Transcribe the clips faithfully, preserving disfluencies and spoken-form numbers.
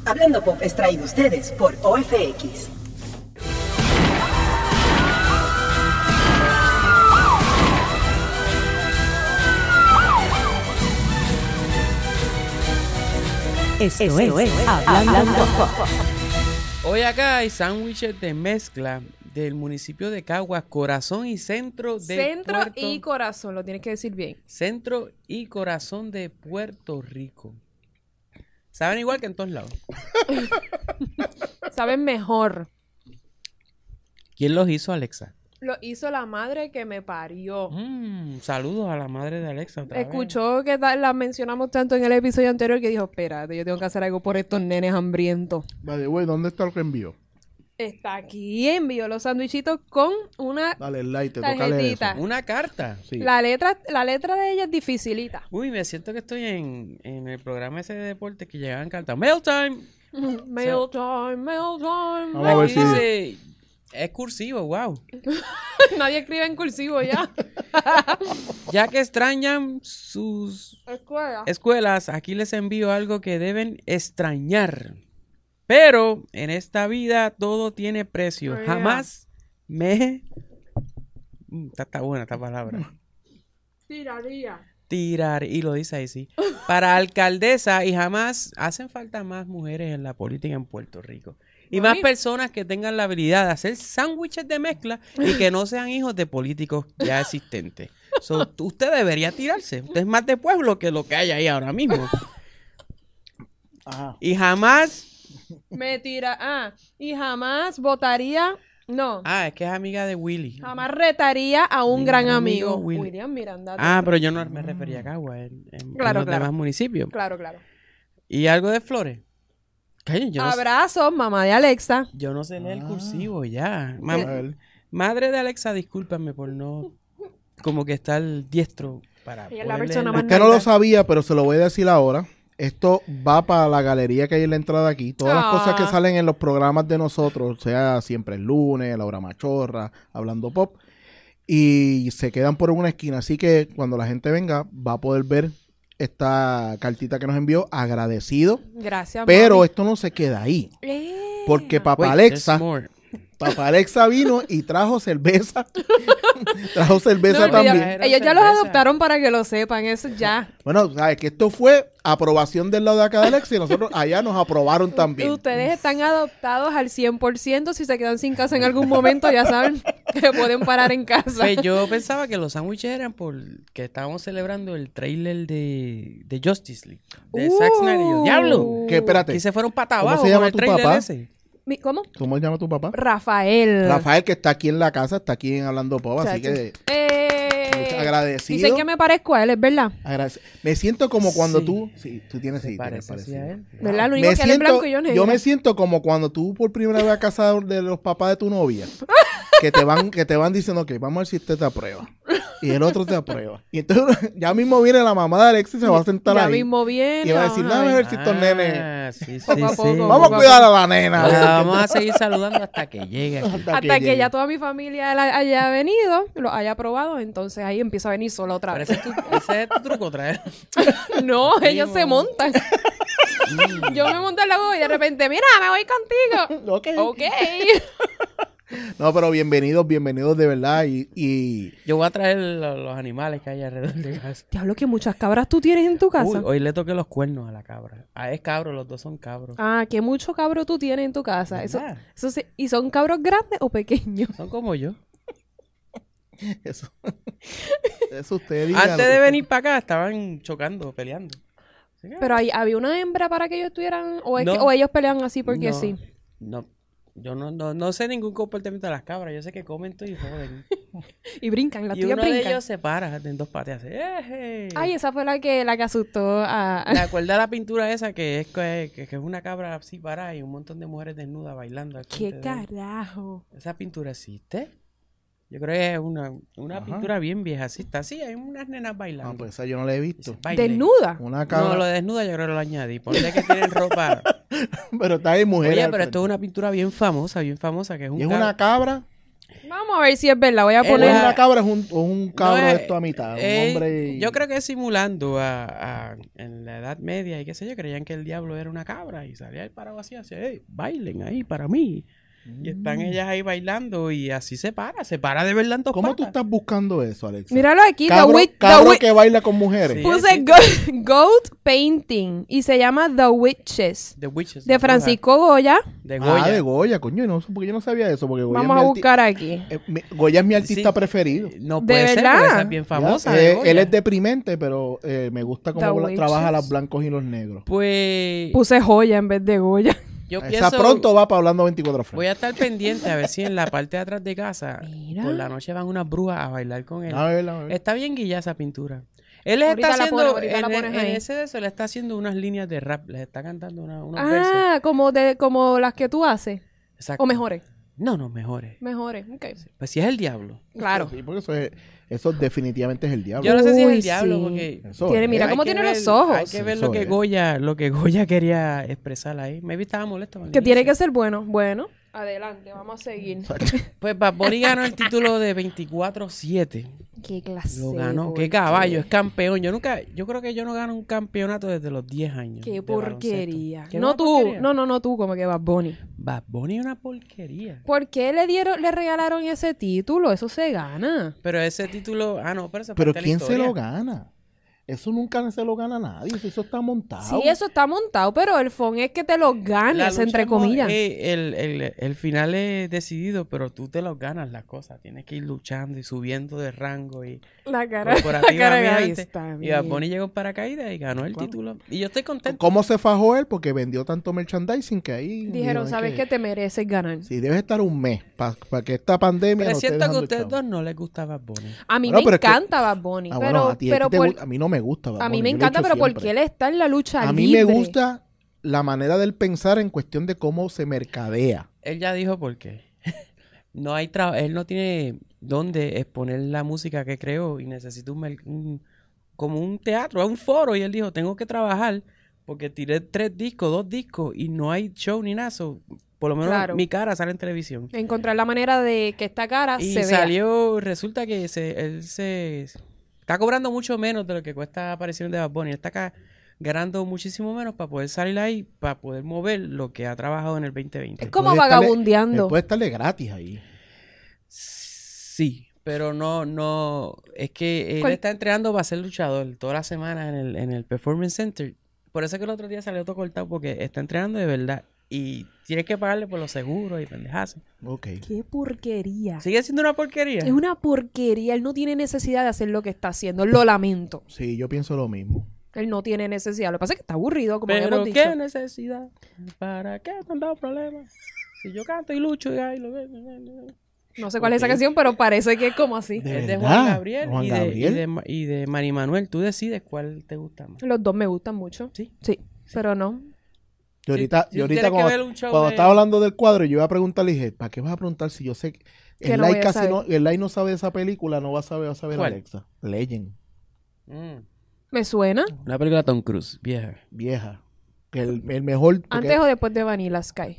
Hablando Pop es traído a ustedes por O F X. Esto, Esto es, es Hablando, Hablando Pop. Hoy acá hay sándwiches de mezcla del municipio de Caguas, corazón y centro de Centro Puerto... y corazón, lo tienes que decir bien. Centro y corazón de Puerto Rico. Saben igual que en todos lados. Saben mejor. ¿Quién los hizo, Alexa? Lo hizo la madre que me parió. Mm, saludos a la madre de Alexa otra Escuchó vez. que ta- la mencionamos tanto en el episodio anterior que dijo, espérate, yo tengo que hacer algo por estos nenes hambrientos. Vale, güey, ¿dónde está el que envió? Está aquí, envió los sandwichitos con una Dale el like, te toca leer tarjetita. eso. Una carta. Sí. La letra, la letra de ella es dificilita. Uy, me siento que estoy en, en el programa ese de deporte que llegaban cartas. Mail time. Mail time, mail time. Vamos a ver Aquí si- dice, es cursivo, wow. Nadie escribe en cursivo ya. Ya que extrañan sus Escuela. escuelas, aquí les envío algo que deben extrañar. Pero en esta vida todo tiene precio. Yeah. Jamás me... Mm, Está, está buena esta palabra. Tiraría. Tirar, y lo dice ahí, sí. Para alcaldesa, y jamás hacen falta más mujeres en la política en Puerto Rico. Y más Mami. personas que tengan la habilidad de hacer sándwiches de mezcla y que no sean hijos de políticos ya existentes. So, usted debería tirarse. Usted es más de pueblo que lo que hay ahí ahora mismo. Ajá. Y jamás... Me tira. Ah, y jamás votaría. No. Ah, es que es amiga de Willy. Jamás retaría a un Mi gran gran amigo. amigo Willy. William Miranda. Ah, pero yo no me refería a Cagua, en, en- Claro, en los claro. demás municipios. Claro, claro. Y algo de flores. Calle, yo, no, sé- Abrazos, mamá de Alexa. yo no sé leer Ah. cursivo ya. A Mam- ver. Madre de Alexa, discúlpame por no como que estar diestro para Ella es la poder persona leer. más Usted no lo nalga. sabía, pero se lo voy a decir ahora. Esto va para la galería que hay en la entrada aquí. Todas las Ah. cosas que salen en los programas de nosotros, sea Siempre el Lunes, La Hora Machorra, Hablando Pop, y se quedan por una esquina. Así que cuando la gente venga, va a poder ver esta cartita que nos envió, agradecido. Gracias, Pero mami. esto no se queda ahí. Eh. Porque Papá Wait, Alexa, there's more. Papá Alexa vino y trajo cerveza. trajo No cerveza me olvides, también. Trajeron ellos ya los cerveza. adoptaron para que lo sepan, eso ya. Bueno, sabes que esto fue aprobación del lado de acá de Alexa y nosotros allá nos aprobaron también. Ustedes están adoptados al cien por ciento. Si se quedan sin casa en algún momento, ya saben que pueden parar en casa. Pues yo pensaba que los sándwiches eran porque estábamos celebrando el trailer de, de Justice League. De Zack Snyder. Y yo, ¡diablo! Que espérate, Y se fueron para ¿Cómo abajo se llama con el tu trailer papá? ese. Mi- ¿Cómo? ¿cómo se llama tu papá? Rafael. Rafael, que está aquí en la casa, está aquí en Hablando Pop, así Chacho. que Eh, mucho agradecido. Dicen que me parezco a él, es verdad. agradec- me siento como cuando Sí. tú, sí, tú tienes, sí, Se tienes parece así parecido. a él. ¿Verdad? Lo único Me que él es siento, blanco y yo negro. yo me siento como cuando tú por primera vez a casa de los papás de tu novia, que te van, que te van diciendo, ok, vamos a ver si usted te aprueba. Y el otro te aprueba. Y entonces ya mismo viene la mamá de Alexis y se va a sentar Ya ahí. mismo viene. Y va a decir, vamos dame a ver ver. si estos nenes. Ah, sí, sí, Poco a sí. poco, Vamos a cuidar a la nena. La vamos a seguir saludando hasta que llegue aquí. Hasta Hasta que, llegue. ya toda mi familia la- haya venido, lo haya probado, entonces ahí empieza a venir sola otra Pero vez. ese es tu, ese es tu truco, traer. No, ellos se Primo. montan. Yo me monto en la boba y de repente, mira, me voy contigo. Ok. Ok. No, pero bienvenidos, bienvenidos de verdad. Y, y Yo voy a traer lo- los animales que hay alrededor de casa. Diablo, que muchas cabras tú tienes en tu casa. Uy, hoy le toqué los cuernos a la cabra. Ah, es cabro, los dos son cabros. Ah, que mucho cabro tú tienes en tu casa. Eso, ¿Verdad? eso sí. ¿Y son cabros grandes o pequeños? Son como yo. eso. Eso usted dígalo. Antes de venir para acá estaban chocando, peleando. Así que- Pero ahí, ¿había una hembra para que ellos estuvieran? ¿O, es No. que- o ellos pelean así porque no, sí? No, yo no, no, no sé ningún comportamiento de las cabras. Yo sé que comen todo y joden. Y brincan, las Y tuyas uno de brincan. ellos se para en dos patas. Hace, "Eje". Ay, esa fue la que, la que asustó a... ¿Te acuerdas la pintura esa que es, que, que- que es una cabra así parada y un montón de mujeres desnudas bailando? al ¡Qué frente de él? carajo! ¿Esa pintura existe? Yo creo que es una, una Ajá. pintura bien vieja. Así está. Sí, hay unas nenas Ah, bailando. pues esa yo no la he visto. Dice, "Baile". ¿Desnuda? Una No, cabra. lo de desnuda yo creo que lo añadí. Ponle que tienen ropa. Pero está ahí mujeres. Oye, al pero esto es frente. una pintura bien famosa, bien famosa, que es un Y es cabro. una cabra. Vamos a ver si es verdad. Voy a Eh, poner... Una cabra es un, o un cabro No de es- esto a mitad. Un Eh, hombre y... Yo creo que es simulando a, a- en la Edad Media y qué sé yo, creían que el diablo era una cabra y salía el parado así, así, "Ey, bailen ahí para mí". Y están ellas ahí bailando y así se para, se para de verdad en dos ¿Cómo tú patas. estás buscando eso, Alexa? Míralo aquí. The Cabro, Wit- The cabro Wit- que baila con mujeres. Sí. Puse existe. go- Goat Painting y se llama The Witches The Witches, de las brujas, Francisco Goya. de Goya. Ah, de Goya, coño. No, porque yo no sabía eso. Porque Goya Vamos es a mi arti- buscar aquí. eh, mi- Goya es mi artista Sí. preferido. No ¿De puede ser, verdad? porque esa es bien famosa. Ya, de eh, Goya. él es deprimente, pero eh, me gusta The cómo bla- Witches. trabaja los blancos y los negros. Pues Puse joya en vez de Goya. yo Esa pienso, pronto va para Hablando veinticuatro voy Frames. a estar pendiente a ver si en la parte de atrás de casa Mira. por la noche van unas brujas a bailar con él. A ver, a ver. Está bien guilla esa pintura. Él les Ahorita está la haciendo, pones, ahorita en, la pones en ahí. ese de eso, le está haciendo unas líneas de rap, les está cantando una- unos versos. Ah, como de como las que tú haces. Exacto. O mejores. No, no, mejores. Mejores. Ok. Pues si es el diablo. Claro. Sí, porque eso, es- eso definitivamente es el diablo. Yo no sé si es Uy, el diablo, sí. porque Eso Tiene- es. mira hay cómo que tiene ver- los ojos. Hay que ver Eso lo que es. Goya, lo que Goya quería expresar ahí. Maybe estaba molesto. con el Que tiene inicio. que ser bueno. Bueno. Adelante, vamos a seguir. Pues Bad Bunny ganó el título de veinticuatro siete. Qué clase. Lo ganó. de Qué caballo, es porquería. campeón. Yo nunca, yo creo que yo no gano un campeonato desde los diez años. Qué de baloncesto. porquería. ¿Qué No una tú, porquería? no, no, no tú, como que Bad Bunny. Bad Bunny es una porquería. ¿Por qué le dieron, le regalaron ese título? Eso se gana. Pero ese título, ah no, pero esa Pero parte de la ¿quién se historia. lo gana? Eso nunca se lo gana nadie. Eso, eso está montado. Sí, eso está montado, pero el fon es que te lo La ganes, lucha entre es mo- comillas. eh, el, el, el final es decidido, pero tú te lo ganas las cosas. Tienes que ir luchando y subiendo de rango y La cara, la cara de Gaby corporativamente. está Y Bad bien. Bunny llegó en paracaídas y ganó el Claro. título. Y yo estoy contento. ¿Cómo se fajó él? Porque vendió tanto merchandising que ahí... Dijeron, hay ¿sabes qué? Te mereces ganar. Sí, debes estar un mes para que esta pandemia Pero no esté siento que a dejando ustedes chavo. dos no les gusta Bad Bunny. A mí Bueno, me pero es que- encanta Bad Bunny, Ah, pero, bueno, a, ti, a, pero ti te por- gu- a mí no me gusta. Bad a mí Bunny, me yo lo he encanta, hecho pero porque siempre. él está en la lucha A mí libre. me gusta la manera del pensar en cuestión de cómo se mercadea. Él ya dijo por qué. no hay tra- él no tiene dónde exponer la música que creó y necesita un, mer- un- como un teatro, un foro. Y él dijo, tengo que trabajar porque tiré tres discos, dos discos y no hay show ni nada. So, por lo menos Claro. mi cara sale en televisión. Encontrar la manera de que esta cara Y se vea. salió, resulta que se, él se está cobrando mucho menos de lo que cuesta aparición de Bad Bunny. Él está acá ganando muchísimo menos para poder salir ahí, para poder mover lo que ha trabajado en el veinte veinte. Es como Puede estarle- vagabundeando. Él puede estarle gratis ahí. Sí, pero no, no, es que él ¿Cuál? está entrenando para ser luchador toda la semana en el, en el Performance Center. Por eso es que el otro día salió todo cortado, porque está entrenando de verdad. Y tienes que pagarle por los seguros y pendejas. Ok. Qué porquería. Sigue siendo una porquería. Es una porquería. Él no tiene necesidad de hacer lo que está haciendo. Lo lamento. Sí, yo pienso lo mismo. Él no tiene necesidad. Lo que pasa es que está aburrido, como Pero habíamos qué dicho. necesidad, ¿para qué tantos problemas? Si yo canto y lucho y ahí lo ves. No sé cuál es esa Ok. canción, pero parece que es como así. De Es de verdad, Juan Gabriel, Juan y, de, y, Gabriel. de, Ma- y de Mari Manuel. Tú decides cuál te gusta más. Los dos me gustan mucho. Sí. Sí, pero no. Yo ahorita, Si- si yo ahorita tienes que cuando, ver un show cuando de- estaba hablando del cuadro, yo iba a preguntarle, dije, ¿para qué vas a preguntar si yo sé que Que el no like voy a casi no, saber. el like no sabe de esa película, no va a saber, va a saber ¿Cuál? Alexa. Legend, Mm. ¿Me suena? Una película de Tom Cruise, vieja. vieja. Que el, el mejor porque- ¿Antes o después de Vanilla Sky?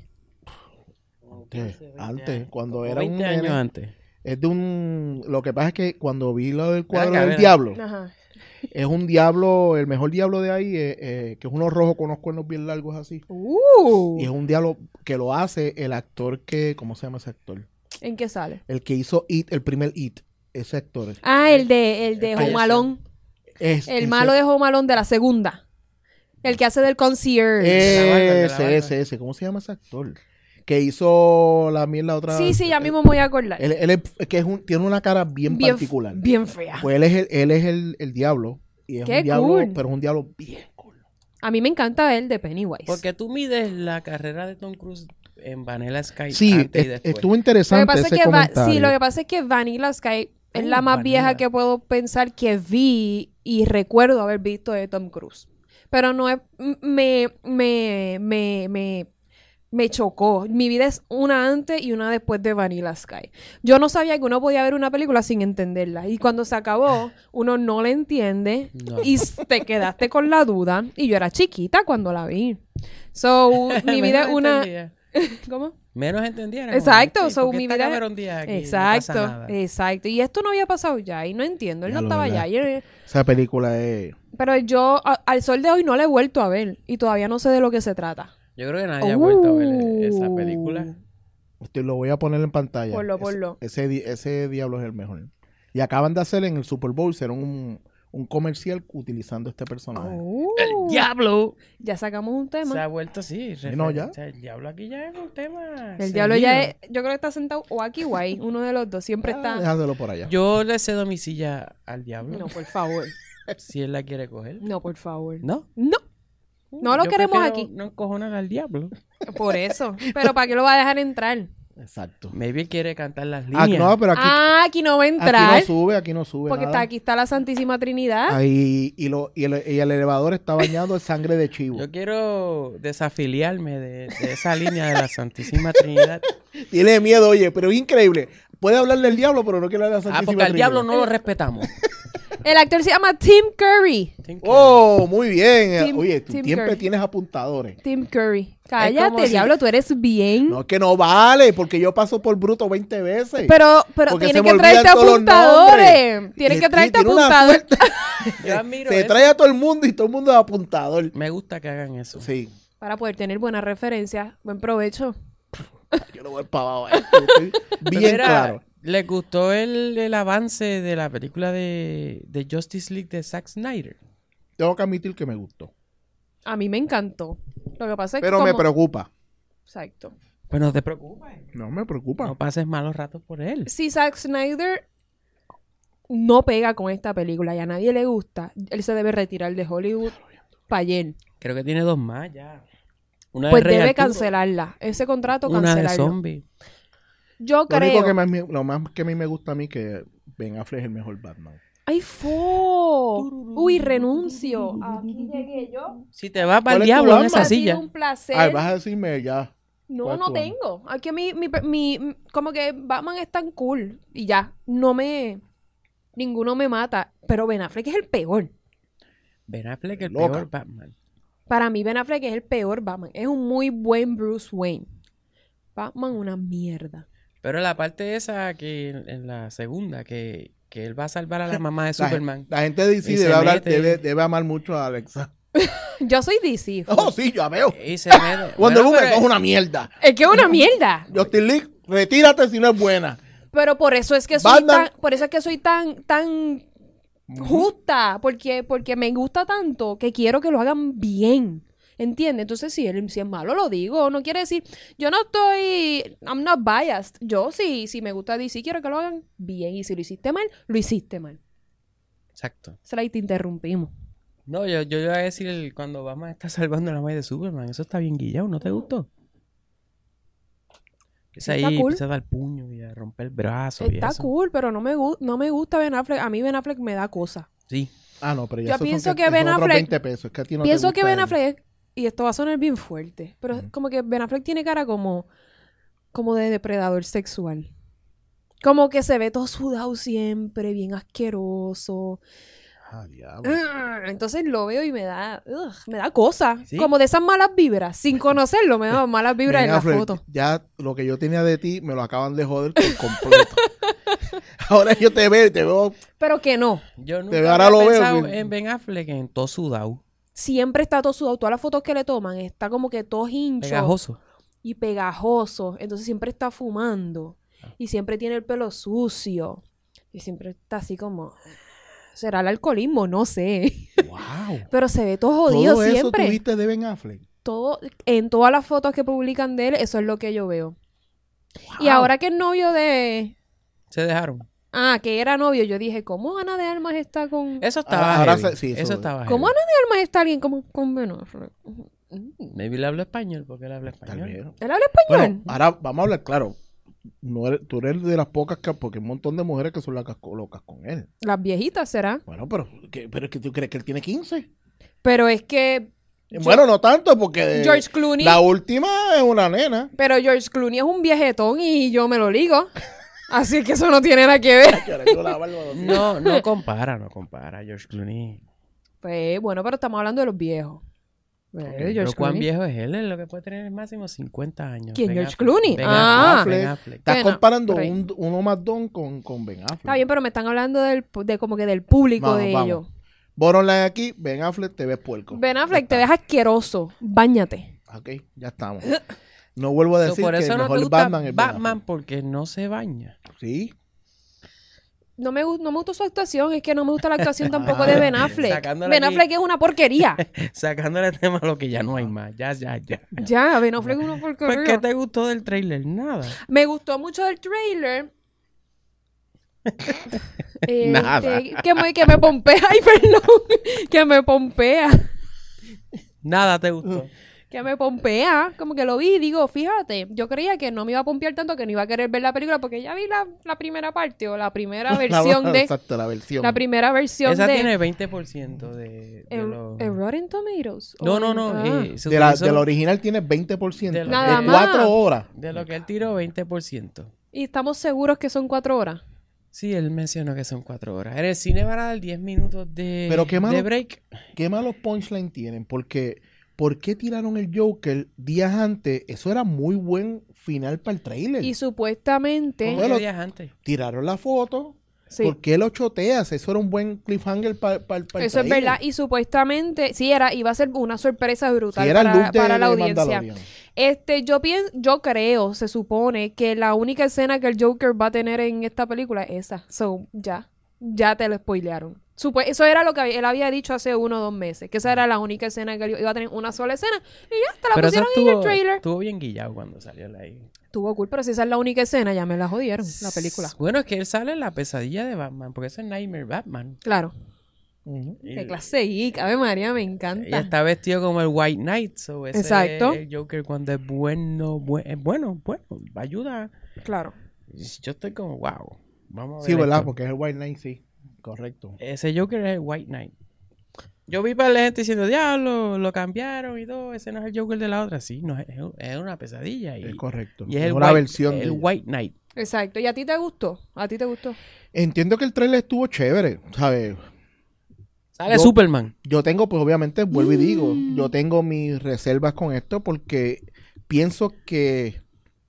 antes, antes, cuando Como era un veinte años nene, antes. es de un, lo que pasa es que cuando vi lo del cuadro acá, del ven. diablo, Ajá. es un diablo, el mejor diablo de ahí, eh, eh, que es uno rojo con unos cuernos bien largos así. Uh, Y es un diablo que lo hace el actor que, ¿cómo se llama ese actor? ¿En qué sale? El que hizo It, el primer It, ese actor. Ah, el de, el de El Home payaso. Alone. Es, El ese- malo de Home Alone de la segunda. El que hace del concierge. de la barba, de la Ese, barba. ese, ese. ¿Cómo se llama ese actor? Que hizo la mierda otra. sí, sí, ya él- mismo me voy a acordar. Él, él es, que es un, tiene una cara bien, bien, particular. bien fea. Pues él es el, él es el, el diablo. Y es Qué un diablo, cool. pero es un diablo bien cool. A mí me encanta él de Pennywise. Porque tú mides la carrera de Tom Cruise en Vanilla Sky Sí, antes y es- después. estuvo Lo que interesante pasa es ese que va- comentario. sí, lo que pasa es que Vanilla Sky es Uh, la más Vanilla. vieja que puedo pensar que vi y recuerdo haber visto de Tom Cruise. Pero no es, m- me, me, me, me, me chocó. Mi vida es una antes y una después de Vanilla Sky. Yo no sabía que uno podía ver una película sin entenderla. Y cuando se acabó, uno no la entiende No. y s- te quedaste con la duda. Y yo era chiquita cuando la vi. So, mi vida es Mejor una... entendía. ¿Cómo? Menos entendía. Exacto, so, ¿Por qué mi está vida- Cameron Díaz aquí? No Exacto, pasa nada. exacto. Y esto no había pasado ya, y no entiendo. Él Ya no lo estaba verdad. allá. Yo- Esa película es... pero yo a- al sol de hoy no la he vuelto a ver. Y todavía no sé de lo que se trata. Yo creo que nadie ha vuelto a ver Uh. esa película. Usted lo voy a poner en pantalla. Ponlo, Ese- ponlo. Ese, di- ese diablo es el mejor. Y acaban de hacer en el Super Bowl, hicieron un, un comercial utilizando este personaje. Oh. ¡El diablo! Ya sacamos un tema. Se ha vuelto así. no, ya. O sea, el diablo aquí ya es un tema. El diablo ya es, seguido. yo creo que está sentado o aquí o ahí, uno de los dos, siempre Ah, está. déjaselo por allá. Yo le cedo mi silla al diablo. No, por favor. Si él la quiere coger. No, por favor. ¿No? No, no lo Yo queremos prefiero aquí. No encojonar al diablo. Por eso. Pero ¿para qué lo va a dejar entrar? Exacto. Maybe él quiere cantar las Ah, líneas. no, pero aquí, Ah, aquí no va a aquí entrar. no sube, aquí no sube porque nada. está, aquí está la Santísima Trinidad. Ahí, y, lo, y, el, y el elevador está bañado de sangre de chivo. Yo quiero desafiliarme de, de esa línea de la Santísima Trinidad. Tiene miedo, oye, pero es increíble. Puede hablarle al diablo, pero no quiere hablarle a la Ah, Santísima porque al Trinidad. diablo no lo respetamos. El actor se llama Tim Curry. Oh, muy bien. Tim- Oye, tú Tim siempre Curry. tienes apuntadores. Tim Curry. como Cállate, si- diablo, tú eres bien. No, es que no vale, porque yo paso por bruto veinte veces. Pero, pero Porque tienes se me que traerte olvidan todos los apuntadores. nombres. Tienes Y- que y traerte tiene una apuntadores. suerte. Yo admiro Se eso. trae a todo el mundo y todo el mundo es apuntador. Me gusta que hagan eso. Sí. Para poder tener buenas referencias. Buen provecho. Yo lo voy para abajo. eh. Estoy bien Mira, claro. ¿les gustó el, el avance de la película de, de Justice League de Zack Snyder? Tengo que admitir que me gustó. A mí me encantó. Lo que pasa es Pero que me como- preocupa. Exacto. Pues no te preocupes. No me preocupa. No pases malos ratos por él. Si Zack Snyder no pega con esta película y a nadie le gusta, él se debe retirar de Hollywood para ayer. Creo que tiene dos más ya. Una Pues de Rey debe Arturo, cancelarla. Ese contrato una de cancelarlo. zombie. Yo Lo creo. único que más, me- lo más que a mí me gusta a mí que Ben Affleck es el mejor Batman. ¡Ay, fo! Uy, renuncio. Aquí llegué yo. Si te vas para ¿Cuál el es tu diablo en Batman? esa Ha sido silla. un placer. Ay, vas a decirme ya. No, ¿Cuál es no tu Batman? tengo. Aquí mi, mi, mi, como que Batman es tan cool. Y ya, no me, ninguno me mata. Pero Ben Affleck es el peor. Ben Affleck el Loca. peor Batman. Para mí Ben Affleck es el peor Batman. Es un muy buen Bruce Wayne. Batman una mierda. Pero la parte esa que en, en la segunda, que, que él va a salvar a la mamá de La, Superman. la gente de D C Y debe, se hablar, mete. debe, debe amar mucho a Alexa. Yo soy D C. Oh, sí, ya veo. Y se mete. Wonder Bueno, Woman pero- es una mierda. Es que es una mierda. Justin League, retírate si no es buena. Pero por eso es que soy Batman- tan, por eso es que soy tan, tan justa. Porque, porque me gusta tanto que quiero que lo hagan bien. ¿Entiendes? Entonces, si, él, si es malo, lo digo. No quiere decir, yo no estoy, I'm not biased. Yo sí, si me gusta D C, quiero que lo hagan bien. Y si lo hiciste mal, lo hiciste mal. Exacto. Slay, te interrumpimos. No, yo, yo iba a decir el- cuando Batman está salvando a la madre de Superman. Eso está bien guillado, ¿no te gustó? Empieza Está ahí, cool. empieza a dar puño y a romper el brazo y Está eso. cool, pero no me, gu- no me gusta Ben Affleck. A mí Ben Affleck me da cosa. Sí. Ah, no, pero ya Yo esos son pienso que esos Ben otros Affleck- veinte pesos. Es que a ti no te Pienso que gusta Ben él. Affleck, y esto va a sonar bien fuerte, pero Ujú. como que Ben Affleck tiene cara como, como de depredador sexual. Como que se ve todo sudado siempre, bien asqueroso. Ah, diablo. Ugh, Entonces lo veo y me da, ugh, me da cosa. ¿Sí? Como de esas malas vibras. Sin conocerlo, me da malas vibras Ben en la Affleck, foto. Ya lo que yo tenía de ti me lo acaban de joder por completo. Ahora yo te veo y te veo. Pero que no. Yo De nunca verdad había lo veo, pensado que- en Ben Affleck en todo sudado, Siempre está todo sudado. Todas las fotos que le toman está como que todo hincho. pegajoso. Y pegajoso. Entonces siempre está fumando. Ah. Y siempre tiene el pelo sucio. Y siempre está así como... ¿Será el alcoholismo? No sé. ¡Wow! Pero se ve todo jodido Todo eso siempre. tuviste de Ben Affleck. Todo, en todas las fotos que publican de él, eso es lo que yo veo. Y Wow. ahora que es novio de... Se dejaron. Ah, que era novio, yo dije, ¿cómo Ana de Armas está con... Eso estaba Ahora heavy. se- sí, eso eso- estaba ¿Cómo heavy. Ana de Armas está alguien como con Ben Affleck? Maybe le hablo español porque él habla Tal español. vez. ¿Él habla español? Bueno, ahora vamos a hablar claro. No eres- tú eres de las pocas que, porque hay un montón de mujeres que son locas, locas con él. Las viejitas será. Bueno, pero, ¿qué- pero es que tú crees que él tiene quince. Pero es que Bueno, no tanto, porque George Clooney... la última es una nena. Pero George Clooney es un viejetón y yo me lo ligo. Así que eso no tiene nada que ver. Que ahora yo la barba así. No, no compara, no compara. George Clooney. Pues bueno, pero estamos hablando de los viejos. Eh, Ok, George pero ¿cuán Clooney. viejo es él? Él lo que puede tener es máximo cincuenta años. ¿Quién? Ben George Affleck. Clooney. Ben Ah. Affleck, Ben Affleck. Estás Bueno, comparando por ahí. un, uno más don con, con Ben Affleck. Está bien, pero me están hablando del, de como que del público Vamos, de vamos. ellos. Bottom line aquí, Ben Affleck te ves puerco. Ben Affleck, Ya te ves está. asqueroso. Báñate. Ok, ya estamos. No vuelvo a So, decir por que eso el no te mejor gusta Batman es Ben Batman Affleck. porque no se baña. Sí. No me, gu- no me gustó su actuación, es que no me gusta la actuación tampoco de Ben Affleck. Sacándola Ben aquí. Affleck es una porquería. Sacándole el tema a lo que ya no hay más. Ya, ya, ya. Ya, Ben Affleck es una Pues, porquería. ¿qué te gustó del trailer? Nada. Me gustó mucho el trailer. Este, Nada. Que me, que me pompea. Ay, perdón. Que me pompea. Nada te gustó. Que me pompea. Como que lo vi y digo, fíjate, yo creía que no me iba a pompear tanto, que no iba a querer ver la película, porque ya vi la, la primera parte o la primera versión de... Exacto, la versión. La primera versión Esa de... tiene veinte por ciento de, de en, los- en Rotten Tomatoes. No, o no, en- no. ah. eh, se de, la, utilizó- de la original tiene veinte por ciento. De De, la- Nada más. cuatro horas. de lo que él tiró, veinte por ciento. Y estamos seguros que son cuatro horas. Sí, él mencionó que son cuatro horas. En el cine van a dar diez minutos de, Pero qué malo- de break. ¿Qué malos punchline tienen? Porque, ¿por qué tiraron el Joker días antes? Eso era muy buen final para el trailer. Y supuestamente... ¿Cómo Bueno, que días antes? Tiraron la foto. Sí. ¿Por qué lo choteas? Eso era un buen cliffhanger para el trailer. Eso es verdad. Y supuestamente, sí, era, iba a ser una sorpresa brutal Sí, era el para, look de, para la de audiencia. Mandalorian. Este, yo pienso, yo creo, se supone que la única escena que el Joker va a tener en esta película es esa. So, ya, ya te lo spoilearon. Supo- eso era lo que había- él había dicho hace uno o dos meses, que esa era la única escena que él iba a tener, una sola escena, y ya, te la Pero eso pusieron en el estuvo, trailer. estuvo bien guillado cuando salió la ahí. Tuvo cool, pero si esa es la única escena, ya me la jodieron, la película. Bueno, es que él sale en la pesadilla de Batman, porque eso es Nightmare Batman. Clase Ujú. Y- Qué clase geek, Ave María, me Ella encanta. está vestido como el White Knight, so ese Exacto. es el Joker cuando es bueno, bue- es bueno, bueno, ayuda. Claro. Yo estoy como, wow, vamos a ver Sí, ¿verdad? esto. Porque es el White Knight, sí. Correcto. Ese Joker es el White Knight. Yo vi para la gente diciendo, diablo, lo cambiaron y todo, ese no es el Joker de la otra. Sí, no, es, es una pesadilla. Y, Es correcto. y es Es el una white, versión el de... White Knight. Exacto. ¿Y a ti te gustó? ¿A ti te gustó? Entiendo que el trailer estuvo chévere, ¿sabes? Sale Yo- Superman. Yo tengo, pues obviamente, vuelvo y digo, Mm. yo tengo mis reservas con esto porque pienso que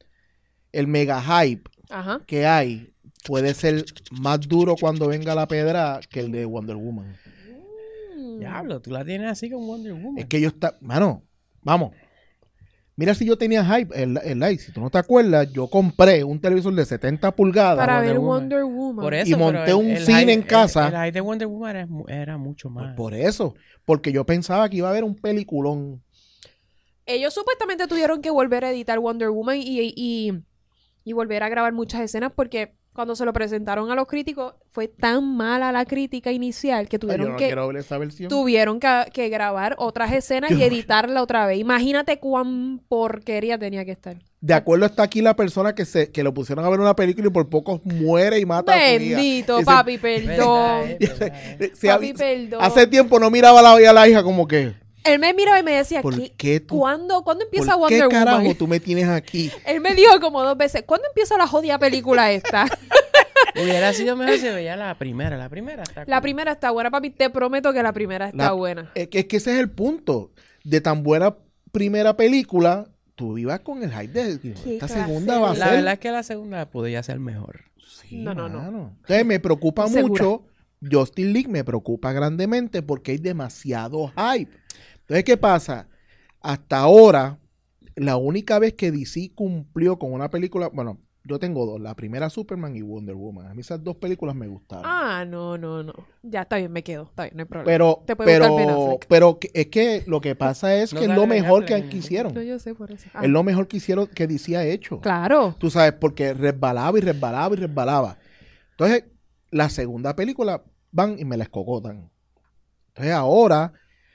el mega hype Ajá. que hay puede ser más duro cuando venga la pedra que el de Wonder Woman. Mm. Diablo, tú la tienes así con Wonder Woman. Es que yo está, mano, vamos. Mira si yo tenía hype, el, el like, si tú no te acuerdas, yo compré un televisor de setenta pulgadas Para Wonder ver Woman. Wonder Woman. Por eso, y pero monté el- un el cine hype- en casa. El, el hype de Wonder Woman era, mu- era mucho más. por eso, porque yo pensaba que iba a haber un peliculón. Ellos supuestamente tuvieron que volver a editar Wonder Woman y, y, y volver a grabar muchas escenas porque cuando se lo presentaron a los críticos fue tan mala la crítica inicial que Ay, yo tuvieron no que quiero ver esa versión. tuvieron que, que grabar otras escenas Yo y no- editarla otra vez. Imagínate cuán porquería tenía que estar. De acuerdo está aquí la persona que se que lo pusieron a ver una película y por poco muere y mata a su hija. Bendito, Dice, papi, Verdad, perdón. eh, verdad, eh. Se Papi, había- perdón. hace tiempo no miraba a la, a la hija como que, Él me miraba y me decía, ¿por ¿qué, qué tú? ¿cuándo, ¿cuándo empieza ¿Por qué Wonder carajo Woman? tú me tienes aquí? Él me dijo como dos veces, ¿cuándo empieza la jodida película esta? Hubiera sido mejor si veía la primera. La primera está La cool. primera está buena, papi. Te prometo que la primera está La- buena. Es que, es que ese es el punto. De tan buena primera película, tú ibas con el hype de digo, Qué esta clase segunda va a de- La ser. verdad es que la segunda podía ser mejor. Sí, No, no, no. mano. Entonces me preocupa Segura. mucho. Justin League me preocupa grandemente porque hay demasiado hype. Entonces, ¿qué pasa? Hasta ahora, la única vez que D C cumplió con una película, bueno, yo tengo dos, la primera Superman y Wonder Woman. A mí esas dos películas me gustaron. Ah, no, no, no. Ya, está bien, me quedo. Está bien, no hay problema. pero, Te puede gustar Ben pero, Affleck. pero que- es que lo que pasa es No que es sale lo Ben mejor Affleck que, en- que hicieron. No, yo sé por eso. Ah, Es lo mejor que hicieron, que D C ha hecho. Claro. Tú sabes, porque resbalaba y resbalaba y resbalaba. Entonces, la segunda película van y me la escocotan. Entonces, ahora,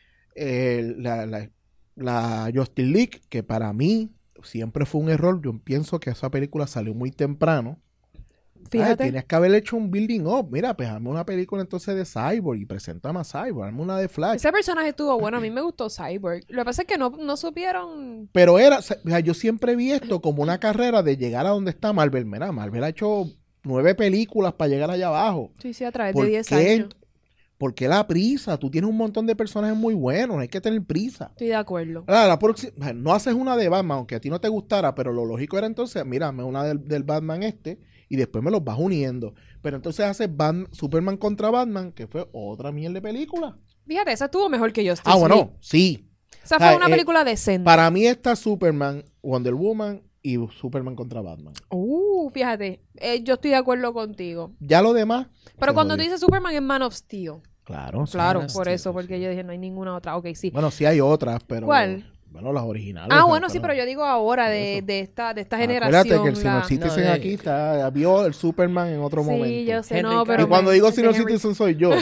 eh, la, la, la Justice League, que para mí siempre fue un error, yo pienso que esa película salió muy temprano. Fíjate. Ay, tienes que haber hecho un building up. Mira, pues hazme una película entonces de Cyborg y preséntame a Cyborg, hazme una de Flash. Ese personaje estuvo bueno. A mí me gustó Cyborg. Lo que pasa es que no, no supieron... Pero era, o sea, yo siempre vi esto como una carrera de llegar a donde está Marvel. Mira, Marvel ha hecho nueve películas para llegar allá abajo. Sí, sí, a través ¿Por de diez qué? años. ¿Por qué la prisa? Tú tienes un montón de personajes muy buenos, no hay que tener prisa. Estoy de acuerdo. Ah, la próxima, no haces una de Batman, aunque a ti no te gustara, pero lo lógico era entonces, mírame una del, del Batman este, y después me los vas uniendo. Pero entonces haces Batman, Superman contra Batman, que fue otra mierda de película. Fíjate, esa estuvo mejor que Justice Ah, League. bueno, sí. Esa O sea, fue una eh, película decente. Para mí está Superman, Wonder Woman y Superman contra Batman. Uh, fíjate. Eh, yo estoy de acuerdo contigo. Ya lo demás... Pero se cuando tú jodió. dices Superman es Man of Steel. Claro, sí. Claro, Man of por Steel, eso, sí. porque yo dije, no hay ninguna otra. Ok, sí. Bueno, sí hay otras, pero... ¿Cuál? Bueno, las originales. Ah, o sea, bueno, sí, pero yo digo ahora de, Eso. de esta, de esta generación. Acuérdate que el Senior la- Citizen No, de- aquí está, vio el Superman en otro Sí, momento. yo sé, Henry no, pero... Y cuando digo el de Senior Henry- Citizen soy yo.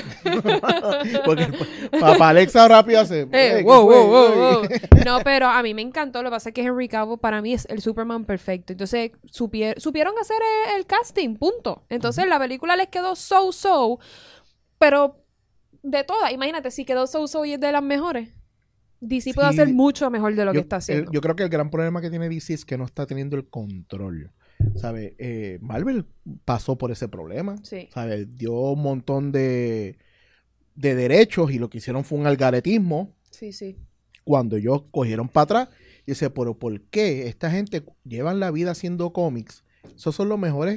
Porque Papá Alexa rápido hace... Eh, "Eh, ¿qué wow, fue? wow, wow, wow. No, pero a mí me encantó. Lo que pasa es que Henry Cavill para mí es el Superman perfecto. Entonces, supier- supieron hacer el, el casting, punto. Entonces, la película les quedó so-so, pero de todas, imagínate, si quedó so-so y es de las mejores, D C puede Sí. hacer mucho mejor de lo yo, que está haciendo. el- yo creo que el gran problema que tiene D C es que no está teniendo el control. ¿Sabes? Eh, Marvel pasó por ese problema. Sí. ¿Sabes? Dio un montón de, de derechos y lo que hicieron fue un algaretismo. Sí, sí. Cuando ellos cogieron para atrás, y dice, pero ¿por qué esta gente llevan la vida haciendo cómics? Esos son los mejores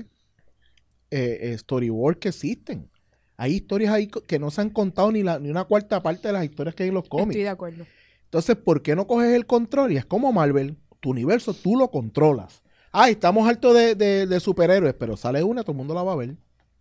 eh, eh, storyboards que existen. Hay historias ahí co- que no se han contado ni, la, ni una cuarta parte de las historias que hay en los cómics. Estoy de acuerdo. Entonces, ¿por qué no coges el control? Y es como Marvel, tu universo tú lo controlas. Ay, estamos hartos de, de, de superhéroes, pero sale una, todo el mundo la va a ver.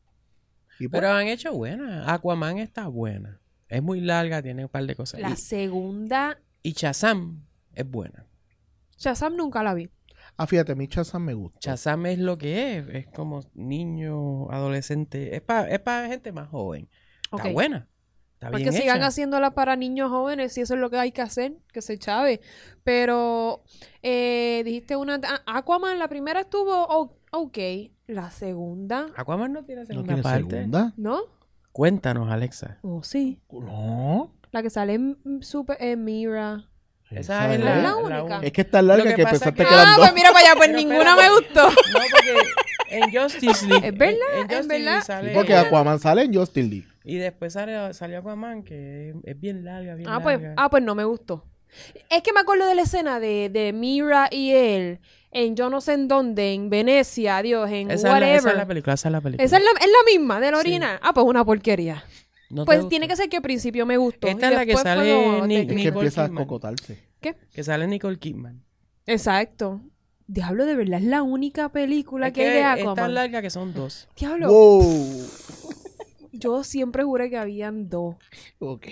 Y pues, Pero han hecho buena. Aquaman está buena. Es muy larga, tiene un par de cosas. La Y, segunda, y Shazam es buena. Shazam nunca la vi. ah, fíjate, a mí Shazam me gusta. Shazam es lo que es. Es como niño, adolescente. Es para es pa gente más joven. Está Ok. buena. Está Porque bien sigan hecha. haciéndola para niños jóvenes, si eso es lo que hay que hacer, que se chave. Pero eh, dijiste una... ah, Aquaman, la primera estuvo o- ok. La segunda, Aquaman no tiene ¿No segunda tiene parte. segunda? ¿no? Cuéntanos, Alexa. Oh, sí. No. La que sale en mm, Super en Mira. Esa es es la, la la única. única. Es que es tan larga Lo que que, pasa pensaste que- que eran Ah, dos. pues mira para allá, pues Pero ninguna me espérate. gustó. No, porque en Justice League. Es verdad, en, en es Justice verdad. League Sí, sale. porque Aquaman sale en Justice League. Y después sale, salió Aquaman, que es, es bien larga, bien Ah pues, larga. ah, pues no me gustó. Es que me acuerdo de la escena de, de Mira y él en yo no sé en dónde, en Venecia, Dios, en esa, es la, whatever. esa es la película, esa es la película. Esa es la, es la misma, de la Sí. original. Ah, pues una porquería. ¿No te Pues gusta? tiene que ser que al principio me gustó. Esta y es la que después fue sale como Ni- de- Es que Nicole empieza a Kidman. cocotarse. ¿Qué? Que sale Nicole Kidman. Exacto. Diablo, de verdad, es la única película Es que hay de es tan Aquaman. larga que son dos. Diablo, Wow. yo siempre juré que habían dos. Ok.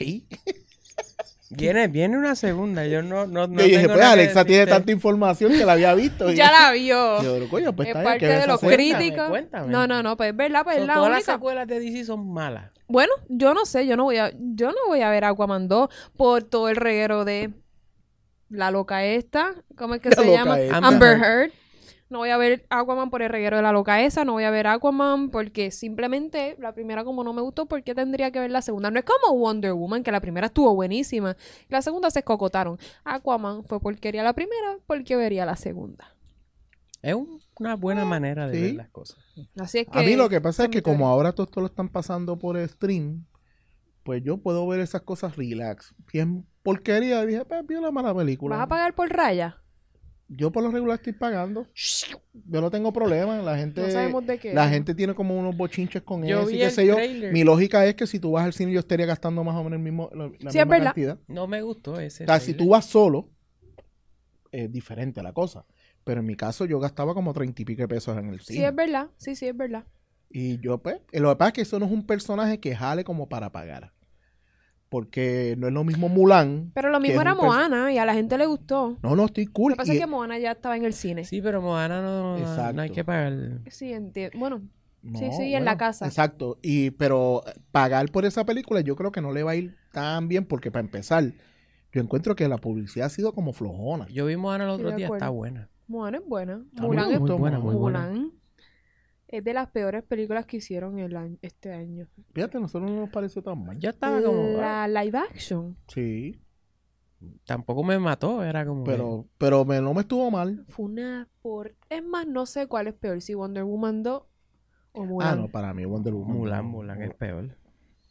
Viene, viene una segunda. Yo no, no, no Yo dije, tengo pues nada que Alexa tiene decirte. tanta información que la había visto. Y- Ya la vio. Yo, coño, pues Es está bien, parte que ves de esa los serie. críticos. Cuéntame. No, no, no, pues es verdad, pues So, es la todas las única. secuelas de D C son malas. Bueno, yo no sé, yo no voy a, yo no voy a ver Aquaman dos por todo el reguero de la loca esta, ¿cómo es que La se loca llama? esta. Amber Heard. No voy a ver Aquaman por el reguero de la loca esa, no voy a ver Aquaman porque simplemente la primera como no me gustó, ¿por qué tendría que ver la segunda? No es como Wonder Woman, que la primera estuvo buenísima, la segunda se escocotaron. Aquaman fue porquería la primera, porque vería la segunda. Es un- una buena manera de sí. ver las cosas. Así es que... A mí lo que pasa es que esa mi como teoría. ahora todo esto lo están pasando por stream, pues yo puedo ver esas cosas relax. Si es porquería, dije, pues vi una mala película. ¿Vas a pagar por raya? Yo por lo regular estoy pagando. Yo no tengo problema. La gente, No sabemos de qué. la gente tiene como unos bochinches con Yo eso y vi qué el sé yo. trailer. Mi lógica es que si tú vas al cine yo estaría gastando más o menos el mismo, la, la Sí, es misma verdad. cantidad. No me gustó ese. O sea, si trailer. tú vas solo, es diferente la cosa. Pero en mi caso yo gastaba como treinta y pico de pesos en el Sí, cine. es verdad. Sí, sí, es verdad. Y yo, pues, eh, lo que pasa es que eso no es un personaje que jale como para pagar. Porque no es lo mismo Mulan. Pero lo que mismo es era un perso- Moana y a la gente le gustó. No, no, estoy cool. Lo que pasa Y- es que Moana ya estaba en el cine. Sí, Sí, pero Moana no, Exacto. no hay que pagar. entiendo. Bueno, no, sí, sí, en la casa. Exacto. Y, pero eh, pagar por esa película yo creo que no le va a ir tan bien porque para empezar, yo encuentro que la publicidad ha sido como flojona. Yo vi Moana el Estoy otro de día, acuerdo. está buena. Moana es buena. A mí Mulan, me es, gustó, buena, muy buena. Mulan es de las peores películas que hicieron el año- este año. Fíjate, a nosotros no nos pareció tan mal. Yo estaba como... ah, La live action Sí, tampoco me mató, era como... pero, pero me, no me estuvo mal. fue una por... Es más, no sé cuál es peor, si Wonder Woman dos o Mulan. Ah, no, para mí Wonder Woman. Mulan, no, Mulan no. es peor.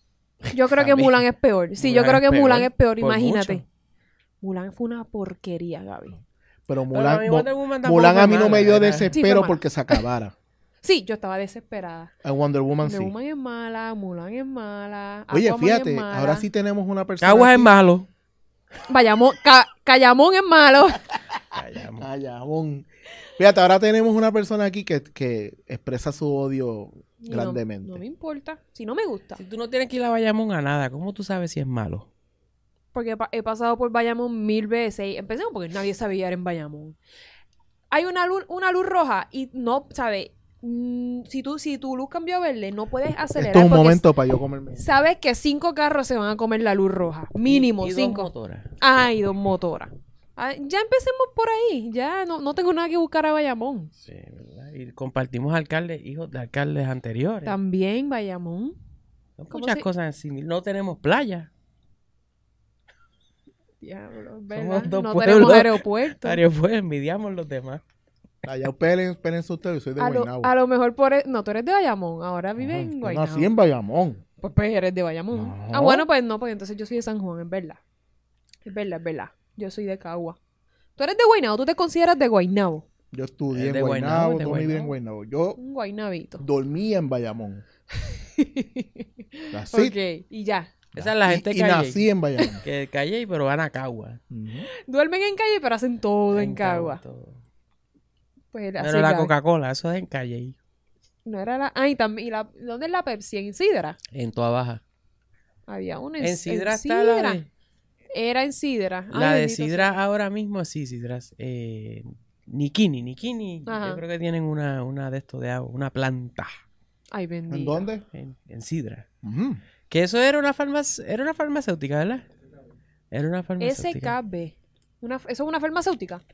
Yo creo que También. Mulan es peor. Sí, yo Mulan creo que es Mulan peor, es peor, por imagínate. mucho. Mulan fue una porquería, Gaby. Pero Pero Mulan, a mí Mo- Wonder Woman tampoco Mulan fue a mí no mala, me dio ¿verdad? Sí, fue desespero mala. porque se acabara. Sí, yo estaba desesperada. A Wonder Woman Wonder sí. Woman es mala, Mulan es mala. Oye, Aquaman es fíjate, mala. ahora sí tenemos una persona Caguas es aquí- malo. Bayamón, Ca- Cayamón es malo. Callamos. Ay, jabón. Fíjate, ahora tenemos una persona aquí que, que expresa su odio Y no- grandemente. No, me importa. Si no me gusta. Si tú no tienes que ir a Bayamón a nada, ¿cómo tú sabes si es malo? Porque he, pa- he pasado por Bayamón mil veces. Y empecemos porque nadie sabe guiar en Bayamón. Hay una luz, una luz roja y no, ¿sabes? Mm, si, tú, si tu luz cambió a verde, no puedes acelerar. Esto es un porque momento para yo comerme. sabes que cinco carros se van a comer la luz roja. Mínimo Y- y dos cinco. motoras. Ah, y dos motoras. Ah, ya empecemos por ahí. Ya no, no tengo nada que buscar a Bayamón. Sí, ¿verdad? Y compartimos alcaldes, hijos de alcaldes anteriores. También Bayamón. Son ¿cómo muchas se- cosas así. No tenemos playa. Diablo, ¿verdad? Somos dos No pueblos. tenemos aeropuerto. Ariel, pues envidiamos los demás. Allá esperen, espérense ustedes, yo soy de A lo, Guaynabo. a lo mejor por... e- No, tú eres de Bayamón. Ahora vive Ajá, en yo Guaynabo. nací en Bayamón. Pues, pues eres de Bayamón. No. Ah, bueno, pues no, pues entonces yo soy de San Juan, es verdad. Es verdad, es verdad. Yo soy de Cagua. Tú eres de Guaynabo, tú te consideras de Guaynabo. Yo estudié Es en de Guaynabo, Guaynabo, es de toda mi vida en Guaynabo. Guaynabo. Yo Un guaynabito. dormía en Bayamón. Así. Ok, y ya. Esa es la Y- gente y, que nací en Bayamón. Que calle, pero van a Cagua. Ujú. Duermen en calle, pero hacen todo en, Cagua. todo. Pues, así Pero la ya. Coca-Cola, eso es en calle. No era la... Ah, y también... y la... ¿Dónde es la Pepsi? ¿En Sidra? En toda baja. Había una en, En en Sidra está la Sidra. de... Era en Sidra. Ay, La de bendito Sidra sea. ahora mismo, sí, Sidra. Eh, Nikini, Nikini. Ajá. Yo creo que tienen una, una de estos de agua, una planta Ay, bendito. ¿En dónde? en, en Sidra. Ujú. Que eso era una, farmac- era una farmacéutica, ¿verdad? Era una S farmacéutica. K B. Una, ¿Eso es una farmacéutica?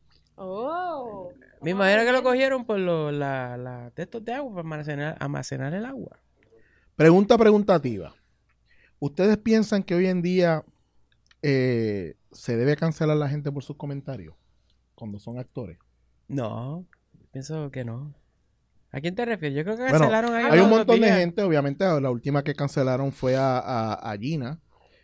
Oh. Me imagino que lo cogieron por lo, la, la de estos de agua para almacenar, almacenar el agua. Pregunta preguntativa. ¿Ustedes piensan que hoy en día eh, se debe cancelar a la gente por sus comentarios cuando son actores? No, pienso que no. ¿A quién te refieres? Yo creo que Bueno, cancelaron a Hay ellos un los montón de días. gente, obviamente la última que cancelaron fue a, a, a Gina,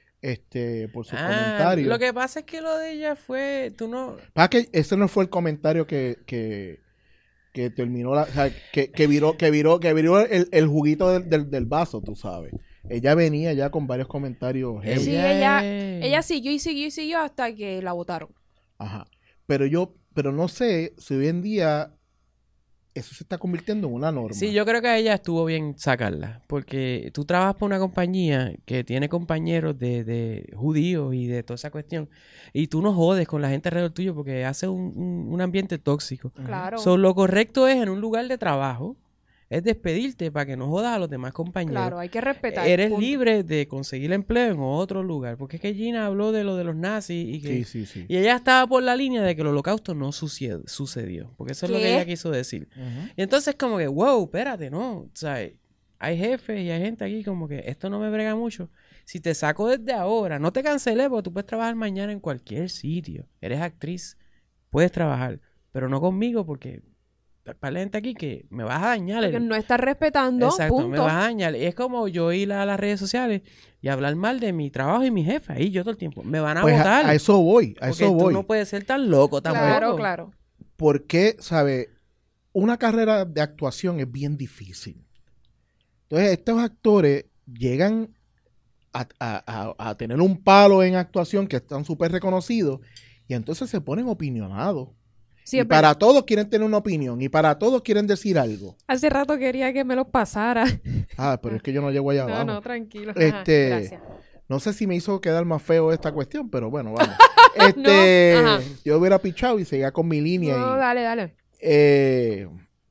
este, por sus Ah, comentarios. lo que pasa es que lo de ella fue, tú no, Pasa que ese no fue el comentario que, que, que terminó la, o sea, que, que viró, que viró, que viró el, el juguito del, del, del vaso, tú sabes. Ella venía ya con varios comentarios heavy. Sí, ella- es- Ella siguió y siguió y siguió hasta que la votaron. Ajá. Pero yo, pero no sé si hoy en día eso se está convirtiendo en una norma. Sí, yo creo que a ella estuvo bien sacarla, porque tú trabajas por una compañía que tiene compañeros de, de judíos y de toda esa cuestión, y tú no jodes con la gente alrededor tuyo porque hace un, un- un ambiente tóxico. Ujú. Claro. So, lo correcto es en un lugar de trabajo, es despedirte para que no jodas a los demás compañeros. Claro, hay que respetar. Eres punto. libre de conseguir empleo en otro lugar, porque es que Gina habló de lo de los nazis y que... Sí, sí, sí. Y ella estaba por la línea de que el holocausto no sucedió, sucedió, porque eso es lo que ¿Qué? ella quiso decir. Ujú. Y entonces como que, wow, espérate, ¿no? O sea, hay jefes y hay gente aquí como que esto no me brega mucho. Si te saco desde ahora, no te cancelé porque tú puedes trabajar mañana en cualquier sitio. Eres actriz, puedes trabajar, pero no conmigo porque hay par de gente aquí que me vas a dañar. Porque el- no estás respetando, Exacto, me punto. vas a dañar. Y es como yo ir a las redes sociales y hablar mal de mi trabajo y mi jefe. Ahí yo todo el tiempo. Me van a Pues a, votar. a eso voy, a porque eso tú voy. no puedes ser tan loco tampoco. Claro, claro. Porque, ¿sabe? Una carrera de actuación es bien difícil. Entonces, estos actores llegan a, a- a- a tener un palo en actuación que están súper reconocidos y entonces se ponen opinionados. Sí, y es para verdad. todos quieren tener una opinión y para todos quieren decir algo. Hace rato quería que me los pasara. Ah, pero es que yo no llego allá No, abajo. no, tranquilo. Ajá, Este, gracias. No sé si me hizo quedar más feo esta cuestión, pero bueno, vamos. Este, No, ajá. yo hubiera pichado y seguía con mi línea. No, y, dale, dale. eh,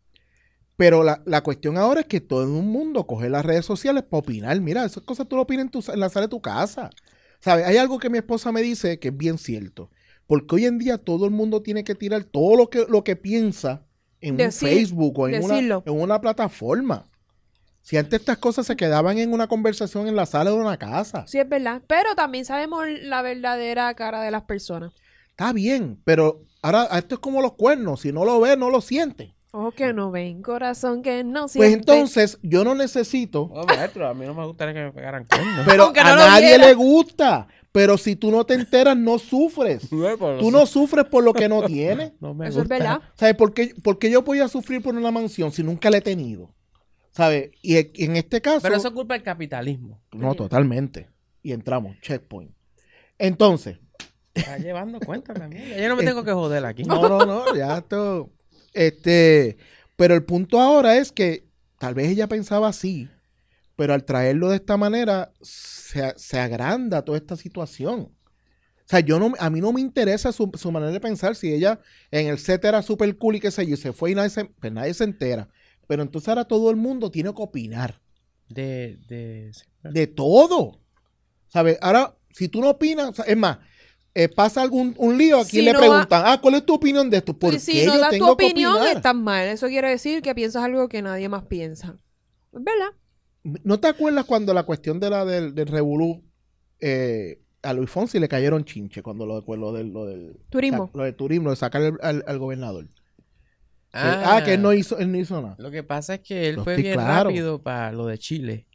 pero la, la cuestión ahora es que todo el mundo coge las redes sociales para opinar. Mira, esas cosas tú lo opinas en, tu- en la sala de tu casa. ¿Sabes? Hay algo que mi esposa me dice que es bien cierto. Porque hoy en día todo el mundo tiene que tirar todo lo que, lo que piensa en Decir- un Facebook o en una, decirlo. en una plataforma. Si antes estas cosas se quedaban en una conversación en la sala de una casa. Sí, es verdad. Pero también sabemos la verdadera cara de las personas. Está bien, pero ahora esto es como los cuernos. Si no lo ves, no lo sientes. Ojos que no ven, corazón que no siente. Pues entonces, yo no necesito, No, maestro, a mí no me gustaría que me pegaran cuernos. pero Aunque a no lo nadie viera. le gusta. Pero si tú no te enteras, no sufres. Tú no sufres por lo que no tienes. No me Eso es gusta. verdad. ¿Sabes por qué, por qué yo voy a sufrir por una mansión si nunca la he tenido? ¿Sabes? Y e- en este caso... Pero eso es culpa del capitalismo. No, totalmente. Y entramos, checkpoint. Entonces, Está llevando cuenta también. Yo no me tengo que joder aquí. no, no, no, ya esto... Este, pero el punto ahora es que tal vez ella pensaba así, pero al traerlo de esta manera se, se agranda toda esta situación. O sea, yo no, a mí no me interesa su, su manera de pensar. Si ella en el set era súper cool y qué sé yo, y se fue y nadie se, pues nadie se entera. Pero entonces ahora todo el mundo tiene que opinar De, de... de todo. ¿Sabes? Ahora, si tú no opinas, o sea, es más, eh, pasa algún un lío, aquí Si le no preguntan, ah, ¿cuál es tu opinión de esto? ¿Por Y si qué no yo das tu tengo que opinión, opinar? estás mal. Eso quiere decir que piensas algo que nadie más piensa. ¿Es verdad? ¿No te acuerdas cuando la cuestión de la del, del revolú eh, a Luis Fonsi le cayeron chinche cuando lo, lo del lo del Turismo. sa- lo de turismo, de sacar el- al, al gobernador? Que- Ah, Ah, que él no hizo, él no hizo nada. Lo que pasa es que él No fue estoy bien claro. rápido para lo de Chile.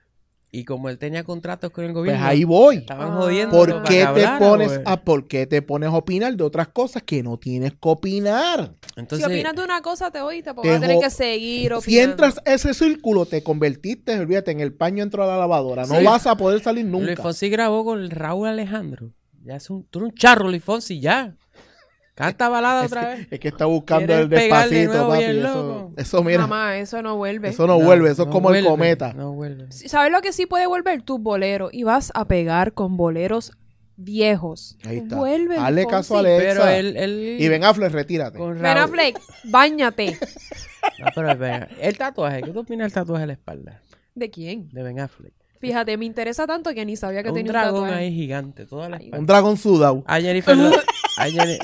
Y como él tenía contratos con el Pues gobierno, ahí voy. estaban Ah. jodiendo. ¿Por para qué que te hablara, pones güey. a por qué te pones a opinar de otras cosas que no tienes que opinar? Entonces, si opinas de una cosa, te oíste, porque te vas a tener jo- que seguir opinando. Si entras a ese círculo, te convertiste, olvídate, en el paño dentro de la lavadora. No Sí. vas a poder salir Luis nunca. Fonsi grabó con el Raúl Alejandro. Ya es un, tú eres un charro, Luis Fonsi, ya. Canta balada Es otra que, vez. es que está buscando Quieres el pegar de despacito, nuevo papi. bien Eso, loco. eso, mira, Mamá, eso no vuelve. eso no, vuelve, eso es como vuelve, el cometa. No vuelve. ¿Sabes lo que sí puede volver? Tus boleros. Y vas a pegar con boleros viejos. Ahí está. Vuelve, Hazle Fonsi. caso a Alexa. Pero él, él Y Ben Affleck, retírate. con Ben Raúl- Affleck, báñate. No, pero Ben- el tatuaje, ¿qué tú opinas del tatuaje de la espalda ¿De quién? de Ben Affleck? Fíjate, me interesa tanto que ni sabía que Un tenía un dragón tatuaje. ahí gigante, toda la Ay, espalda. Un dragón sudado. A Jennifer, Lo- a, Jenny-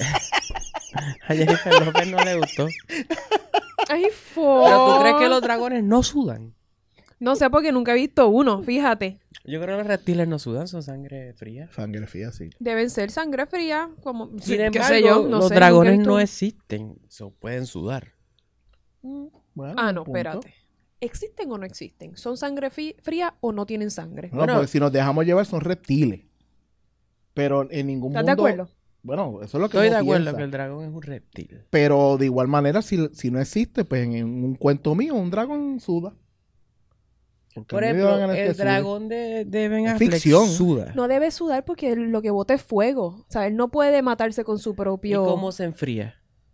a Jennifer López no le gustó. Ay, fo. Pero tú crees que los dragones no sudan. No sé porque nunca he visto uno, fíjate. Yo creo que los reptiles no sudan, son sangre fría. Sangre fría, sí. Deben ser sangre fría, como, sí, Sin qué embargo, sé yo, no los sé, dragones nunca he no visto existen, so, pueden sudar. un- Bueno, Ah, no, punto. espérate. ¿Existen o no existen? ¿Son sangre fi- fría o no tienen sangre? No, Bueno. porque si nos dejamos llevar son reptiles. Pero en ningún ¿Estás mundo... de acuerdo? Bueno, eso es lo que Estoy uno de acuerdo piensa. que el dragón es un reptil. Pero de igual manera, si, si no existe, pues en un cuento mío, un dragón suda. Porque Por a mí me ejemplo, van a ganar el que sude. dragón de, de Ben Es Affleck ficción. suda. No debe sudar porque lo que bota es fuego. O sea, él no puede matarse con su ¿Y propio... cómo se enfría?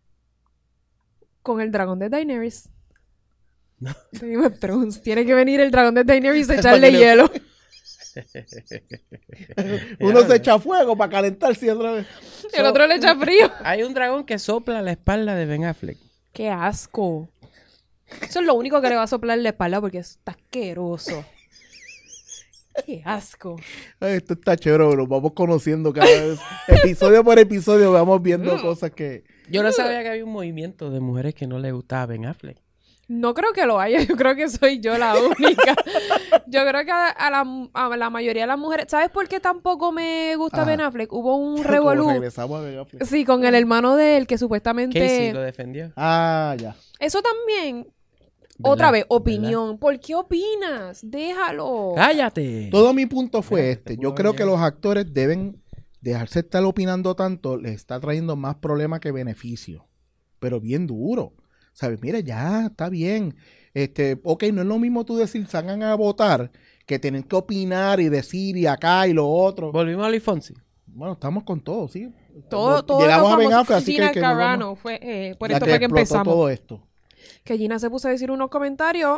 Con el dragón de Daenerys. Game of Thrones. Tiene que venir el dragón de Daenerys a echarle Para que le- hielo. Uno se echa fuego para calentarse otra vez. El otro le echa frío. Hay un dragón que sopla la espalda de Ben Affleck. ¡Qué asco! Eso es lo único que le va a soplar la espalda porque está asqueroso. ¡Qué asco! Ay, esto está chévere, nos vamos conociendo cada vez. Episodio por episodio vamos viendo cosas que... Yo no sabía que había un movimiento de mujeres que no le gustaba Ben Affleck. No creo que lo haya, yo creo que soy yo la única. Yo creo que a, a la, a la mayoría de las mujeres... ¿Sabes por qué tampoco me gusta Ajá. Ben Affleck? Hubo un Como revolú. regresamos a Ben Affleck. Sí, con el hermano de él que supuestamente... Casey lo defendió. Ah, ya. Eso también... ¿Verdad? Otra vez, ¿Verdad? opinión. ¿Por qué opinas? Déjalo. ¡Cállate! Todo mi punto fue Mira, este. te Yo pudo creo haber que llegado. los actores deben dejarse estar opinando tanto, les está trayendo más problemas que beneficios. Pero bien duro. ¿Sabes? Mira, ya, está bien. Este, ok, no es lo mismo tú decir, salgan a votar, que tienen que opinar y decir y acá y lo otro. Volvimos a Luis Fonsi. Bueno, estamos con todo, sí. Todo, todo Llegamos lo a Ben famoso. Affleck, así Gina que, que Carano volvamos- fue, eh, por la esto fue que explotó empezamos. todo esto. Que Gina se puso a decir unos comentarios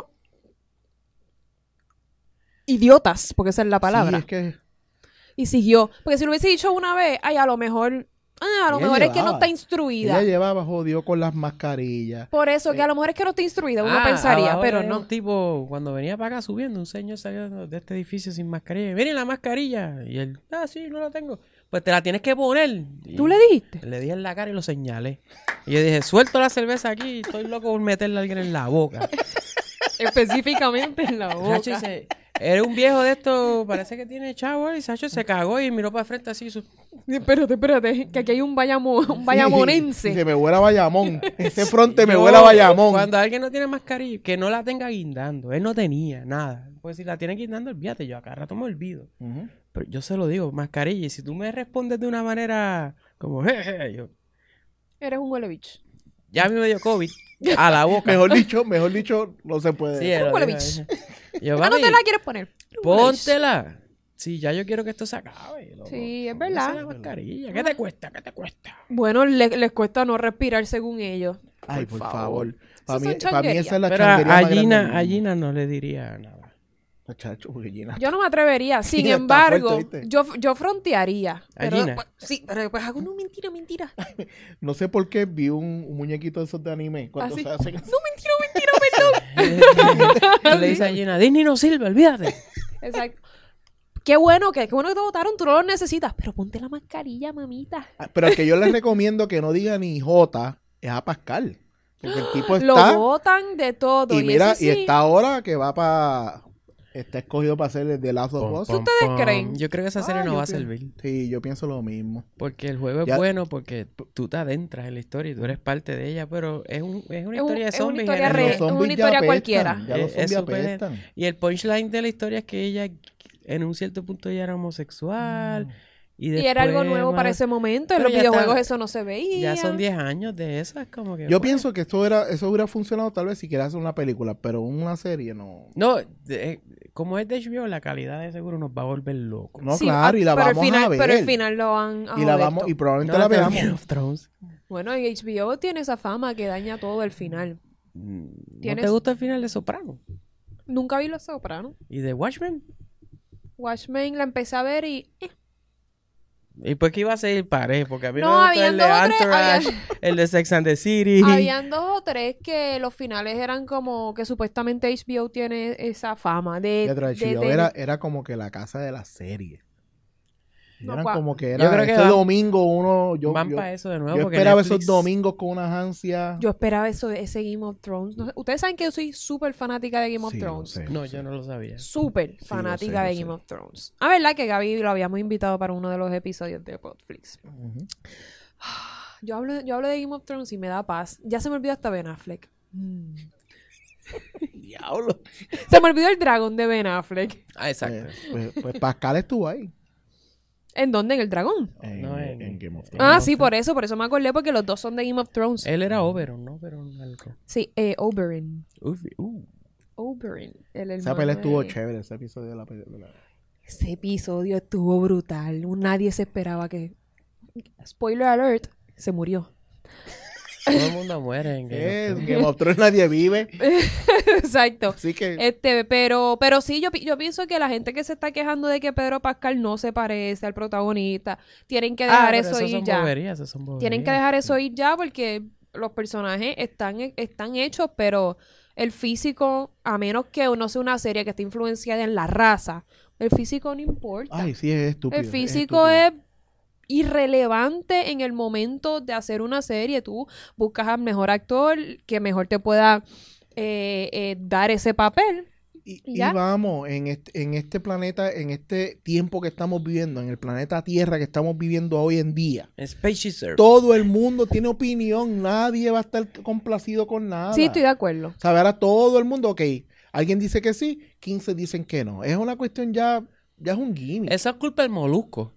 idiotas, porque esa es la palabra. Sí, es que Y siguió. Porque si lo hubiese dicho una vez, ay, a lo mejor, ah, a lo Ella mejor es que no llevaba. está instruida. ella llevaba jodido con las mascarillas. Por eso, que a lo mejor es que no está instruida, uno Ah, pensaría, abajo pero era no. un tipo, cuando venía para acá subiendo, un señor salió de este edificio sin mascarilla. Miren la mascarilla. Y él, ah, sí, no la tengo. Pues te la tienes que poner. Y ¿Tú le dijiste? Le di en la cara y lo señalé. Y yo dije, suelto la cerveza aquí. Estoy loco por meterle a alguien en la boca. Específicamente en la boca. Nacho dice, Era un viejo de estos, parece que tiene chavo, y Sacho se cagó y miró para frente así. Su... Espérate, espérate, que aquí hay un, bayamo, un bayamonense. Sí, que me huele a Bayamón. Ese fronte me Yo, huele a Bayamón. Cuando alguien no tiene mascarilla, que no la tenga guindando. Él no tenía nada. Pues si la tiene guindando, olvídate. Yo acá rato me olvido. Ujú. Pero yo se lo digo, mascarilla. Y si tú me respondes de una manera como, jeje, yo, Eres un huele bicho. ya a mí me dio COVID. A la boca. Mejor dicho, mejor dicho, no se puede. Sí, decir. él lo huele dijo, bicho. dijo. Yo, Ah, no papi, te la quieres poner. póntela. Sí, ya yo quiero que esto se acabe. Loco. Sí, es Póngase verdad. la mascarilla. ¿Qué te cuesta? ¿Qué te cuesta? Bueno, le- les cuesta no respirar según ellos. Ay, por favor. Para Esas mí, son para mí changuerías. esa es la Pero a, changuería a más grande Gina, del a mundo. Gina no le diría nada. Chacho, porque Gina- Yo no me atrevería. Sin Gina está embargo, fuerte, ¿viste? yo, yo frontearía. ¿A Pero, Gina? pues, sí, pero después hago una mentira, mentira. No sé por qué vi un, un muñequito de esos de anime. Cuando ¿Ah, sí? se hacen No, mentira, mentira, perdón. Le dice a Gina, Disney no sirve, olvídate. Exacto. Qué bueno que, qué bueno que te votaron, tú no lo necesitas. Pero ponte la mascarilla, mamita. Ah, pero el que yo les recomiendo que no diga ni J es a Pascal. Porque el tipo Lo está. votan de todo. Y Y, mira, eso sí, y está ahora que va para. Está escogido para hacer el de Last of Us. Pom, ¿Ustedes pom. creen? Yo creo que esa serie Ah, no yo va a pienso- servir. Sí, yo pienso lo mismo. Porque el juego es Ya- bueno porque p- tú te adentras en la historia y tú eres parte de ella, pero es, un, es una Es un- historia de es una zombies. historia en re- el- es una historia ya cualquiera. apestan, Ya los Es- es zombies súper- apestan. Y el punchline de la historia es que ella en un cierto punto ya era homosexual. Mm. Y, y era algo después, nuevo para más- ese momento. En Pero los ya videojuegos está- eso no se veía. Ya son diez años de eso, es como que... Yo bueno. pienso que esto era, eso hubiera funcionado tal vez si quieras hacer una película, pero una serie no. No, de- eh, como es de H B O, la calidad de seguro nos va a volver locos. No, Sí, claro, ah, y la pero al vamos final, a ver. Pero al final lo van a y la joder vamos, todo. y probablemente No, la pero veamos. Game of Thrones. Bueno, y H B O tiene esa fama que daña todo el final. Mm, ¿No ¿Tienes- te gusta el final de Soprano? Nunca vi Los Sopranos. ¿Y de Watchmen? Watchmen la empecé a ver y... eh, ¿Y por qué iba a ser pared? Porque a mí No, me gusta habían el de dos o tres, Entourage, habían- el de Sex and the City. Habían dos o tres que los finales eran como que supuestamente H B O tiene esa fama de... Y atrás, de- H B O de- era, era como que la casa de la serie. No, Eran cua- como que Yo era creo que ese van- domingo uno. Yo, Van yo, para eso de nuevo. yo porque esperaba Netflix- esos domingos con unas ansias. Yo esperaba eso de ese Game of Thrones. No sé, ustedes saben que yo soy súper fanática de Game of Sí, lo Thrones. sé, No, lo yo sé. no lo sabía. Súper lo fanática sé, lo de sé. Game of Thrones. Ah, ¿verdad? Que Gaby lo habíamos invitado para uno de los episodios de Podflix. Ujú. Yo hablo, yo hablo de Game of Thrones y me da paz. Ya se me olvidó hasta Ben Affleck. Mm. Diablo. Se me olvidó el dragón de Ben Affleck. Ah, exacto. Pues, pues, pues Pascal estuvo ahí. ¿En dónde? ¿En el dragón? En, No, en- en Game of en- Thrones. Ah, Game sí, of por eso. Por eso me acordé porque los dos son de Game of Thrones. Él era Oberon, ¿no? Pero algo. Sí, eh, Oberyn. Uf, uh. Oberyn. El Esa hermano pelea estuvo de- chévere, ese episodio de la película. Ese episodio estuvo brutal. Nadie se esperaba que... Spoiler alert. Se murió. Todo el mundo muere en Game of En Thrones. Game of Thrones nadie vive. Exacto. Así que. Este, pero, pero sí, yo, pi- yo pienso que la gente que se está quejando de que Pedro Pascal no se parece al protagonista, tienen que Ah, dejar pero eso esos ir son ya. boberías, esos son boberías. Tienen que dejar eso ir ya porque los personajes están, están hechos, pero el físico, a menos que no sea una serie que esté influenciada en la raza, el físico no importa. Ay, sí, es estúpido. el físico es, irrelevante en el momento de hacer una serie. Tú buscas al mejor actor que mejor te pueda eh, eh, dar ese papel. Y, ¿Y y ya? vamos, en este, en este planeta, en este tiempo que estamos viviendo, en el planeta Tierra que estamos viviendo hoy en día, Spaceship Surf. todo el mundo tiene opinión, nadie va a estar complacido con nada. Sí, estoy de acuerdo. O sea, ahora todo el mundo, ok, alguien dice que sí, quince dicen que no. Es una cuestión ya, ya es un gimmick. Esa es culpa del Molusco.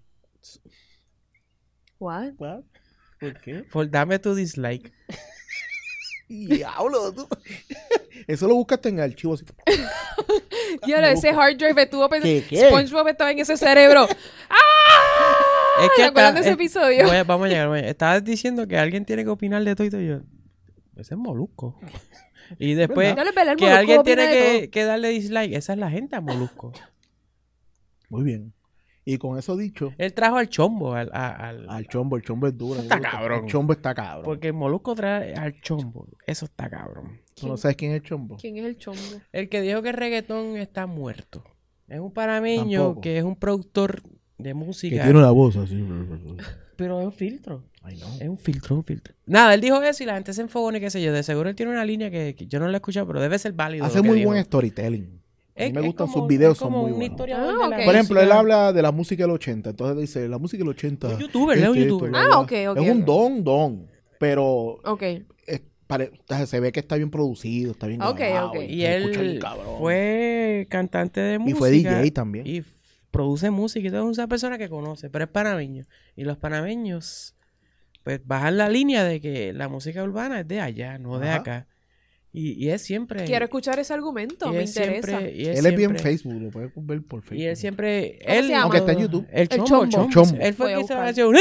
What? What? ¿Por qué? Por dame tu dislike. Diablo, tú. Eso lo buscaste en el archivo. Así. Diablo, ese hard drive estuvo pensando. ¿Qué, qué? SpongeBob estaba en ese cerebro. ¡Ah! Es que ¿Se acuerdan de está- ese es- episodio? voy a- vamos a llegar. voy a- Estabas diciendo que alguien tiene que opinar de todo y todo. y yo, ese es Molusco. Y después Ya le pelé el que Molusco, alguien opina tiene de que, todo. que darle dislike. Esa es la gente a Molusco. Muy bien. Y con eso dicho, Él trajo al chombo. Al, a- al- al chombo, el chombo es duro. Está me gusta. cabrón. El chombo está cabrón. Porque el Molusco trae al chombo. Eso está cabrón. ¿Tú no sabes quién es el chombo? ¿Quién es el chombo? El que dijo que el reggaetón está muerto. Es un panameño Tampoco. que es un productor de música. Que tiene una voz así. Pero es un filtro. Ay, no. Es un filtro, un filtro. Nada, él dijo eso y la gente se enfogó y qué sé yo. De seguro él tiene una línea que, que yo no la he escuchado, pero debe ser válido. Hace lo que muy dijo. buen storytelling. A mí Es- me es gustan como- sus videos, es son como muy un buenos. historiador Ah, de la ok. Por ejemplo, él música. habla de la música del ochenta. Entonces dice, la música del ochenta. Un youtuber, él es un este, esto, youtuber. bla, Ah, bla. ok, ok, Es un ok. don, don. Pero Ok. es- pare- o sea, se ve que está bien producido, está bien Ok, grabado. ok. Y se escucha bien él cabrón. fue cantante de Y música. fue D J también. Y f- produce música y todo. Es una persona que conoce, pero es panameño. Y los panameños, pues, bajan la línea de que la música urbana es de allá, no de Ajá. acá. Y, y es siempre... Quiero escuchar ese argumento, y me él interesa. siempre- y Él es bien siempre- Facebook, lo puedes ver por Facebook. Y él siempre... ¿Cómo él, se llama? Aunque está en YouTube. El El Chombo. Chombo. El Chombo. Chombo. Él fue Voy el a que hizo la buscar.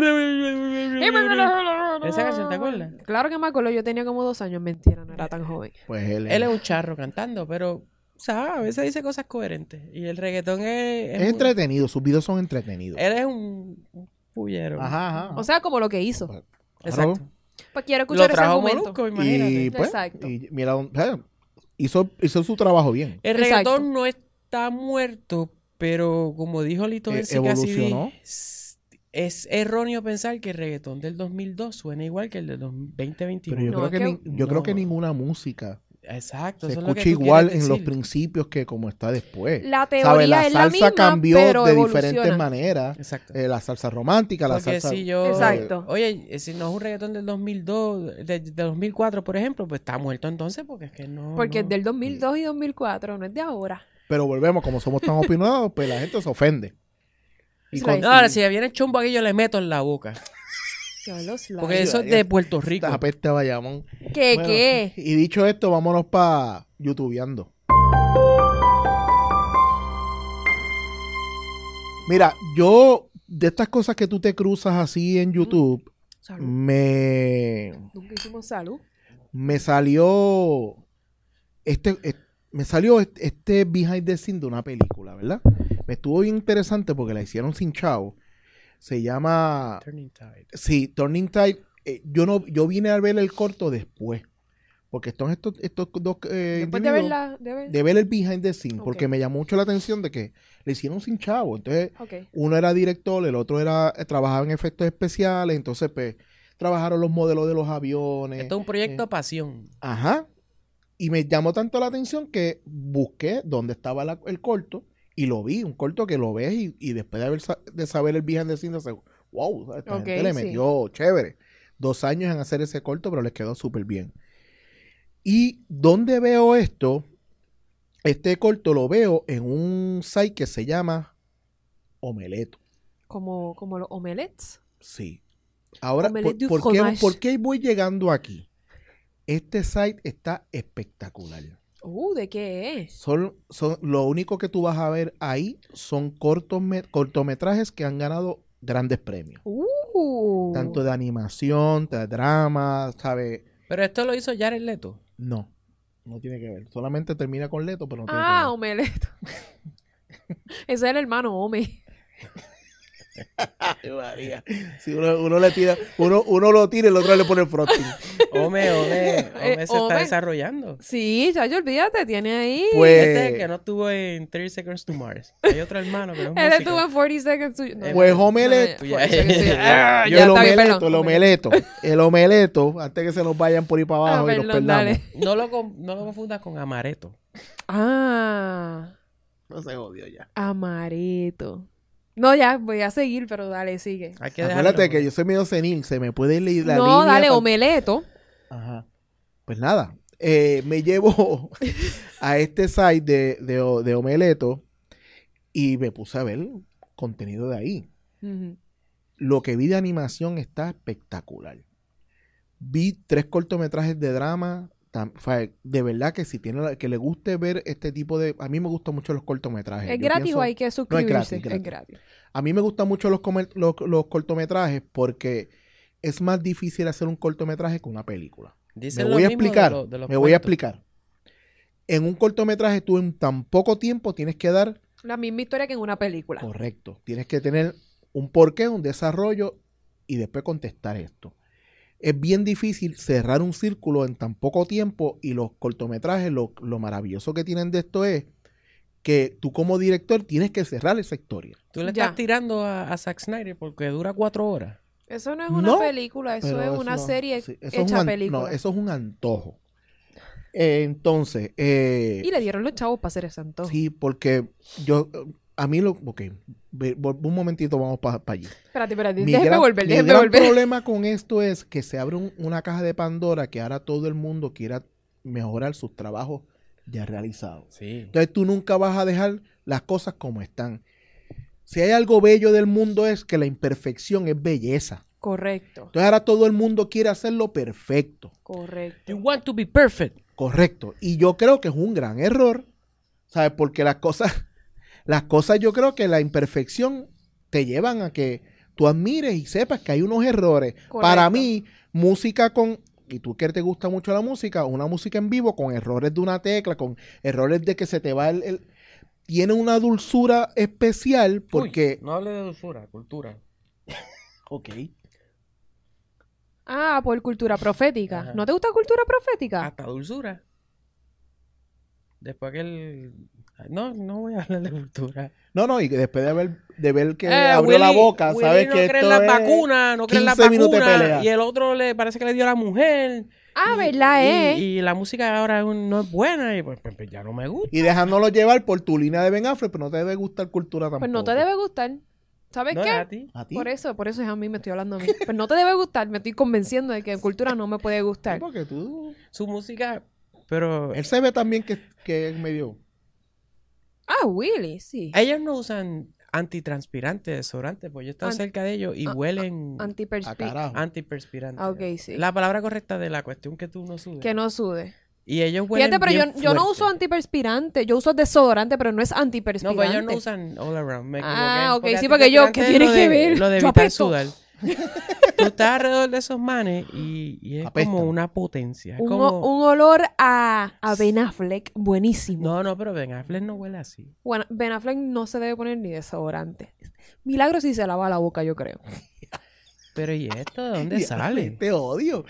canción. Esa canción, ¿te acuerdas? Claro que me acuerdo, yo tenía como dos años, mentira, no era tan joven. Pues él, Él es un charro cantando, pero, ¿sabes? A veces dice cosas coherentes. Y el reggaetón es... es muy- entretenido, sus videos son entretenidos. Él es un, un pullero. Ajá, ajá. O sea, como lo que hizo. Claro. Exacto. Pues quiero Lo escuchar ese trajo argumento. Molusco, imagínate. Y pues, Exacto. y mira, o sea, hizo, hizo su trabajo bien. El Exacto. reggaetón no está muerto, pero como dijo Lito Eh, del C K C D, evolucionó. es, es erróneo pensar que el reggaetón del dos mil dos suena igual que el del dos- veinte veintiuno. Pero yo, No, creo, es que que- ni- yo creo que No. ninguna música Exacto. se eso es lo que escucha tú igual quieres en los decir. principios que como está después. La ¿Sabes? teoría La es la salsa misma, cambió pero de evoluciona. diferentes maneras. Exacto. Eh, la salsa romántica, la Porque salsa... si yo... Exacto. Oye, eh, si no es un reggaetón del dos mil dos, de, de dos mil cuatro, por ejemplo, pues está muerto entonces porque es que no... Porque no. es del dos mil dos y dos mil cuatro, no es de ahora. Pero volvemos, como somos tan opinados, pues la gente se ofende. Y Sí, con, No, ahora si viene el chombo aquí yo le meto en la boca. Diablos, Porque la- eso es de Puerto Rico. esta peste a Bayamón. ¿Qué, Bueno, qué? Y dicho esto, vámonos para YouTubeando. Mira, yo, de estas cosas que tú te cruzas así en YouTube, Salud. me, Nunca hicimos salud. me salió este, eh, me salió este, este behind the scene de una película, ¿verdad? Me estuvo bien interesante porque la hicieron sin chavo. Se llama, Turning Tide. sí, Turning Tide. Eh, yo no, yo vine a ver el corto después, porque estos, estos, estos dos eh, Después de individuos- verla, de ver... de ver el behind the scene, Ok. porque me llamó mucho la atención de que le hicieron sin chavo. Entonces, Ok. uno era director, el otro era eh, trabajaba en efectos especiales, entonces pues trabajaron los modelos de los aviones. Esto es un proyecto eh, pasión. Ajá. Y me llamó tanto la atención que busqué dónde estaba la- el corto y lo vi, un corto que lo ves y, y después de, haber, sa- de saber el behind the scene, dices, wow, esta Ok, gente le sí. metió chévere. Dos años en hacer ese corto, pero les quedó súper bien. ¿Y dónde veo esto? Este corto lo veo en un site que se llama Omeleto. Como, como los omelets. Sí. Ahora, Omelette ¿por, du por qué, fromage. por qué voy llegando aquí? Este site está espectacular. Uh, ¿de qué es? Son, son, lo único que tú vas a ver ahí son cortos me- cortometrajes que han ganado grandes premios. Uh. Tanto de animación, de drama, ¿sabes? Pero esto lo hizo Jared Leto. No, no tiene que ver. Solamente termina con Leto, pero no tiene Ah, que ver. omelet. Ese es el hermano Ome. Ay, María. Si uno, uno le tira, uno, uno lo tira y el otro le pone el frosting. Ome, Ome, Eh, Ome se Ome. está desarrollando. Sí, chacho, olvídate, tiene ahí. Pues, Este es el que no estuvo en thirty Seconds to Mars. Hay otro hermano que no es Él músico. estuvo en forty seconds to... no, Pues no, Omelette. no, Ya, forty seconds to- ya, Ah, yo ya el está bien, omeleto, perdón. el omeleto, el omeleto, antes que se nos vayan por ahí para Ah, abajo y nos perdón, perdamos. dale. No lo, con- no lo confundas con Amaretto. Ah, No se jodió ya. amareto. No, ya, voy a seguir, pero dale, sigue. Hay que Acuérdate dejarlo. que yo soy medio senil, se me puede ir la No, línea dale, pa- omeleto. Ajá. Pues nada, eh, me llevo a este site de, de, de Omeleto y me puse a ver contenido de ahí. Ujú. Lo que vi de animación está espectacular. Vi tres cortometrajes de drama. tam- fue- De verdad que si tiene la- que le guste ver este tipo de... A mí me gustan mucho los cortometrajes. ¿Es Yo gratis pienso- o hay que No, es suscribirse? gratis, Es gratis. gratis. A mí me gustan mucho los, comer- los, los cortometrajes porque es más difícil hacer un cortometraje que una película. Dicen Me lo voy a mismo de explicar. lo- de los me voy a cuentos. explicar. En un cortometraje tú en tan poco tiempo tienes que dar La misma historia que en una película. correcto. Tienes que tener un porqué, un desarrollo y después contestar esto. Es bien difícil cerrar un círculo en tan poco tiempo y los cortometrajes, lo, lo maravilloso que tienen de esto es que tú como director tienes que cerrar esa historia. Tú le Ya. estás tirando a, a Zack Snyder porque dura cuatro horas. Eso no es una No, película, eso Pero es una no- serie sí, eso es hecha un an- película. No, eso es un antojo. Eh, entonces, eh, Y le dieron los chavos para hacer ese antojo. sí, porque yo, a mí lo, ok, ve- vol- un momentito vamos para allí. Espérate, espérate, Mi déjeme gran, volver, mi déjeme gran volver. problema con esto es que se abre un- una caja de Pandora que ahora todo el mundo quiera mejorar sus trabajos ya realizados. Sí. Entonces tú nunca vas a dejar las cosas como están. Si hay algo bello del mundo es que la imperfección es belleza. Correcto, Entonces ahora todo el mundo quiere hacerlo perfecto. correcto. You want to be perfect. Correcto. Y yo creo que es un gran error, ¿sabes? Porque las cosas, las cosas yo creo que la imperfección te llevan a que tú admires y sepas que hay unos errores. Correcto. Para mí, música con, y tú que te gusta mucho la música, una música en vivo con errores de una tecla, con errores de que se te va el... el- tiene una dulzura especial porque... Uy, no hable de dulzura, cultura. Ok. Ah, por cultura profética. Ajá. ¿No te gusta cultura profética? Hasta dulzura. Después que el... No, no voy a hablar de cultura. No, no, y que después de ver, de ver que Eh, abrió la Willy- boca, Willy sabes no que cree esto en las es vacunas, no cree en las quince minutos de vacunas. pelea. Y el otro le parece que le dio a la mujer. Ah, y, ¿verdad, y- eh? Y la música ahora es un- no es buena y pues, pues, pues ya no me gusta. Y dejándolo llevar por tu línea de Ben Affleck, pero no te debe gustar cultura tampoco. Pues no te debe gustar. ¿Sabes No qué? es a ti. ¿A ti? Por eso, por eso es a mí, me estoy hablando a mí. Pues no te debe gustar, me estoy convenciendo de que cultura no me puede Sí, gustar. porque tú... Su música, pero Él se ve también que, que es medio... Ah, Willy, sí. ellos no usan antitranspirante, desodorante, pues yo he estado An- cerca de ellos y a- huelen A Antiperspir... carajo. antiperspirante. Ah, ok, sí. La palabra correcta de la cuestión que tú no sudes. Que no sude. Y ellos huelen Fíjate, pero yo, bien yo no fuerte. uso antiperspirante. Yo uso desodorante, pero no es No, antiperspirante. pues ellos no usan all around. Me Ah, equivoqué. ok, sí, porque yo, ¿qué antiperspirante tiene es lo que de- ver? Lo de Yo evitar apesto. sudar. Tú estás alrededor de esos manes y, y es Apestan. como una potencia. Es Un, como... o- un olor a, a Ben Affleck buenísimo. No, no, pero Ben Affleck no huele así. Bueno, Ben Affleck no se debe poner ni desodorante. Milagro si se lava la boca, yo creo. Pero ¿y esto de dónde Y- sale? Te odio.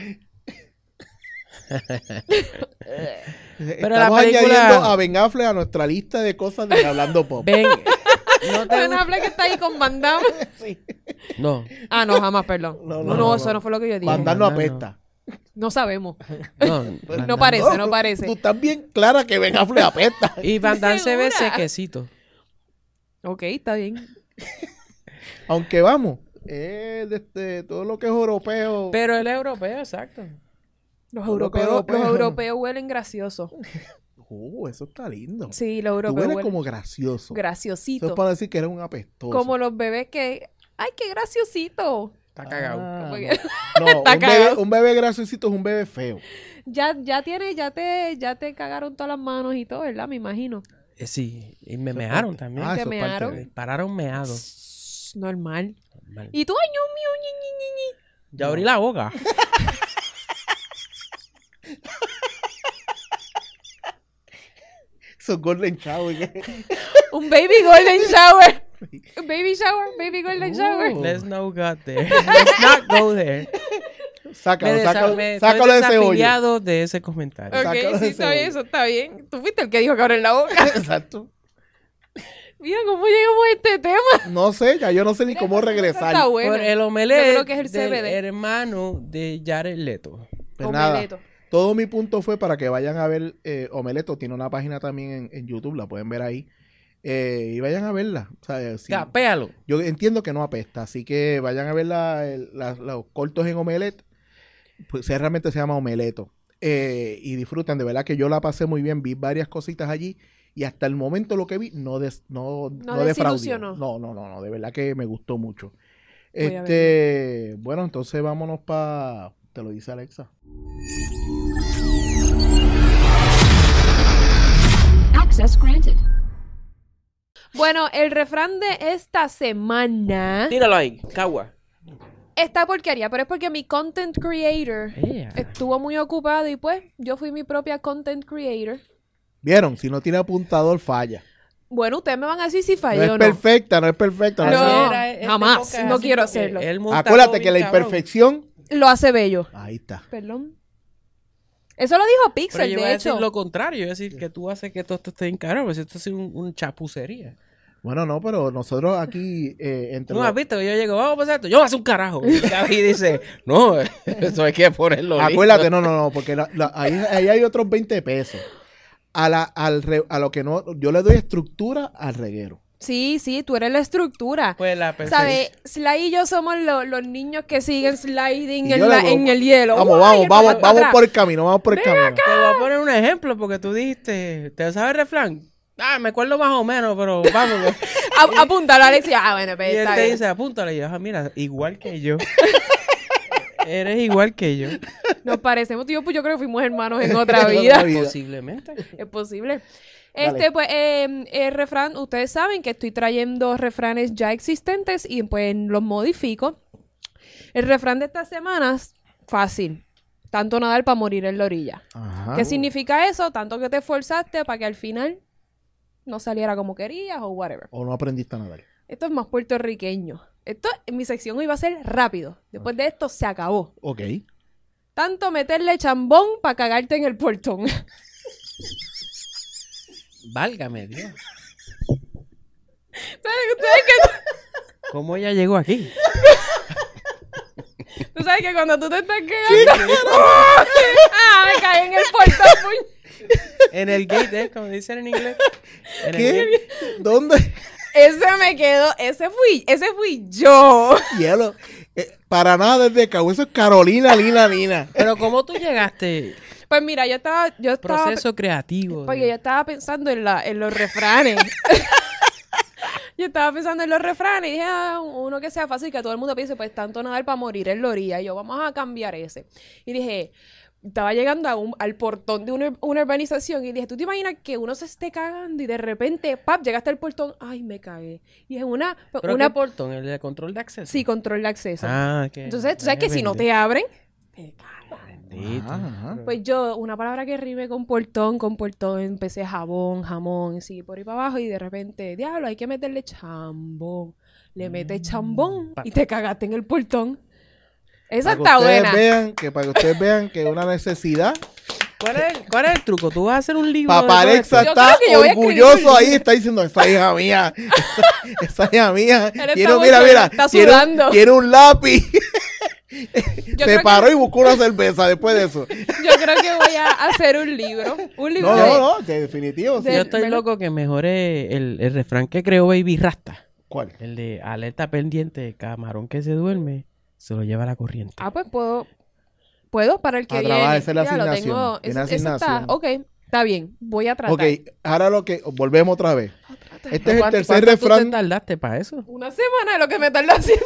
Pero la Estamos película- añadiendo a Ben Affleck a nuestra lista de cosas de Hablando Pop. Ben... No, te Ben gusta- Affleck está ahí con Van Damme. no. Ah, no, jamás, perdón. No, No, no, no, no, eso no. no fue lo que yo dije. Mandando no, no. apesta. No sabemos. No, No Van Damme- parece, no parece. Tú estás bien clara que Ben Affleck apesta. Y Van Damme se ve ¿Segura? sequecito. Ok, está bien. Aunque vamos, eh, de este, todo lo que es europeo. Pero él es europeo, exacto. Los Todo lo que europeos, europeo. los europeos huelen graciosos. Uh, eso está lindo. Sí, los Tú europeos hueles huelen como gracioso. Eso graciosito. es para decir que eres un apestoso. Como los bebés que... ¡Ay, qué graciosito! Está cagado. Ah, Porque- no, no, Está un, bebé, cagado. un bebé graciosito es un bebé feo. Ya, ya tiene, ya te, ya te cagaron todas las manos y todo, ¿verdad? Me imagino. Eh, sí, y me Eso es mearon parte- también. Ah, Te eso es parte mearon. de- Pararon meado. Shh, normal. Normal. Y tú, ay, Dios mío, ñi, ñi, ñi, ñi. Ya abrí la boca. Esos Golden Shower. Un baby golden shower. Un baby shower, baby golden shower. Uh. Let's not go there. Let's not go there. Me Sácalo, desa- sácalo, me sácalo estoy de ese hoyo. desafiliado de ese comentario. Ok, Sácalo de sí, ese está bien, hoyo. eso está bien. Tú fuiste el que dijo que abren la boca. Exacto. Mira cómo llegamos a este tema. No sé, ya yo no sé ni cómo regresar. Está bueno. Por el Yo omelette creo que es el del C B D. hermano de Jared Leto. Pues nada, Omeleto. todo mi punto fue para que vayan a ver eh, Omeleto. Tiene una página también en, en YouTube, la pueden ver ahí. Eh, y vayan a verla. O sea, sí, Capéalo. yo entiendo que no apesta, así que vayan a ver la, el- la- los cortos en Omelette. Pues sí, realmente se llama Omeleto. Eh, y disfruten, de verdad que yo la pasé muy bien. Vi varias cositas allí. Y hasta el momento lo que vi no, des, no, No no defraudió. desilusionó. No, no, no, no. De verdad que me gustó mucho. Voy a Este, bueno, entonces vámonos para. Te lo dice Alexa. Access granted. Bueno, el refrán de esta semana Tíralo ahí, cagua. está porquería, pero es porque mi content creator Ea. estuvo muy ocupado y pues yo fui mi propia content creator. Vieron, si no tiene apuntador, falla. Bueno, ustedes me van a decir si No fallé es o no. perfecta, no es perfecta. No. No. Era este jamás, podcast no así quiero porque hacerlo. él monta Acuérdate todo que la bien cabrón. imperfección. Lo hace bello. Ahí está. Perdón. Eso lo dijo Pero Pixel, yo iba de a decir hecho. lo contrario. Yo iba a decir que tú haces que todo esto esté bien caro. Pues esto es un, un chapucería. Bueno, no, pero nosotros aquí eh, entre ¿No los- has visto que yo llego, vamos a pasar esto? Yo voy a hacer un carajo. Y Gaby dice, no, eso hay que ponerlo listo. Acuérdate, no, no, no, porque la- la- ahí, ahí hay otros veinte pesos. A, la, al re- a lo que no, yo le doy estructura al reguero. Sí, sí, tú eres la estructura. Pues la pensé. ¿Sabes? Sly y yo somos lo- los niños que siguen sliding Y en, yo la- le digo, en el hielo. Vamos, Uy, vamos, el vamos, para vamos atrás. por el camino, vamos por el camino. Te voy a poner un ejemplo porque tú dijiste, ¿te sabes el refrán? Ah, me acuerdo más o menos, pero vamos. A- Apúntalo, Alexia. Ah, bueno, pues Y él está te bien. dice, apúntale. Y yo, ah, mira, igual que yo. Eres igual que yo. Nos parecemos, tío, pues yo creo que fuimos hermanos en otra En vida. otra vida. Posiblemente. Es posible. Dale. Este, pues, eh, el refrán, ustedes saben que estoy trayendo refranes ya existentes y pues los modifico. El refrán de estas semanas, fácil. Tanto nadar para morir en la orilla. Ajá. ¿Qué significa eso? Tanto que te esforzaste para que al final no saliera como querías o whatever. O no aprendiste a nadar. Esto es más puertorriqueño. Esto, en mi sección hoy va a ser rápido. Después de esto se acabó. Ok. Tanto meterle chambón para cagarte en el portón. Válgame Dios. ¿Sabes, ustedes que, ¿Cómo ella llegó aquí? tú sabes que cuando tú te estás cagando... ¡Ah! Me caí en el portón. puñ. En el gate, ¿eh? Como dicen en inglés. En el ¿Qué? gate. ¿Dónde? Ese me quedó... Ese fui, ese fui yo. Hielo. Eh, para nada desde Cabo. Eso es Carolina, Lina, Lina. Pero ¿cómo tú llegaste? Pues mira, yo estaba... Yo estaba Proceso creativo. Porque de- yo estaba pensando en, la, en los refranes. Yo estaba pensando en los refranes y dije, ah, uno que sea fácil, que todo el mundo piense, pues tanto nadar para morir en la orilla. Y yo, vamos a cambiar ese. Y dije, estaba llegando a un- al portón de una, una urbanización y dije, ¿tú te imaginas que uno se esté cagando y de repente, pap, llegaste al portón? Ay, me cagué. Y es una... ¿Pero una qué portón? ¿El de control de acceso? sí, control de acceso. Ah, que... Entonces, tú sabes que si no te abren, te cagas. Bendito. Ajá, ajá. Pues yo, una palabra que rime con portón, con portón, empecé jabón, jamón, así por ahí para abajo y de repente, diablo, hay que meterle chambón. Le metes chambón y te cagaste en el portón. Esa Para que está ustedes buena. vean que para que ustedes vean que una necesidad. ¿Cuál es, el, ¿Cuál es el truco? ¿Tú vas a hacer un libro? Papá de todo Alexa esto? Yo está creo que yo voy a escribir orgulloso un ahí, libro. está diciendo, esa hija mía, esa, esa hija mía. Él está Quiero, muy mira, bien, mira, está quiero, sudando. quiero un lápiz. Yo Se creo paró que- y buscó una cerveza después de eso. Yo creo que voy a hacer un libro. Un libro No, de... no, no, de definitivo. sí. de- Yo estoy ¿verdad? loco que mejore el, el refrán que creó Baby Rasta. ¿Cuál? El de alerta pendiente, camarón que se duerme, se lo lleva la corriente. Ah, pues puedo... Puedo para el que A viene. trabajar, esa es la Ya lo asignación. tengo. Tiene Eso- eso está... asignación. Ok, está bien. Voy a tratar. Ok, ahora lo que, volvemos otra vez. Este es el ¿Cuánto- tercer cuánto tú refrán. te tardaste para eso? Una semana es lo que me tardó haciendo.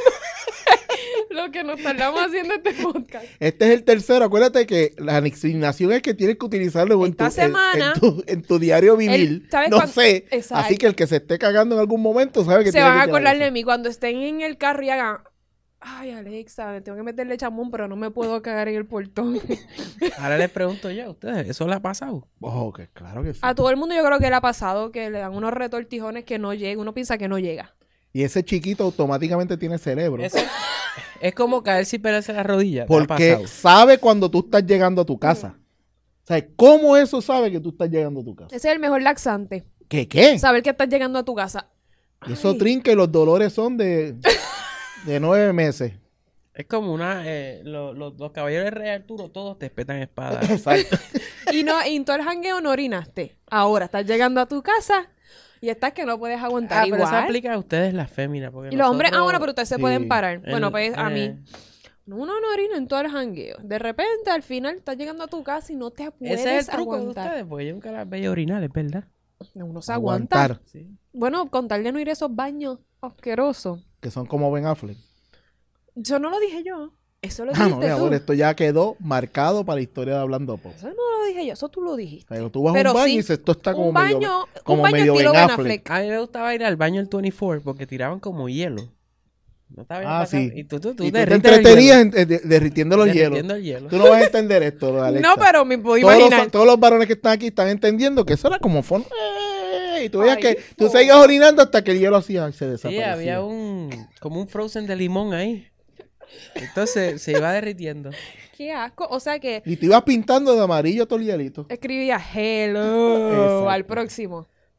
Lo que nos tardamos haciendo este podcast. Este es el tercero. Acuérdate que la asignación es que tienes que utilizarlo en tu, Esta en- semana- en, tu, en tu diario vivir. El- ¿sabes no cuán- sé. Exacto. Así que el que se esté cagando en algún momento sabe que Se tiene van a que acordar tirar de mí cuando estén en el carro y hagan. Ay, Alexa, me tengo que meterle chamón, pero no me puedo cagar en el portón. Ahora les pregunto yo a ustedes, ¿eso le ha pasado? eso. Oh, que claro que sí. A todo el mundo yo creo que le ha pasado que le dan unos retortijones que no llega. Uno piensa que no llega. Y ese chiquito automáticamente tiene cerebro. Eso es como caer sin pelarse la rodilla. ¿te ha Porque pasado? sabe cuando tú estás llegando a tu casa. O sea, ¿cómo eso sabe que tú estás llegando a tu casa? Ese es el mejor laxante. ¿Qué qué? Saber que estás llegando a tu casa. Eso Ay. trinca y los dolores son de, de nueve meses. Es como una... eh, lo- lo- los caballeros de Rey Arturo todos te espetan espada. Exacto. Y no, y en todo el jangueo no orinaste. Ahora estás llegando a tu casa y estás que no puedes aguantar Ah, pero igual. eso aplica a ustedes las féminas. Porque Y los hombres, ah, nosotros- bueno, pero ustedes se Sí. pueden parar. el- Bueno, pues a eh, mí. Uno no orina en todo el jangueo. De repente, al final, estás llegando a tu casa y no te puedes Ese es el truco de aguantar. ustedes, porque yo nunca las veía orinar, es verdad. Uno se aguanta. Aguantar. Sí. Bueno, con tal de no ir a esos baños asquerosos. Que son como Ben Affleck. Eso no lo dije yo. Eso lo Ah, no, dijiste mi tú. amor, esto ya quedó marcado para la historia de Hablando Pop. Eso no lo dije yo. Eso tú lo dijiste. Pero tú vas Pero a un baño sí, y dices, esto está como un medio... baño, como un baño medio estilo Ben Ben Affleck. Affleck. A mí me gustaba ir al baño del veinticuatro porque tiraban como hielo. ¿No te había Ah, pasado? sí. Y tú, tú, tú Y tú te derrites el entretenías hielo. en- en- de- derritiendo los hielos. Derritiendo el hielo. Tú no vas a entender esto, Alexa. No, pero me puedo todos imaginar. los, todos los varones que están aquí están entendiendo que eso era como fondo. Y tú veías Ay, que tú po. seguías orinando hasta que el hielo hacía y se Sí, desaparecía. había un... como un frozen de limón ahí. Entonces se iba derritiendo. Qué asco. O sea que Y te ibas pintando de amarillo todo el hielito. escribía hello Exacto. al próximo.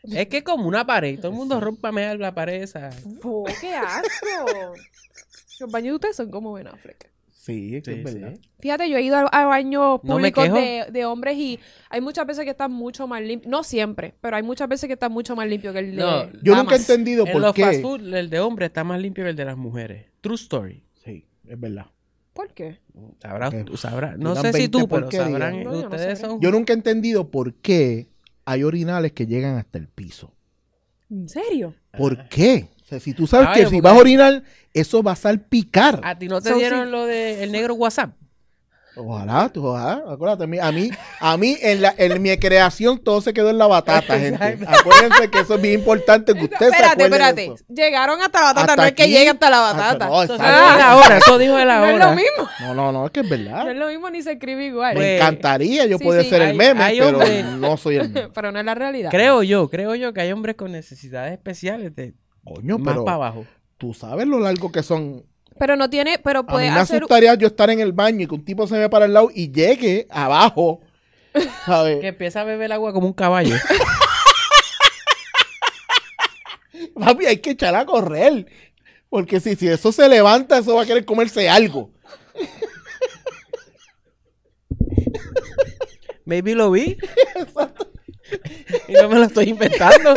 Es que es como una pared. Todo el mundo rompe a mear la pared esa. Oh, ¡qué asco! Los baños de ustedes son como Ben Affleck. Sí, es que Sí, es verdad. sí. Fíjate, yo he ido a, a baños No me públicos quejo. de, de hombres y hay muchas veces que están mucho más limpios. No siempre, pero hay muchas veces que están mucho más limpios que el de No, Yo nunca he damas. entendido En por los qué. fast food, el de hombre está más limpio que el de las mujeres. True story. Sí, es verdad. ¿Por qué? Sabrá, Ok. tú sabrás. No Tiran sé si tú, veinte pero porquerías. sabrán. No, yo no Ustedes sabré. son. Yo nunca he entendido por qué hay orinales que llegan hasta el piso. ¿En serio? ¿Por qué? O sea, si tú sabes Ay, que si porque- vas a orinar, eso va a salpicar. ¿A ti no te So, dieron sí. lo del negro WhatsApp? Ojalá, tú, ojalá. Acuérdate, a mí, a mí, a mí en, la, en mi creación todo se quedó en la batata, gente. Exacto. Acuérdense que eso es bien importante que ustedes se Espérate, acuerden de espérate. eso. Llegaron hasta la batata, Hasta no es que aquí, llegue hasta la hasta- batata. no, Eso exacto. dijo él ahora. Eso dijo él No ahora. es lo mismo. No, no, no, es que es No verdad. es lo mismo ni se escribe igual. Me Pues- encantaría yo Sí, poder sí, ser el hay- meme, hay pero hombres- no soy el meme. Pero no es la realidad. Creo yo, creo yo que hay hombres con necesidades especiales de Coño, más pero para abajo. tú sabes lo largo que son. Pero no tiene, pero A puede mí me hacer... asustaría yo estar en el baño y que un tipo se me para al lado y llegue abajo. ¿Sabes? Que empieza a beber agua como un caballo. Papi, hay que echar a correr. Porque si, si eso se levanta, eso va a querer comerse algo. Maybe lo vi. Y no me lo estoy inventando.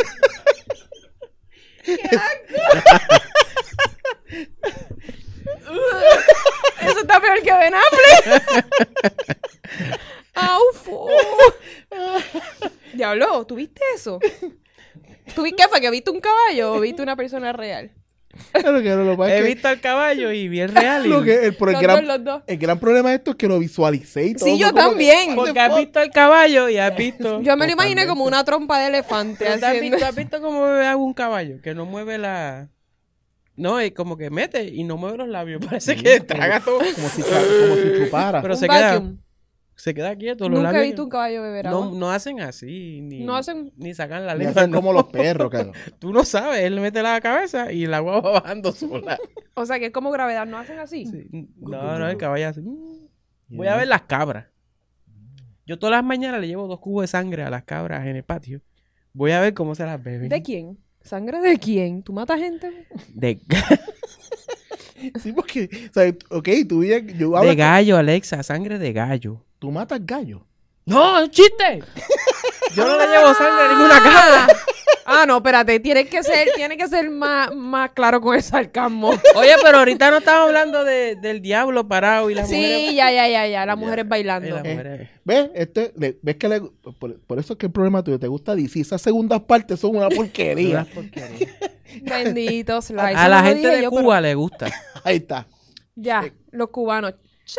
Eso está peor que Ben Affleck. ¡Au, fu! Diablo, ¿tuviste eso? ¿Tuviste qué fue? ¿Que viste un caballo o viste una persona real? Pero que lo que pasa He es que- visto al caballo y bien real. y- lo que- el, pero el Los gran, dos, los dos. el gran problema de esto es que lo visualicé y todo. Sí, yo fue como que, también. what the Porque has fuck? visto al caballo y has visto. Yo me lo imaginé Totalmente. como una trompa de elefante. Pero ¿te has haciendo- visto, has visto cómo bebe agua un caballo? Que no mueve la. No, es como que mete y no mueve los labios. Parece Sí, que como- traga todo. Como si, como si chupara. Pero un se queda, vacuum. se queda quieto. Los Nunca he labios visto un caballo beber no, agua. no hacen así. Ni, No hacen- ni sacan la Y lengua. hacen no. como los perros, claro. Tú no sabes. Él le mete la cabeza y el agua va bajando sola. O sea, que es como gravedad. ¿No hacen así? Sí. No, no, el caballo hace. "Mm". Voy a ver las cabras. Yo todas las mañanas le llevo dos cubos de sangre a las cabras en el patio. Voy a ver cómo se las beben. ¿De quién? ¿Sangre de quién? ¿Tú matas gente? De, Sí, porque, o sea, ok, tú, vi- yo hablo de gallo, Alexa. Sangre de gallo. tú matas gallo. ¡No, es un chiste! Yo no le llevo sangre a ninguna cabra. Ah, no, espérate. Tiene que ser, tiene que ser más, más claro con el sarcasmo. Oye, pero ahorita no estamos hablando de, del diablo parado y las Sí, mujeres. ya, ya, ya, ya. Las mujeres Y bailando. las mujeres. ¿Ves? Este, le- ¿Ves que le, por, por eso es que el problema tuyo te gusta D C? Esas segundas partes son una porquería. Unas porquerías. Bendito Slice. A Eso la no lo gente dije de yo, pero- Cuba le gusta. Ahí está. Ya, los cubanos.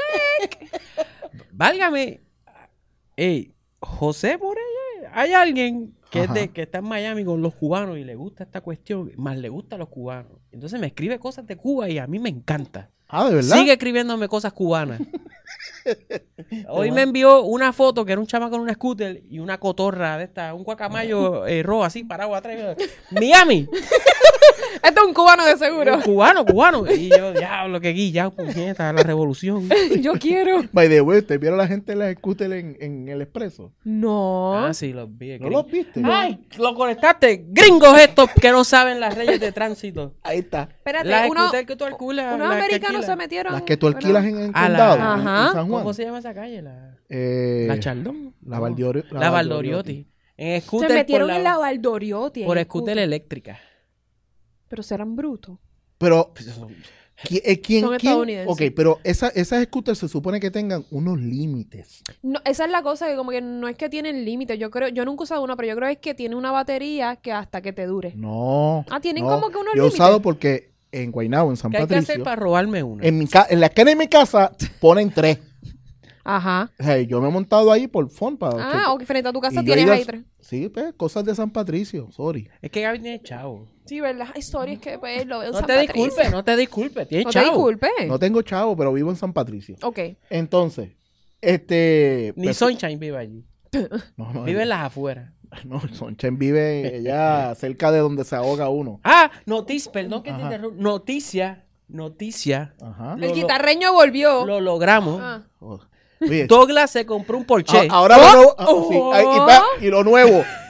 Válgame. Ey, José Morella, hay alguien que, es de, Ajá. que está en Miami con los cubanos y le gusta esta cuestión, más le gusta a los cubanos. Entonces me escribe cosas de Cuba y a mí me encanta. Ah, ¿de verdad? Sigue escribiéndome cosas cubanas. Hoy me envió una foto que era un chama con una scooter y una cotorra de esta, un guacamayo eh, rojo así parado atrás. Miami, Esto es un cubano de seguro. un cubano, cubano. Y yo, diablo, que guilla, puñeta, la revolución. Yo quiero. By the way, ¿te vieron la gente en la scooter en, en el expreso? No. Ah, sí, los vi. ¿No gring- los viste? ¡Ay! Lo conectaste. Gringos estos que no saben las leyes de tránsito. Ahí está. Espérate, Las uno, scooter que tú alquilas. unos las que americanos alquilas. se metieron. Las que tú alquilas en, en A la- Condado, en- Ajá. en San Juan. ¿Cómo se llama esa calle? La, Eh, la Chaldón. La No. Valdiori- La, la Valdoriotti. En Se scooter metieron por en la Valdoriotti. por en scooter scooter. eléctrica. Pero serán brutos. Pero, ¿qui- eh, ¿quién? Son quién? estadounidenses. Ok, pero esa, esas scooters se supone que tengan unos límites. No, esa es la cosa que como que no es que tienen límites. Yo creo, yo nunca he usado una, pero yo creo es que tiene una batería que hasta que te dure. No. Ah, tienen no. como que unos Yo he límites. usado porque en Guaynabo, en San ¿Qué hay que hacer Patricio, para robarme una? en, mi ca- en la esquina de mi casa ponen tres. Ajá. O sea, yo me he montado ahí por phone para... Ah, ok, frente a tu casa Y yo he tienes ido ahí al- tres. Sí, pues, cosas de San Patricio, sorry. Es que Gaby tiene chavo. Sí, ¿verdad? Ay, sorry, es que pues, lo veo en No San te Patricio. disculpes, no te disculpes. Tiene No te chavo. disculpes. No tengo chavo, pero vivo en San Patricio. Ok. Entonces, este... Ni pues, Sunshine vive allí. No, no, Vive en las afueras. no, Sonchen vive allá cerca de donde se ahoga uno. Ah, noticia, perdón que te Ajá. interrumpa. Noticia, noticia. Ajá. Lo- El lo- guitarreño volvió. Lo logramos. Ah. Oh. Oye, Douglas se compró un Porsche. a- ahora lo nuevo, ah, sí, ay, y, pa- y lo nuevo,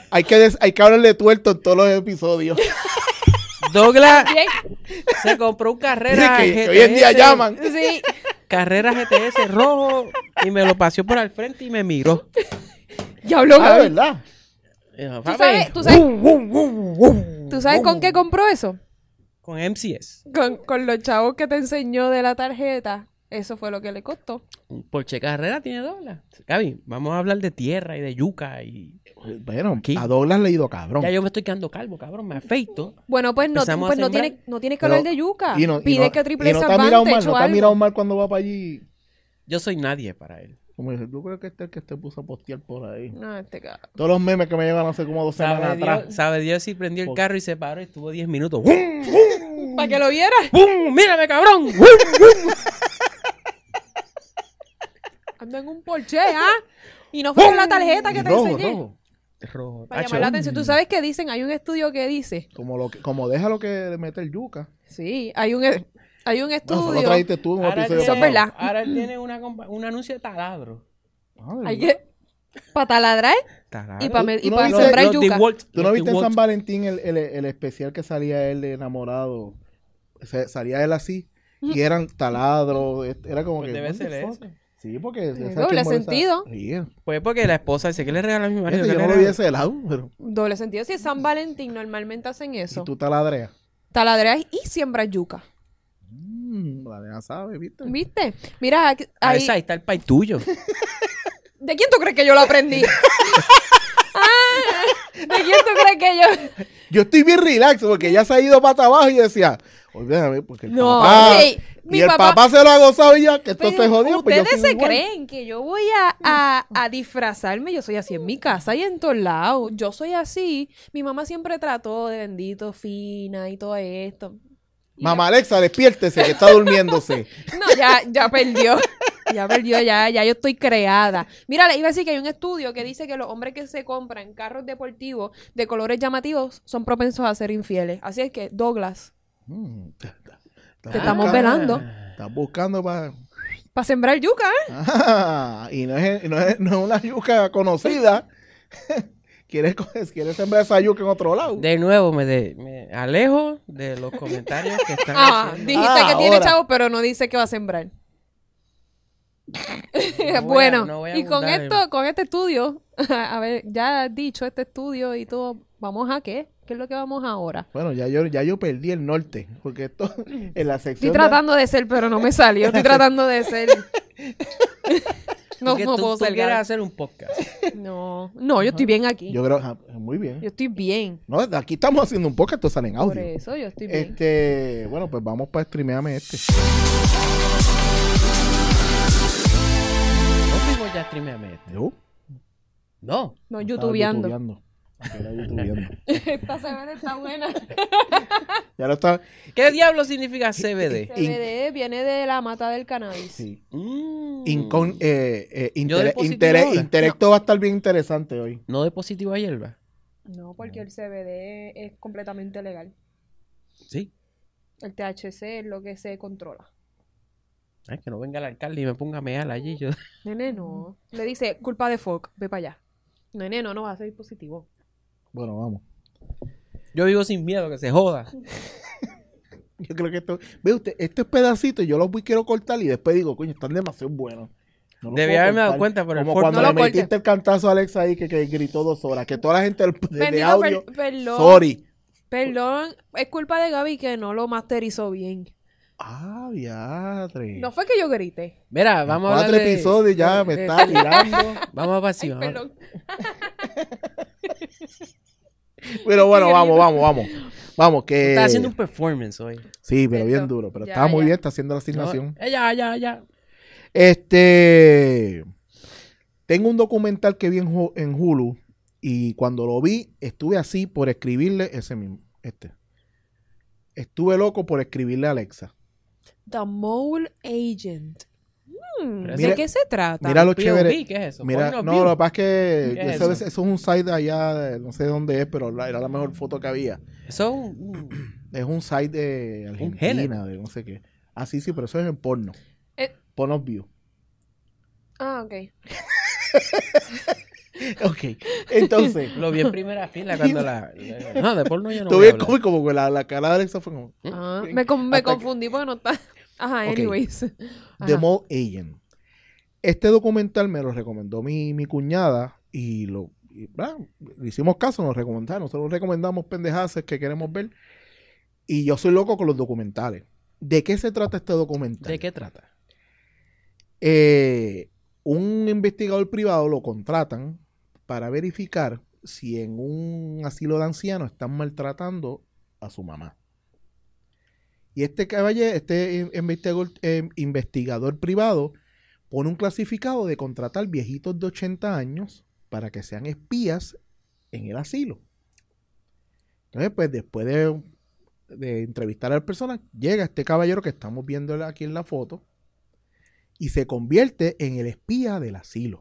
hay, que des- hay que hablarle tuerto en todos los episodios. Douglas Bien. se compró un carrera que, G que T S, hoy en día llaman. Sí. carrera G T S rojo y me lo paseó por al frente y me miró. Ya habló Ah, Gaby. ¿verdad? Y dijo, ¿Tú "Papi, sabes, tú sabes, ¿tú sabes con qué compró eso? con M C S. Con, con los chavos que te enseñó de la tarjeta. Eso fue lo que le costó. Un Porsche Carrera tiene dólares. Gaby, vamos a hablar de tierra y de yuca y... Bueno, Aquí. a Douglas le ha ido cabrón. Ya yo me estoy quedando calvo, cabrón, me afeito. Bueno, pues no, Empezamos a pues no, sembrar. tiene, no tienes que Pero- hablar de yuca. Y no, y Pide no- que Triple y no S te ha mirado mal, Advantage no o te ha algo. mirado mal cuando va para allí. Yo soy nadie para él. Como dice, yo creo que este es el que te puso a postear por ahí. No, este cabrón. Todos los memes que me llevan hace como dos semanas Sabe atrás. Dios, sabe Dios si prendió el Por- carro y se paró y estuvo diez minutos. ¡Bum! Para que lo vieras. ¡Bum! ¡Mírame, cabrón! ¡Bum! ¡Bum! Anda en un Porsche, ¿ah? Y no fue con la tarjeta que Y te rojo, enseñé. rojo. Rojo. Para Tacho, llamar la atención. ¿Tú sabes qué dicen? Hay un estudio que dice. Como, lo que, como deja lo que le mete el yuca. Sí, hay un, hay un No, eso lo estudio. trajiste tú en un Ahora él episodio Eso es tiene, pasado. verdad. ahora él tiene una compa- un anuncio de taladro. Madre Hay mía. que. Para taladrar Taladro. y para ¿Tú no pa viste- sembrar Los yuca. DeWalt, ¿Tú no los viste en DeWalt. San Valentín el, el, el especial que salía él de enamorado? Se- salía él así. Y eran taladros. Era como Pues que. debe what the ser fuck? ese. Sí, porque. Sí, esa doble que molesta- sentido. Sí, Pues porque la esposa dice que le regala a mi marido. Fíjate, que yo le no lo vi de regala. ese lado, pero. Doble sentido. Si es San Valentín, normalmente hacen Y eso. tú taladreas. Taladreas y siembras yuca. Mmm, la nena sabe, ¿viste? ¿Viste? Mira, aquí- A ahí. esa, ahí está el pay tuyo. ¿De quién tú crees que yo lo aprendí? Ah, ¿de quién tú crees que yo? Yo estoy bien relax porque ella se ha ido para abajo y decía, olvídame, porque el No, papá. sí, mi y el papá- papá, se lo ha gozado y ya, que esto Pero se jodió. Pues yo ustedes sigo se igual. creen que yo voy a, a, a disfrazarme. Yo soy así en mi casa y en todos lados. Yo soy así. Mi mamá siempre trató de bendito, fina y todo esto. Y Mamá Alexa, despiértese, que está durmiéndose. No, ya, ya perdió. Ya perdió, ya, ya yo estoy creada. Mira, le iba a decir que hay un estudio que dice que los hombres que se compran carros deportivos de colores llamativos son propensos a ser infieles. Así es que, Douglas, Mm, te- te- te estamos buscando- velando Estás buscando para... para sembrar yuca, ¿eh? Ah, y no es, no, es, no es una yuca conocida. ¿Quieres, co- ¿Quieres sembrar esa yuca en otro lado? De nuevo, me, de- me alejo de los comentarios que están Ah, haciendo. dijiste Ah, que tiene ahora. chavos, pero no dice que va a sembrar. voy a- bueno, no voy a y con abundar en- esto, con este estudio, a ver, ya has dicho este estudio y todo, ¿vamos a qué? ¿Qué es lo que vamos ahora? Bueno, ya yo, ya yo perdí el norte. Porque esto en la sección... Estoy de- tratando de ser, pero no me salió. Estoy tratando de ser. No, Porque no tú, puedo tú ser. quieres Gaby. hacer un podcast. No, no, yo estoy bien aquí. Yo, Yo creo... ah, muy bien. estoy bien. No, aquí estamos haciendo un podcast, esto sale en Por audio. eso yo estoy bien. Este, bueno, pues vamos para streamearme este. No fuimos ya a streamearme este. ¿Yo? No. No, Estaba youtubeando. youtubeando. Era youtubeando. Esta semana está buena. Ya lo está. ¿Qué diablo significa C B D? C B D viene de la mata del cannabis. Sí. Mm. Incon, eh, eh, Yo intele- de positivo intele- ahora. intelecto va a estar bien interesante hoy. No de positivo a hierba. No, porque el C B D es completamente legal. Sí. El T H C es lo que se controla. Ay, que no venga el alcalde y me ponga a mear allí. Yo... Nene, no. Le dice, culpa de F O C, ve para allá. Nene, no, no va a ser positivo. Bueno, vamos. yo vivo sin miedo, que se joda. Yo creo que esto. Ve usted, estos pedacitos yo los voy quiero cortar y después digo, coño, están demasiado buenos. No los Debí puedo haberme dado cortar. cuenta, pero el Como Ford cuando no le lo corte. metiste el cantazo a Alexa ahí que, que gritó dos horas. Que toda la gente del- de, de Bendito, audio. per- perdón. Sorry. Perdón, es culpa de Gaby que no lo masterizó bien. Ah, diadre. No fue que yo grité. Mira, vamos a Cuatro hablar de... episodios ya me de- está tirando. Vamos para encima. Ay, vamos. perdón. Pero bueno, vamos, vamos, vamos. Vamos, que. Está haciendo un performance hoy. Sí, pero bien Esto, duro. Pero ya, estaba muy ya. bien, está haciendo la asignación. No, eh, ya, ya, ya. Este. Tengo un documental que vi en, Hu- en Hulu. Y cuando lo vi, estuve así por escribirle ese mismo. Este. Estuve loco por escribirle a Alexa. The Mole Agent. Hmm, Pero ¿De mira- qué se trata? Mira lo P O V, chévere. ¿qué es eso? Mira, Point of no, view. lo que pasa es que ¿Qué es eso, eso? es, eso es un site allá, de- no sé dónde es, pero la- era la mejor foto que había. Eso es un- un- Es un site de Argentina, género. de no sé qué. Ah, sí, sí, pero eso es en porno. Eh. Porno view. Ah, ok. Ok, entonces, Lo vi en primera fila cuando la... la- No, de porno yo no tú voy a ves hablar. como, como que la, la cara de Alexa fue como... Ah, me, con- me Hasta que- confundí porque no está. Ajá, Ok. anyways. The Ajá. Mole Agent. Este documental me lo recomendó mi, mi cuñada y lo y, ¿verdad? Le hicimos caso, nos recomendaron. Nosotros recomendamos pendejadas que queremos ver. Y yo soy loco con los documentales. ¿De qué se trata este documental? ¿De qué trata? Eh, un investigador privado lo contratan para verificar si en un asilo de ancianos están maltratando a su mamá. Y este caballero, este investigador, eh, investigador privado pone un clasificado de contratar viejitos de ochenta años para que sean espías en el asilo. Entonces, pues después de, de entrevistar a la persona, llega este caballero que estamos viendo aquí en la foto y se convierte en el espía del asilo.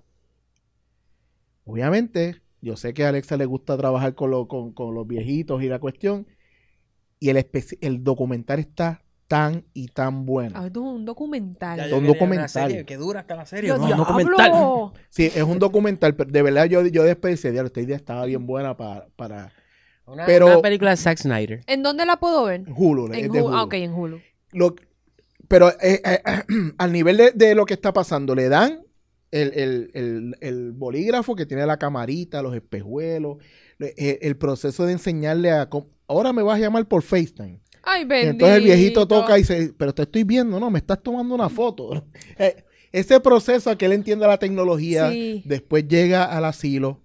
Obviamente, yo sé que a Alexa le gusta trabajar con, lo, con, con los viejitos y la cuestión, y el, especi- el documental está tan y tan bueno. Ah, esto es un documental. yo- un documental. Que dura hasta la serie. ¡Yo, No, un diablo! documental. Sí, es un documental, pero de verdad yo, yo después decía, "Diablo, esta idea estaba bien buena para, para Una, Pero- una película de Zack Snyder. ¿En dónde la puedo ver? Hulu". es En de Hulu. Ah, Hulu. ok, en Hulu. Lo- pero eh, eh, al nivel de, de lo que está pasando, le dan el, el- el- el bolígrafo que tiene la camarita, los espejuelos, le- eh, el proceso de enseñarle a... com- Ahora me vas a llamar por FaceTime. Ay, Y bendito. entonces el viejito toca y dice, pero te estoy viendo, no, me estás tomando una foto. Eh, ese proceso a que él entienda la tecnología, Sí. después llega al asilo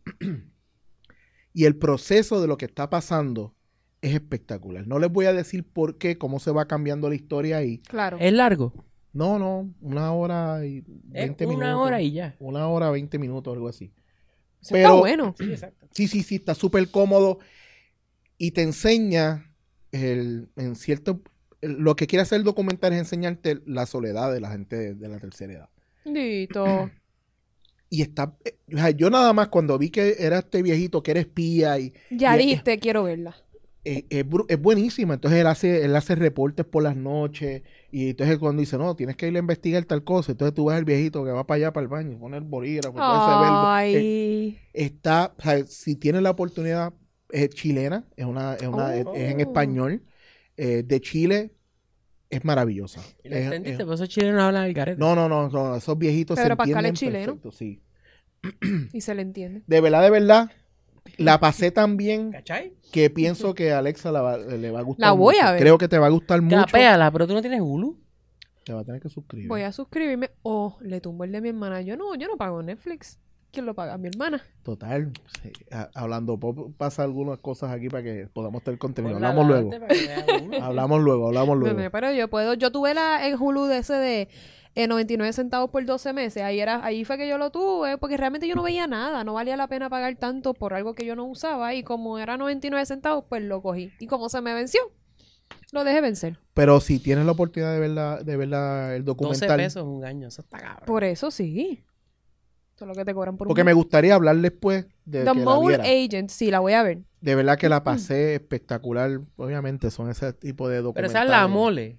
y el proceso de lo que está pasando es espectacular. No les voy a decir por qué, cómo se va cambiando la historia ahí. Claro. Es largo. No, no, una hora y Es veinte una minutos. hora y ya. Una hora, veinte minutos, algo así. Eso pero- está bueno. Sí, exacto. Sí, sí, sí, está súper cómodo y te enseña el, en cierto... el- lo que quiere hacer el documental es enseñarte la soledad de la gente de, de la tercera edad. Bendito. Y está... eh, o sea, yo nada más cuando vi que era este viejito que era espía y... Ya y- dijiste, quiero verla. eh, es, bru- es buenísima. Entonces él hace, él hace reportes por las noches y entonces cuando dice, no, tienes que ir a investigar tal cosa, entonces tú ves al viejito que va para allá, para el baño, y pone el bolígrafo, todo ese verbo. Eh, Ay. está, o sea, si tienes la oportunidad, es chilena, es una, es una, es, Oh. es en español, eh, de Chile, es maravillosa. ¿Y lo Es- entendiste? es- Por eso chilenos hablan el garete. no, no, no, no, esos viejitos Pedro se Pascal entienden es chileno. perfecto, sí. Y se le entiende. De verdad, de verdad, la pasé tan bien ¿Cachai? que pienso que a Alexa la va- le va a gustar La voy mucho. a ver. Creo que te va a gustar mucho. Capéala, pero tú no tienes Hulu. Te va a tener que suscribir. Voy a suscribirme. O le tumbo el de mi hermana. Yo no, yo no pago Netflix. ¿Quién lo paga? Mi hermana. Total, sí, a- hablando, pop, pasa algunas cosas aquí para que podamos tener contenido. Ponla Hablamos luego. adelante para que veas Hulu. Hablamos luego, hablamos luego. Bebé, pero yo puedo. Yo tuve la, el Hulu de ese de eh, noventa y nueve centavos por doce meses. Ahí era, ahí fue que yo lo tuve, porque realmente yo no veía nada. No valía la pena pagar tanto por algo que yo no usaba. Y como era noventa y nueve centavos, pues lo cogí. Y como se me venció, lo dejé vencer. Pero si tienes la oportunidad de ver, la, de ver la- el doce documental, pesos un año. Eso está cabrón. Por eso sí. Eso es lo que te cobran por porque un me gustaría hablar después de The que la Mole viera. Agent, sí, la voy a ver. De verdad que la pasé espectacular. Obviamente son ese tipo de Pero documentales. esa es la mole.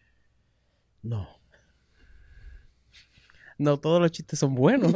No. No todos los chistes son buenos.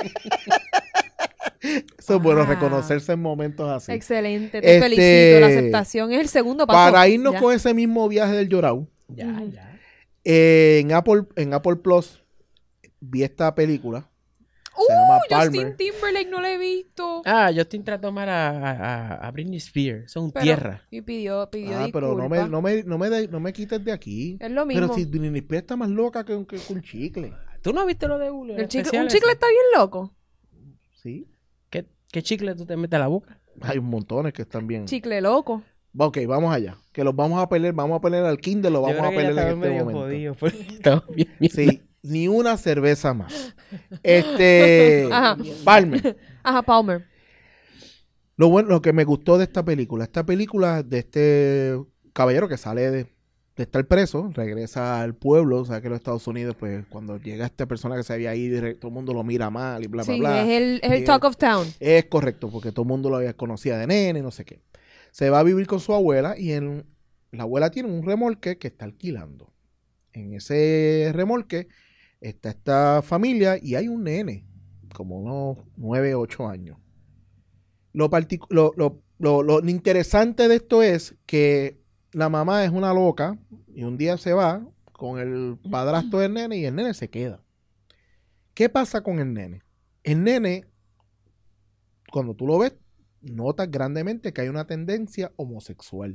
Eso es bueno, Ah. reconocerse en momentos así. Excelente, te Este, felicito. La aceptación es el segundo paso. Para irnos Ya. con ese mismo viaje del Llorau, ya, Ujú. ya. eh, en Apple, en Apple Plus vi esta película. ¡Uh! Se llama Justin Palmer. Timberlake no la he visto. Ah, Justin trató de tomar a, a, a Britney Spears. Eso es un Pero- tierra. Y pidió, pidió Ah, pero no me, disculpas. no, me, no, me de- no me quites de aquí. Es lo mismo. Pero si Britney Spears está más loca que, que, que un chicle. ¿Tú no viste lo de Hulu? El chicle- especial un chicle ese? está bien loco. ¿Sí? ¿Qué, ¿Qué chicle tú te metes a la boca? Hay un montones que están bien. Chicle loco. Ok, vamos allá. Que los vamos a pelear, vamos a pelear al Kindle, lo vamos Yo a creo que ya pelear en estaba este medio momento. jodido, porque estaba bien mierda. Sí, ni una cerveza más. Este. Ajá. Palmer. Ajá, Palmer. Lo bueno, lo que me gustó de esta película, esta película de este caballero que sale de, de estar preso, regresa al pueblo, o sea que los Estados Unidos, pues cuando llega esta persona que se había ido, y re- todo el mundo lo mira mal y bla, bla, Sí, bla. es el, es el Y Talk of Town. Es correcto, porque todo el mundo lo había conocía de nene y no sé qué. Se va a vivir con su abuela y en, la abuela tiene un remolque que está alquilando. En ese remolque está esta familia y hay un nene como unos nueve, ocho años. Lo, particu- lo, lo, lo, lo interesante de esto es que la mamá es una loca y un día se va con el padrastro del nene y el nene se queda. ¿Qué pasa con el nene? El nene, cuando tú lo ves, notas grandemente que hay una tendencia homosexual.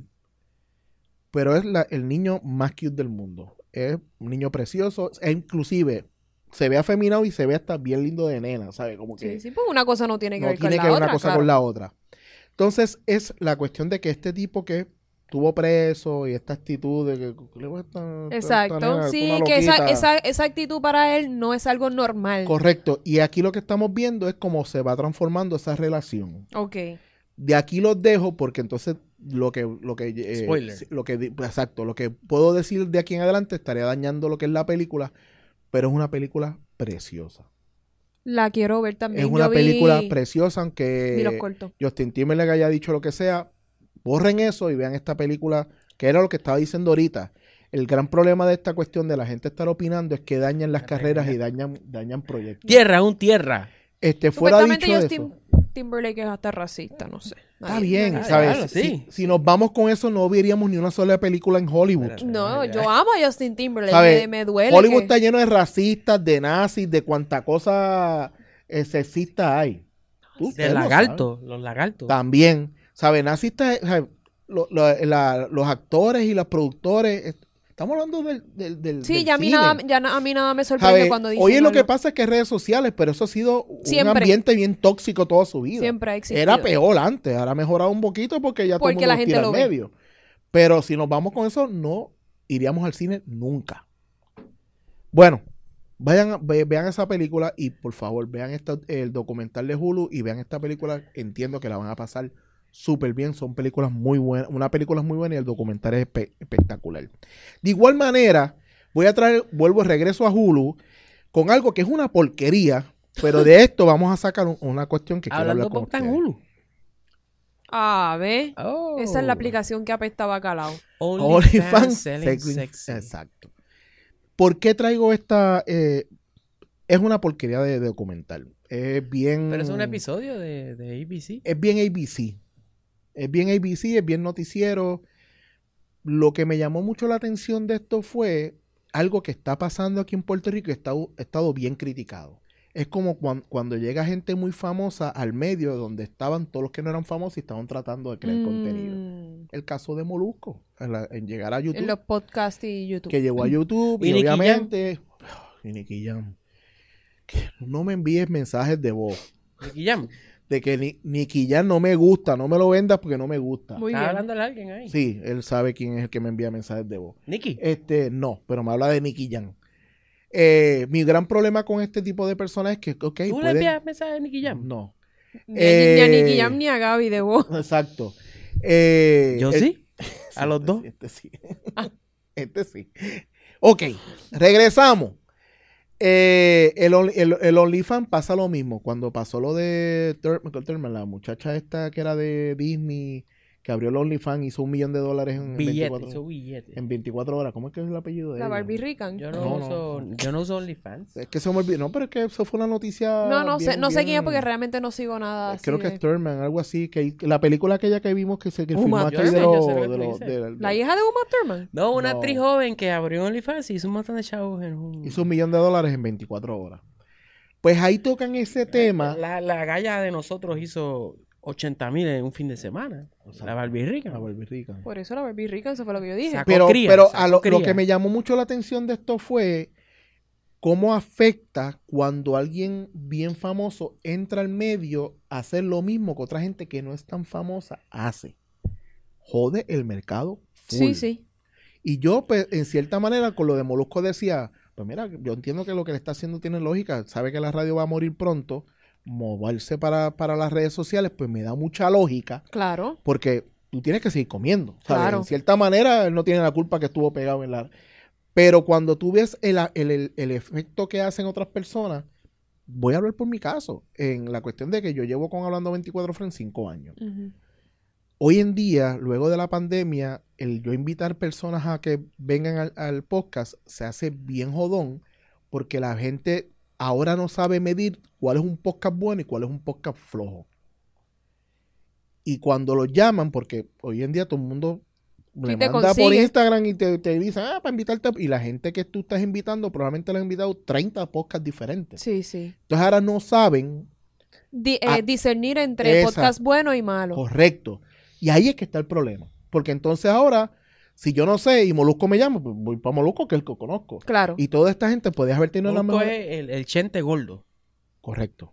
Pero es la, el niño más cute del mundo. Es un niño precioso. E inclusive se ve afeminado y se ve hasta bien lindo de nena, ¿sabes? Como que Sí, sí, pues una cosa no tiene que no ver con tiene la que ver otra. una cosa claro. con la otra. Entonces es la cuestión de que este tipo que estuvo preso y esta actitud de que le gusta Exacto. Sí, que esa, esa, esa actitud para él no es algo normal. Correcto. Y aquí lo que estamos viendo es cómo se va transformando esa relación. Ok. De aquí los dejo porque entonces lo que lo que eh, Spoiler. lo que exacto, lo que puedo decir de aquí en adelante estaría dañando lo que es la película, pero es una película preciosa. La quiero ver también. Es una Yo vi- película preciosa, vi los aunque cortos. Justin Timberlake haya dicho lo que sea, borren eso y vean esta película, que era lo que estaba diciendo ahorita. El gran problema de esta cuestión de la gente estar opinando es que dañan las carreras y dañan, dañan proyectos. Tierra, un tierra. Este, fuera Supuestamente dicho de Justin eso, Timberlake es hasta racista, no sé. está Ay, bien, no, ¿sabes? claro, si, sí. si nos vamos con eso, no veríamos ni una sola película en Hollywood. Espérate. No, Ya. yo amo a Justin Timberlake. ¿Sabes? Me, me duele. Hollywood que- está lleno de racistas, de nazis, de cuanta cosa eh, sexista hay. Tú- De ustedes lo lagartos, los lagartos. También, ¿sabes? Nazistas, ¿sabes? Lo- lo- la- los actores y los productores, est- estamos hablando del, del, del Sí, del ya a, mí cine. nada, ya na- a mí nada me sorprende ¿Sabes? cuando dicen Oye, lo que algo. pasa es que redes sociales, pero eso ha sido un Siempre. ambiente bien tóxico toda su vida. Siempre ha existido. Era peor antes, ahora ha mejorado un poquito porque ya todo Porque el mundo la nos gente tira lo al ve. medio. Pero si nos vamos con eso, no iríamos al cine nunca. Bueno, vayan, a- ve- vean esa película y por favor vean esta- el documental de Hulu y vean esta película. Entiendo que la van a pasar súper bien. Son películas muy buenas. Una película es muy buena y el documental es espe- espectacular. De igual manera, voy a traer, vuelvo regreso a Hulu con algo que es una porquería, pero de esto vamos a sacar un- una cuestión que quiero Hablando hablar con por tan ustedes. Hulu. Ah, ve. Oh. Esa es la aplicación que apesta bacalao. OnlyFans OnlyFans selling sex- sexy. Exacto. ¿Por qué traigo esta? eh, es una porquería de, de documental. Es bien. Pero es un episodio de, de A B C. Es bien A B C. Es bien A B C, es bien noticiero. Lo que me llamó mucho la atención de esto fue algo que está pasando aquí en Puerto Rico y está, ha estado bien criticado. Es como cuan- cuando llega gente muy famosa al medio donde estaban todos los que no eran famosos y estaban tratando de crear Mm, contenido. El caso de Molusco, en, la- en llegar a YouTube, En los podcasts y YouTube. que llegó a YouTube ¿Y y, Nicky obviamente... Y Nicky Jam. Que no me envíes mensajes de voz. Nicky Jam. De que ni, Nicky Jam no me gusta, no me lo vendas porque no me gusta. Muy ¿Estás bien. hablando de alguien ahí? Sí, él sabe quién es el que me envía mensajes de voz. Nicky. Este, no, pero me habla de Nicky Jam. Eh, mi gran problema con este tipo de personas es que, ok, ¿Tú le pueden- envías mensajes a Nicky Jam? No, Ni, a- ni a Eh, Nicky Jam ni a Gaby de voz. exacto. Eh, Yo el- sí. sí, A los este dos. sí, Este sí. Este sí. Ok, regresamos. Eh, el, Only- el, el OnlyFans pasa lo mismo. Cuando pasó lo de Thurman, Thurman, la muchacha esta que era de Disney, que abrió el OnlyFans, hizo un millón de dólares en, Billete, veinticuatro, hizo billete. en veinticuatro horas. ¿Cómo es que es el apellido de La ella? Barbie Rican. Yo no, No, no. uso, yo no uso OnlyFans. Es que se me olvidó. No, pero es que eso fue una noticia. No, no sé, bien, no sé quién es bien- porque realmente no sigo nada así Creo que de- es Thurman, algo así. Que la película aquella que vimos que se que Uma filmó aquí Thurman, de yo los. sé lo que de tú los- dices. de- de- La hija de Uma Thurman. No, una No. actriz joven que abrió OnlyFans y hizo un montón de chavos en un... Hizo un millón de dólares en veinticuatro horas. Pues ahí tocan ese tema. La, la galla de nosotros hizo ochenta mil en un fin de semana. La Barbie Rica. La Barbie Rican. Por eso la Barbie Rican, eso fue lo que yo dije. Sacó Pero, cría, pero sacó a lo, lo cría. que me llamó mucho la atención de esto fue cómo afecta cuando alguien bien famoso entra al medio a hacer lo mismo que otra gente que no es tan famosa hace. Jode el mercado full. Sí, sí. Y yo, pues, en cierta manera, con lo de Molusco decía, pues mira, yo entiendo que lo que le está haciendo tiene lógica, sabe que la radio va a morir pronto, moverse para, para las redes sociales, pues me da mucha lógica, Claro. porque tú tienes que seguir comiendo, ¿sabes? Claro. En cierta manera, él no tiene la culpa que estuvo pegado en la... Pero cuando tú ves el, el, el, el efecto que hacen otras personas, voy a hablar por mi caso, en la cuestión de que yo llevo con Hablando veinticuatro Friends cinco años. Ujú. Hoy en día, luego de la pandemia, el yo invitar personas a que vengan al, al podcast se hace bien jodón porque la gente ahora no sabe medir cuál es un podcast bueno y cuál es un podcast flojo. Y cuando lo llaman, porque hoy en día todo el mundo le Y te manda por consigue. Instagram y te, te dice, ah, para invitarte. Y la gente que tú estás invitando, probablemente le han invitado treinta podcasts diferentes. Sí, sí. Entonces ahora no saben, Di- eh, Ah, discernir entre esa. podcast bueno y malo. correcto. Y ahí es que está el problema. Porque entonces ahora, si yo no sé y Molusco me llama, pues voy para Molusco, que es el que conozco. Claro. Y toda esta gente puede haber tenido la Molusco mejor... es el, el chente gordo. Correcto.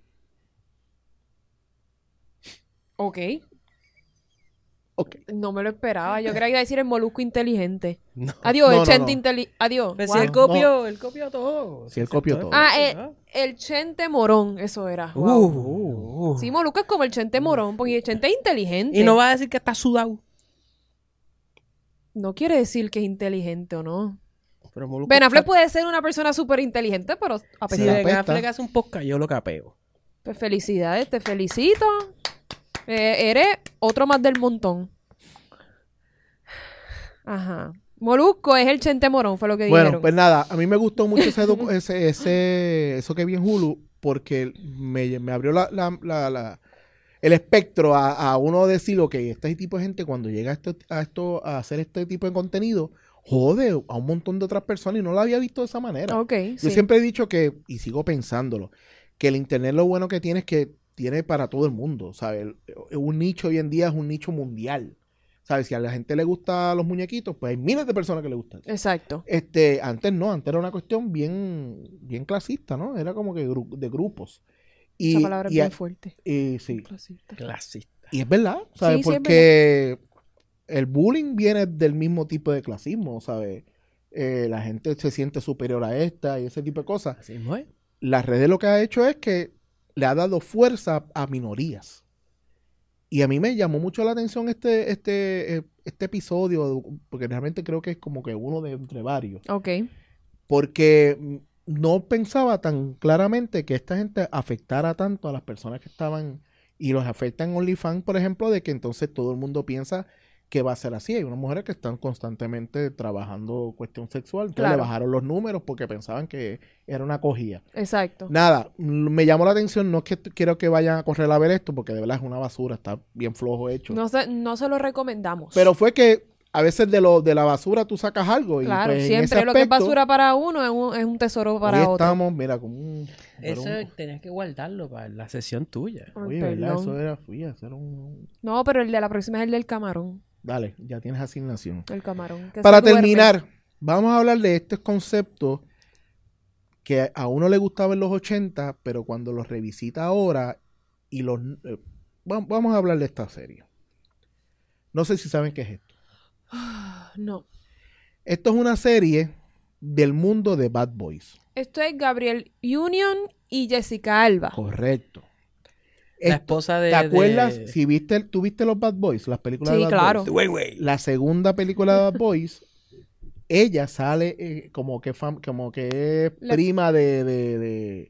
Ok. Ok. No me lo esperaba. Yo creía que iba a decir el molusco inteligente. No. Adiós, No, el no, chente no. inteligente. Adiós. Pues Wow. si él copió, él copió todo. Sí, él copió todo. Ah, eh, el chente morón, eso era. Uh, Wow. uh. Sí, Molusco es como el chente morón, porque el chente es inteligente. Y no va a decir que está sudado. No quiere decir que es inteligente o no. Pero Molusco Ben Affleck está- puede ser una persona súper inteligente, pero a Si pesar la Ben apesta. Affleck hace un podcast, yo lo capeo. Pues felicidades, te felicito. Eh, eres otro más del montón. Ajá. Molusco es el chente morón, fue lo que Bueno, dijeron. pues nada, a mí me gustó mucho ese, docu- ese, ese eso que vi en Hulu porque me, me abrió la, la- la- la- el espectro a, a uno decir, ok, este tipo de gente cuando llega a esto, a esto a hacer este tipo de contenido, jode a un montón de otras personas y no lo había visto de esa manera. Ok, Yo sí. siempre he dicho que, y sigo pensándolo, que el internet lo bueno que tiene es que tiene para todo el mundo, ¿sabes? El- Un nicho hoy en día es un nicho mundial, ¿sabes? Si a la gente le gustan los muñequitos, pues hay miles de personas que le gustan. Exacto. Este, antes no, antes era una cuestión bien, bien clasista, ¿no? Era como que gru- de grupos. Y, Esa palabra es y, a- bien fuerte. y sí, Clasista. Clasista. y es verdad, ¿sabes? Sí, sí, es Porque el bullying viene del mismo tipo de clasismo, ¿sabes? Eh, la gente se siente superior a esta y ese tipo de cosas. Así mismo es. Las redes lo que ha hecho es que le ha dado fuerza a minorías. Y a mí me llamó mucho la atención este, este, eh, este episodio, porque realmente creo que es como que uno de entre varios. Ok. Porque mm, no pensaba tan claramente que esta gente afectara tanto a las personas que estaban y los afecta en OnlyFans, por ejemplo, de que entonces todo el mundo piensa que va a ser así. Hay unas mujeres que están constantemente trabajando cuestión sexual, entonces Claro. le bajaron los números porque pensaban que era una cogida. Exacto. Nada, mm, me llamó la atención, no es que t- quiero que vayan a correr a ver esto, porque de verdad es una basura, está bien flojo hecho. No se, no se lo recomendamos. Pero fue que a veces de lo de la basura tú sacas algo y claro, pues, en siempre ese lo que es aspecto, basura para uno es un, es un tesoro para hoy otro. estamos, mira, como un... Eso pero un- tenías que guardarlo para la sesión tuya. Ay, Oye, ¿verdad? perdón. Eso era, fui a hacer un... No, pero el de la próxima es el del camarón. Dale, ya tienes asignación. El camarón. que Para se duerme. terminar, vamos a hablar de estos conceptos que a uno le gustaba en los ochenta, pero cuando los revisita ahora y los... eh, va- vamos a hablar de esta serie. No sé si saben qué es esto. No. Esto es una serie del mundo de Bad Boys. Esto es Gabriel Union y Jessica Alba. Correcto. La Esto- esposa de... ¿Te acuerdas? de- Si viste, ¿tú viste los Bad Boys? Las películas Sí, de Bad claro. Boys. Güey, güey. La segunda película de Bad Boys, ella sale eh, como que fam- como que es La- prima de, de, de,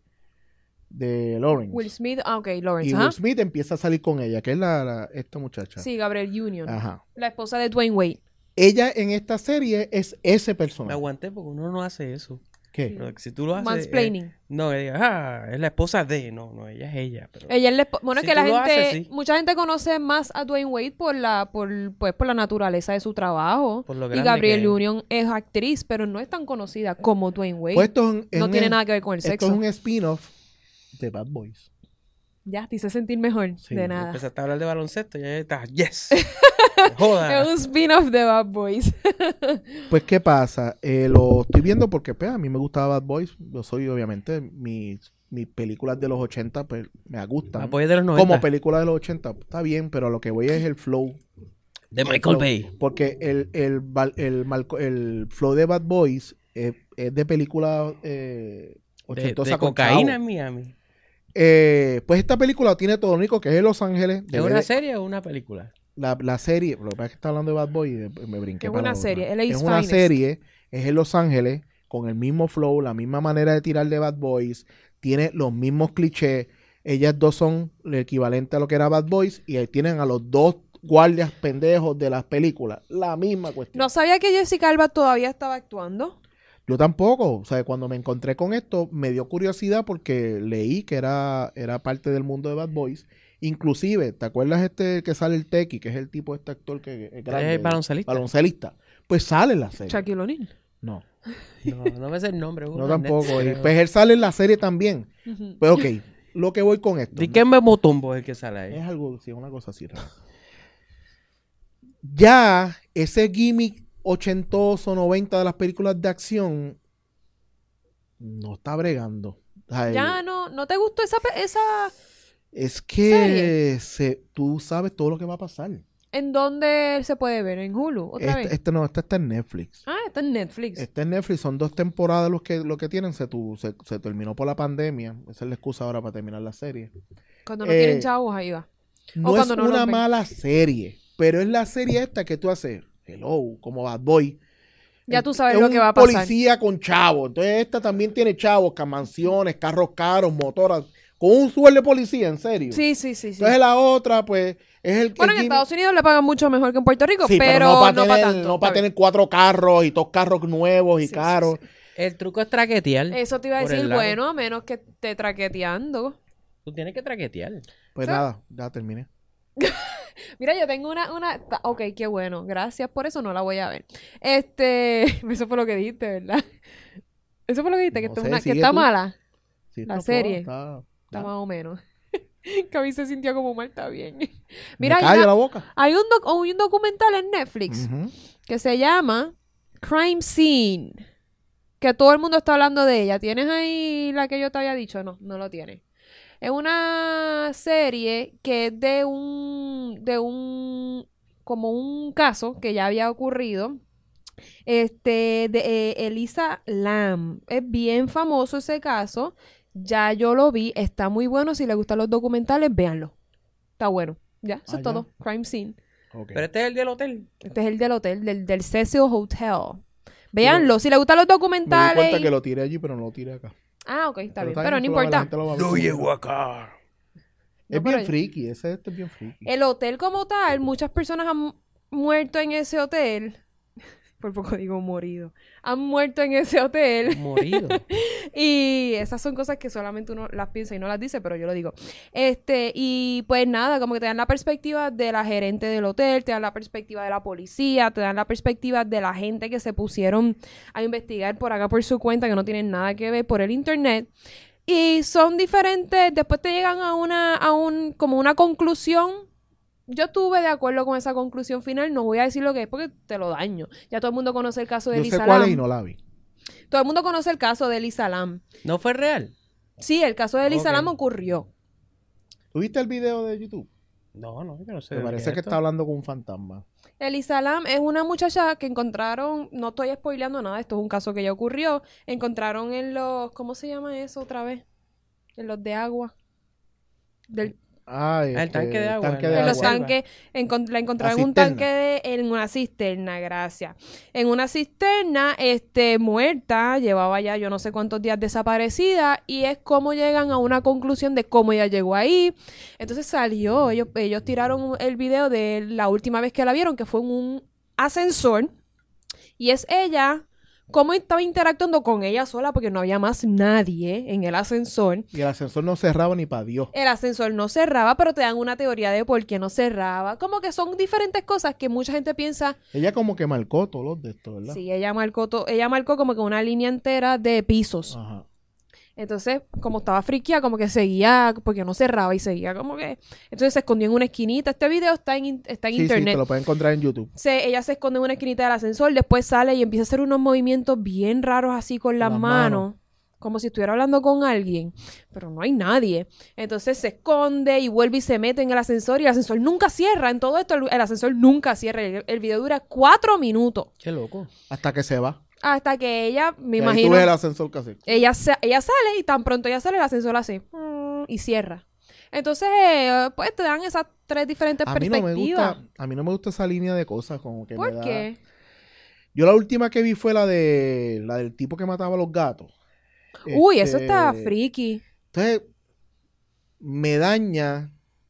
de Lawrence. Will Smith. Ah, ok, Lawrence. y ajá. Will Smith empieza a salir con ella, que es la, la- esta muchacha. Sí, Gabriel Union. Ajá. La esposa de Dwayne Wade. Ella en esta serie es ese Me personaje. aguanté porque uno no hace eso. ¿Qué? Pero si tú lo haces... Mansplaining. eh, no, que digas, ah, es la esposa de... No, no, ella es ella. Pero... Ella es la espo- Bueno, Si es que la tú lo gente... haces, sí. Mucha gente conoce más a Dwayne Wade por la, por, pues, por la naturaleza de su trabajo. Por lo Y grande Gabriel que es. Union es actriz, pero no es tan conocida como Dwayne Wade. Pues esto es un- es no un- tiene nada que ver con el esto sexo. es un spin-off de Bad Boys. Ya, te hice sentir mejor. Sí, de nada. Empezaste a hablar de baloncesto y ya estás, yes. Joda. Es un spin-off de Bad Boys. Pues, ¿qué pasa? Eh, lo estoy viendo porque pues, a mí me gustaba Bad Boys. Yo soy, obviamente, mis, mis películas de los ochenta, pues, me gustan. Apoyo de los noventa. Como película de los ochenta, está bien, pero a lo que voy es el flow. De El Michael flow. Bay. Porque el, el, val- el, malco- el flow de Bad Boys es, es de película eh, De, ochentosa de con cocaína chavo. en Miami. Eh, pues esta película tiene todo lo único que es en Los Ángeles. ¿Es Debe una de- serie o una película? la, la serie, lo que pasa es que está hablando de Bad Boy y de- me brinqué Es para una la otra. serie, L A's Es una Finest. serie, es en Los Ángeles, con el mismo flow, la misma manera de tirar de Bad Boys, tiene los mismos clichés. Ellas dos son el equivalente a lo que era Bad Boys y ahí tienen a los dos guardias pendejos de las películas. La misma cuestión. No sabía que Jessica Alba todavía estaba actuando. Yo tampoco. O sea, cuando me encontré con esto, me dio curiosidad porque leí que era, era parte del mundo de Bad Boys. Inclusive, ¿te acuerdas este que sale el Tequi, que es el tipo, este actor que es grande? Es baloncelista. Baloncelista. Pues sale en la serie. Shaquille O'Neal. No, No, no me sé el nombre. no tampoco. Y pues él sale en la serie también. Ujú. Pues ok, lo que voy con esto. ¿De qué me Motumbo es el que sale ahí? Es algo, sí, una cosa así rara. Ya ese gimmick ochentoso, noventa de las películas de acción no está bregando. O sea, Ya el- no, ¿no te gustó esa, pe- esa, es que se, tú sabes todo lo que va a pasar. en dónde se puede ver? ¿En Hulu? ¿Otra Este, vez? este no, este está en Netflix. Ah, está en Netflix. Este en Netflix, son dos temporadas los que, lo que tienen. Se, tu- se, se terminó por la pandemia. Esa es la excusa ahora para terminar la serie. Cuando no eh, tienen chavos, ahí va. No es cuando no los una ven. mala serie, pero es la serie esta que tú haces, hello, como Bad Boy. Ya tú sabes Es lo un que va a pasar. policía con chavos. Entonces esta también tiene chavos, ca- mansiones, carros caros, motoras, con un sueldo de policía, en serio. Sí, sí, sí, sí. Entonces la otra, pues, es el Bueno, el en gimmick- Estados Unidos le pagan mucho mejor que en Puerto Rico, Sí, pero, no para no tener, para tanto. no para está bien. tener cuatro carros y dos carros nuevos y Sí, sí, caros. sí. El truco es traquetear. Eso te iba a por decir, el lado. bueno, a menos que esté traqueteando. Tú tienes que traquetear. Pues ¿Sí? nada, ya terminé. Mira, yo tengo una, una... ta- Ok, qué bueno. Gracias por eso, no la voy a ver. Este... Eso fue lo que dijiste, ¿verdad? Eso fue lo que dijiste, que, No está, sé, una- que sigue está tú. mala. Sí, La está serie. floja, está- Está ya. más o menos. Que a mí se sintió como mal, está bien. Me Mira, hay, callo una- la boca. hay un, doc- hay un documental en Netflix Ujú. que se llama Crime Scene. Que todo el mundo está hablando de ella. ¿Tienes ahí la que yo te había dicho? No, no lo tienes. Es una serie que es de un, de un, como un caso que ya había ocurrido. Este, de eh, Elisa Lam. Es bien famoso ese caso. Ya yo lo vi. Está muy bueno. Si les gustan los documentales, véanlo. Está bueno. Ya, eso Ah, es ya. todo. Crime Scene. Ok. Pero este es el del hotel. Este es el del hotel, del, del Cecil Hotel. Véanlo. Si les gustan los Me di documentales. cuenta y- que lo tiré allí, pero no lo tiré acá. Ah, ok, está bien. está Pero no eso lo va- la importa. gente lo va a ver. acá. Es No, pero- bien friki, ese este es bien friki. El hotel como tal, muchas personas han muerto en ese hotel. Por poco digo morido. Han muerto en ese hotel. Morido. Y esas son cosas que solamente uno las piensa y no las dice, pero yo lo digo. Este, y pues nada, como que te dan la perspectiva de la gerente del hotel, te dan la perspectiva de la policía, te dan la perspectiva de la gente que se pusieron a investigar por acá por su cuenta, que no tienen nada que ver por el internet. Y son diferentes, después te llegan a una, a un, como una conclusión. Yo estuve de acuerdo con esa conclusión final, no voy a decir lo que es porque te lo daño. Ya todo el mundo conoce el caso de Yo sé Elisa cuál Lam. es y no la vi. Todo el mundo conoce el caso de Elisa Lam. ¿No fue real? Sí, el caso de Elisa Ok. Lam ocurrió. ¿Tuviste el video de YouTube? No, no, yo no sé. Me de parece qué es que esto. está hablando con un fantasma. Elisa Lam es una muchacha que encontraron, no estoy spoileando nada, esto es un caso que ya ocurrió, encontraron en los, ¿cómo se llama eso otra vez? En los de agua. Del, Ah, el tanque de agua, Tanque en de la en los agua. selva. tanques, encont- la encontraron en un cisterna. tanque de, en una cisterna, gracias. En una cisterna, este, muerta, llevaba ya yo no sé cuántos días desaparecida, y es como llegan a una conclusión de cómo ella llegó ahí. Entonces salió, ellos, ellos tiraron el video de la última vez que la vieron, que fue en un ascensor, y es ella, cómo estaba interactuando con ella sola, porque no había más nadie en el ascensor. Y el ascensor no cerraba ni para Dios. El ascensor no cerraba, pero te dan una teoría de por qué no cerraba. Como que son diferentes cosas que mucha gente piensa. Ella como que marcó todos los de estos, ¿verdad? Sí, ella marcó, to- ella marcó como que una línea entera de pisos. Ajá. Entonces, como estaba friqueada, como que seguía, porque no cerraba y seguía como que... Entonces se escondió en una esquinita. Este video está en, in- está en Sí, sí, internet. te lo puedes encontrar en YouTube. Se, ella se esconde en una esquinita del ascensor, después sale y empieza a hacer unos movimientos bien raros así con las Las manos, manos. como si estuviera hablando con alguien, pero no hay nadie. Entonces se esconde y vuelve y se mete en el ascensor y el ascensor nunca cierra. En todo esto el, el ascensor nunca cierra. El, el video dura cuatro minutos Qué loco. Hasta que se va. hasta que ella, me Y ahí imagino, tú ves el ascensor casi. ella, sa- ella sale y tan pronto ella sale el ascensor así mm, y cierra. Entonces, eh, pues te dan esas tres diferentes A mí no me perspectivas. gusta, a mí no me gusta esa línea de cosas como que me ¿Por da- qué? Yo la última que vi fue la de la del tipo que mataba a los gatos. Uy, eso Este, está friki. Entonces, me daña.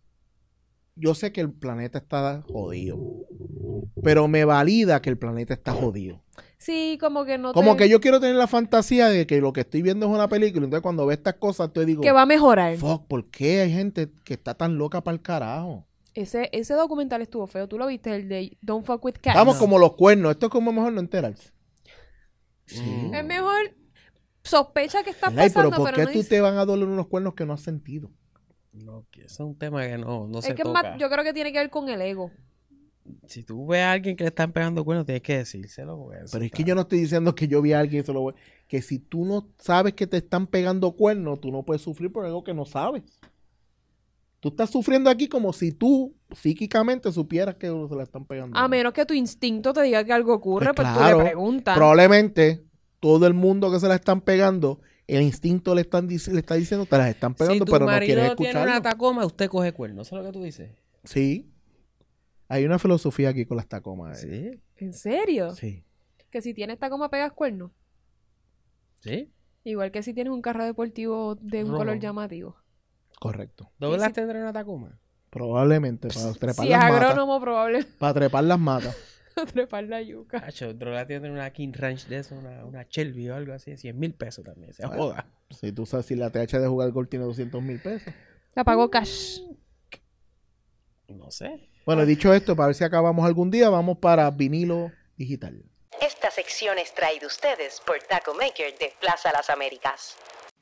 Yo sé que el planeta está jodido, pero me valida que el planeta está jodido. Sí, como que no Como te... que yo quiero tener la fantasía de que lo que estoy viendo es una película. Entonces cuando ve estas cosas, te digo, que va a mejorar. fuck, ¿por qué hay gente que está tan loca para el carajo? Ese, ese documental estuvo feo. ¿Tú lo viste? El de Don't Fuck With Cats. Vamos No. como los cuernos. Esto es como mejor no enterarse. Sí. Es mejor sospecha que está Ay, pasando, pero ¿por pero qué no tú dice- te van a doler unos cuernos que no has sentido? No, que eso es un tema que no, no Es se que es toca. más- yo creo que tiene que ver con el ego. Si tú ves a alguien que le están pegando cuernos, tienes que decírselo. porque eso Pero es está- que yo no estoy diciendo que yo vi a alguien y se lo voy... Que si tú no sabes que te están pegando cuernos, tú no puedes sufrir por algo que no sabes. Tú estás sufriendo aquí como si tú psíquicamente supieras que se la están pegando. A menos que tu instinto te diga que algo ocurre, Pues pues, claro, tú le preguntas. Probablemente todo el mundo que se la están pegando, el instinto le, están, dic- le está diciendo te las están pegando, si tu pero no marido quieres tiene escucharlo. una Tacoma, usted coge cuernos. ¿Eso es lo que tú dices? Sí. Hay una filosofía aquí con las tacomas. eh. Sí. ¿En serio? Sí. Que si tienes Tacoma pegas cuernos. Sí. Igual que si tienes un carro deportivo de un Rojo. color llamativo. Correcto. ¿Douglas sí. tendrá una Tacoma? Probablemente para trepar Si es las matas. agrónomo, probable Para trepar las matas. trepar la yuca. Cacho, Douglas tiene una King Ranch de eso, una, una Shelby o algo así, cien mil pesos también. Se Bueno. joda. Si tú sabes si la T H de jugar gol tiene doscientos mil pesos. La pagó cash. No sé. Bueno, dicho esto, para ver si acabamos algún día, vamos para vinilo digital. Esta sección es traída ustedes por Taco Maker de Plaza Las Américas.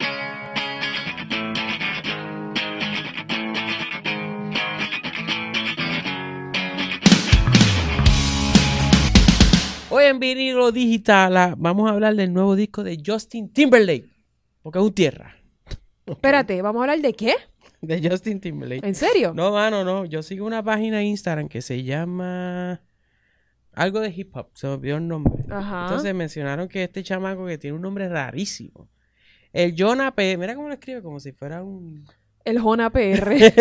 Hoy en vinilo digital ah, vamos a hablar del nuevo disco de Justin Timberlake. Porque es un tierra. Espérate, ¿vamos a hablar de qué? De Justin Timberlake. ¿En serio? No, mano, no. Yo sigo una página de Instagram que se llama algo de hip hop. Se me olvidó el nombre. Ajá. Entonces mencionaron que este chamaco que tiene un nombre rarísimo. El Jonah P. Mira cómo lo escribe, como si fuera un... El Jona P R.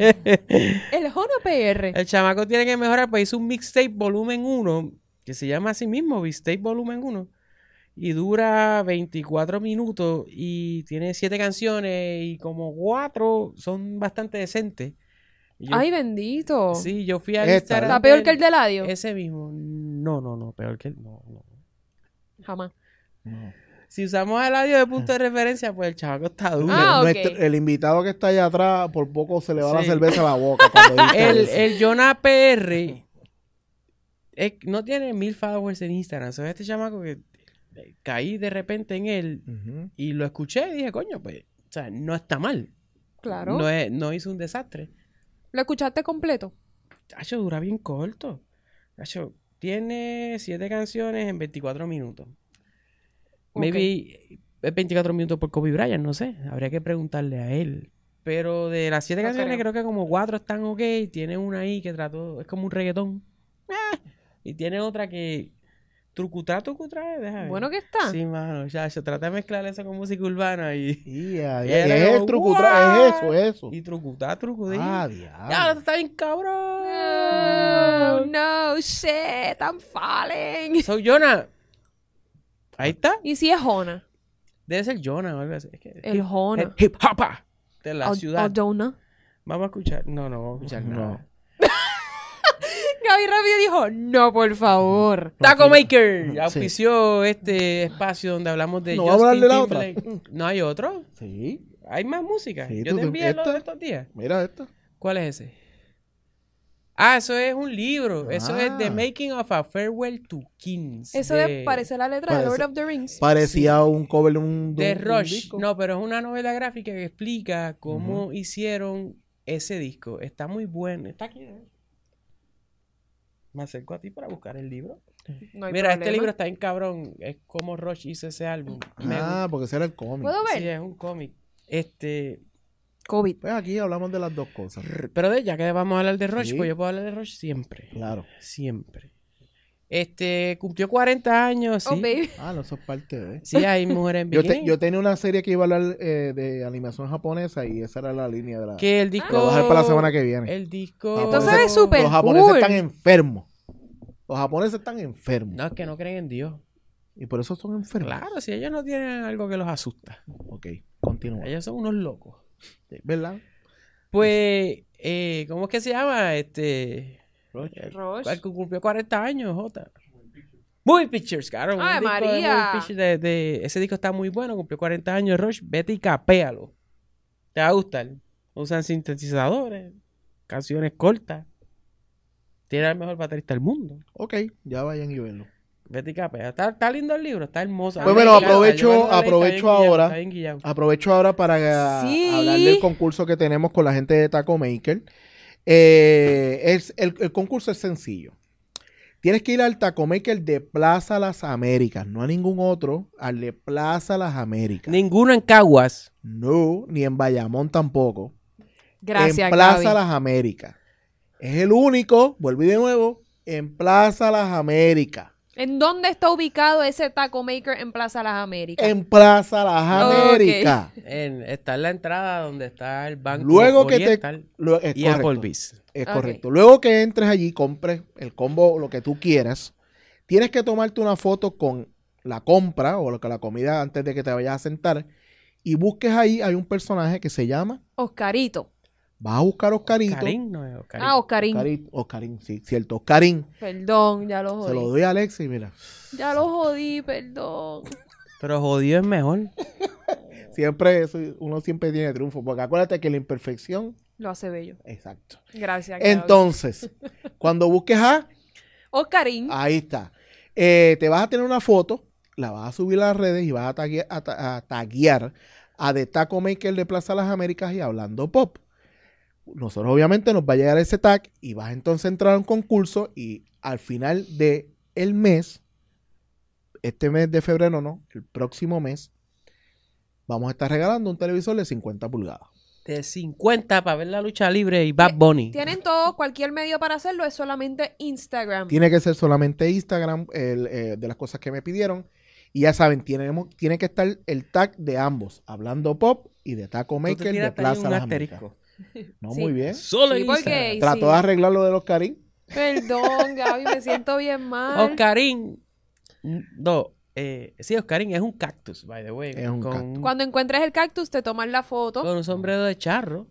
El Jona P R. El chamaco tiene que mejorar, pues hizo un mixtape volumen uno, que se llama así mismo, mixtape volumen uno, y dura veinticuatro minutos y tiene siete canciones y como cuatro son bastante decentes. Y yo- Ay, bendito. sí, yo fui a Esta, Instagram ¿Está peor del- que el de Eladio? Ese mismo. No, no, no, peor que el... No, no. Jamás. No. Si usamos el audio de punto de referencia, pues el chamaco está duro. Ah, ok. Nuestro- el invitado que está allá atrás, por poco se le va la Sí. cerveza a la boca. cuando dice El, eso. el Jonah P R es- no tiene mil followers en Instagram. ¿Sabes? Este chamaco que eh, caí de repente en él Ujú. y lo escuché y dije, coño, pues, o sea, no está mal. Claro. No, es- no hizo un desastre. ¿Lo escuchaste completo? Tacho, dura bien corto. Tacho, tiene siete canciones en veinticuatro minutos. Ok. Maybe es veinticuatro minutos por Kobe Bryant, no sé. Habría que preguntarle a él. Pero de las siete No canciones, creo. creo que como cuatro están ok. Tiene una ahí que trató, es como un reggaetón. Ah, y tiene otra que. Trucutrá, trucutrá, déjame ver. Bueno que está. Sí, mano, ya, yo traté de mezclar eso con música urbana y. Y, ya, Y ya, era es como, el trucutra, es eso, eso. Y trucutá, trucudí. Ah, Ya, diablo. está bien cabrón. Oh, no, shit, I'm falling. Soy Jonah. Ahí está. ¿Y si es Jona? Debe ser Jonah o algo así. Es que El hip- Jona. el hip hopper de la O- ciudad. o Jonah. Vamos a escuchar. No, no vamos a escuchar No. nada. Gaby rápido dijo, no, por favor. Taco Aquí- Maker Sí. auspició este espacio donde hablamos de ¿No va a hablar de la otra? Timberlake. ¿No hay otro? Sí. ¿Hay más música? Sí, Yo tú te te- envié lo esta- de estos días. Mira esto. ¿Cuál es ese? Ah, eso es un libro. Eso es The Ah. Making of a Farewell to Kings. Eso de- parece la letra de Parece- Lord of the Rings. Parecía un cover de un, de un- un Rush. disco. No, pero es una novela gráfica que explica cómo hicieron ese disco. Está muy bueno. Está aquí. ¿eh? Me acerco a ti para buscar el libro. No hay Mira, este problema. libro está bien cabrón. Es como Rush hizo ese álbum. Me Ah, porque ese era el cómic. ¿Puedo gusta. ver? Sí, es un cómic. Este. COVID. Pues aquí hablamos de las dos cosas. Pero de, ya que vamos a hablar de Rush, Sí. pues yo puedo hablar de Rush siempre. Claro. Siempre. Este, cumplió cuarenta años, Oh, sí. baby. Ah, no, eso es parte de... Sí, hay mujeres en Yo, te- bikini. yo tenía una serie que iba a hablar eh, de animación japonesa y esa era la línea de la... Que el disco... Lo voy a dejar para la semana que viene. El disco... Ah, Entonces japoneses- es súper Los japoneses cool. están enfermos. Los japoneses están enfermos. No, es que no creen en Dios. Y por eso son enfermos. Claro, si ellos no tienen algo que los asusta. Ok, continúa. Ellos son unos locos. ¿Verdad? Pues, eh, ¿cómo es que se llama? Este... Rush. El que cumplió cuarenta años, Jota. Movie Pictures, claro. un ¡Ay, disco de María! Movie Pictures de- de- ese disco está muy bueno, cumplió cuarenta años de Rush. Vete y capéalo. Te va a gustar. Usan sintetizadores, canciones cortas. Tiene el mejor baterista del mundo. Ok, ya vayan y verlo. Vete y capéalo. Está, está lindo el libro, está hermoso. Pues A mí me bueno, encanta. aprovecho- Yo cuando lo leí, aprovecho está bien guillado, ahora. está bien guillado. Aprovecho ahora para Sí. hablar del concurso que tenemos con la gente de Taco Maker. Eh, es, el, el concurso es sencillo. Tienes que ir al Taco Maker de Plaza Las Américas, no a ningún otro, al de Plaza Las Américas. Ninguno en Caguas. No, ni en Bayamón tampoco. Gracias, en Plaza Gaby. Las Américas. Es el único, vuelvo y de nuevo, en Plaza Las Américas. ¿En dónde está ubicado ese Taco Maker en Plaza Las Américas? En Plaza Las Ok. Américas. En, está en la entrada donde está el banco Luego que te- Oriental Lo- es y correcto. Applebee's. Es Ok. correcto. Luego que entres allí, compres el combo, lo que tú quieras, tienes que tomarte una foto con la compra o lo que la comida antes de que te vayas a sentar y busques ahí, hay un personaje que se llama, Oscarito. vas a buscar Oscarito. Oscarín, no es Oscarín. Ah, Oscarín. Oscarín, Oscarín, sí, cierto, Oscarín. Perdón, ya lo Se lo jodí. doy a Alexa y mira, Ya lo jodí, perdón. Pero jodido es mejor. siempre, eso- uno siempre tiene triunfo, porque acuérdate que la imperfección, Lo hace bello. exacto. Gracias, Gaby. Entonces, cuando busques a, Oscarín. ahí está. Eh, te vas a tener una foto, la vas a subir a las redes y vas a, taguear a, ta- a taguear a The Taco Maker de Plaza Las Américas y Hablando Pop. Nosotros obviamente nos va a llegar ese tag y vas entonces a entrar a un concurso y al final de el mes, este mes de febrero no, el próximo mes, vamos a estar regalando un televisor de cincuenta pulgadas. De cincuenta para ver la lucha libre y Bad Bunny. Tienen todo, cualquier medio para hacerlo, es solamente Instagram. Tiene que ser solamente Instagram, el, eh, de las cosas que me pidieron. Y ya saben, tenemos, tiene que estar el tag de ambos, Hablando Pop y de Taco Tú te Maker de tiraste ahí Plaza un Las asterisco. Américas. No, Sí. muy bien. Solo Sí, en porque- Instagram. Trató sí. de arreglar lo de los Karim. Perdón, Gaby, me siento bien mal. Oscarín. No, eh, sí, Oscarín es un cactus, by the way. Es un con, cactus. Cuando encuentres el cactus, te tomas la foto. con un sombrero de charro.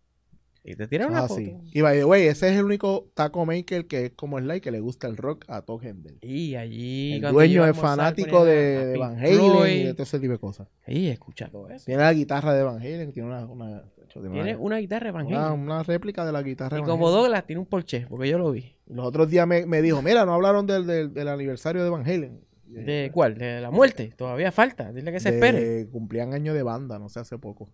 Y te tiran una Ah, foto. sí. Y by the way, ese es el único Taco Maker que es como el like que le gusta el rock a Todd Hendel. Y allí. El cuando dueño iba a es almorzar, fanático ponían de, a- a de Pink Van Halen Floyd. y de todo ese tipo de cosas. Y escucha todo eso. Tiene la guitarra de Van Halen, tiene una, una, tiene Tiene una, una guitarra una- evangélica. una réplica de la guitarra Y de Van como Halen. Douglas tiene un Porsche, porque yo lo vi. Los otros días me, me dijo, mira, no hablaron del, del, del aniversario de Van Halen. ¿De cuál? ¿De la muerte? Todavía falta. Dile que se De- espere. Cumplían año de banda, no sé, hace poco.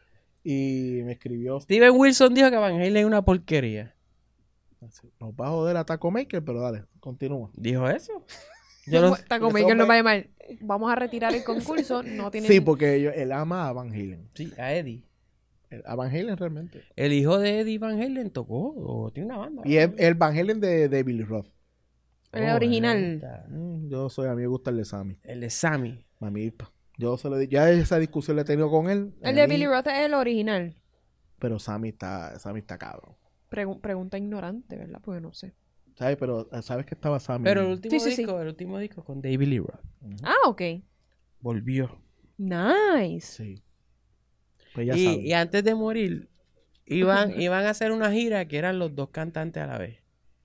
Y me escribió, Steven Wilson dijo que Van Halen es una porquería. nos va a joder a Taco Maker, pero dale, continúa. ¿Dijo eso? Yo lo... Taco ese Maker no hombre- va a llamar. Vamos a retirar el concurso. No tiene. Sí, porque ellos- él ama a Van Halen. Sí, a Eddie. Él- A Van Halen realmente. El hijo de Eddie Van Halen tocó o tiene una banda. Y es el Van Halen de, de Billy Roth. El Oh, original. esta. Mm, yo soy, a mí me gusta el de Sammy. El de Sammy. Mami, pa. Yo se lo di- ya esa discusión la he tenido con él. El a de mí, Billy Roth es el original. Pero Sammy está, Sammy está cabrón. Pregu- pregunta ignorante, ¿verdad? Porque no sé. ¿Sabes? Pero eh, ¿sabes que estaba Sammy? Pero el último Sí, sí, sí. disco, el último disco con David Lee Roth. Ah, ok. Volvió. Nice. Sí. Pues ya Y, saben. y antes de morir, iban, iban a hacer una gira que eran los dos cantantes a la vez.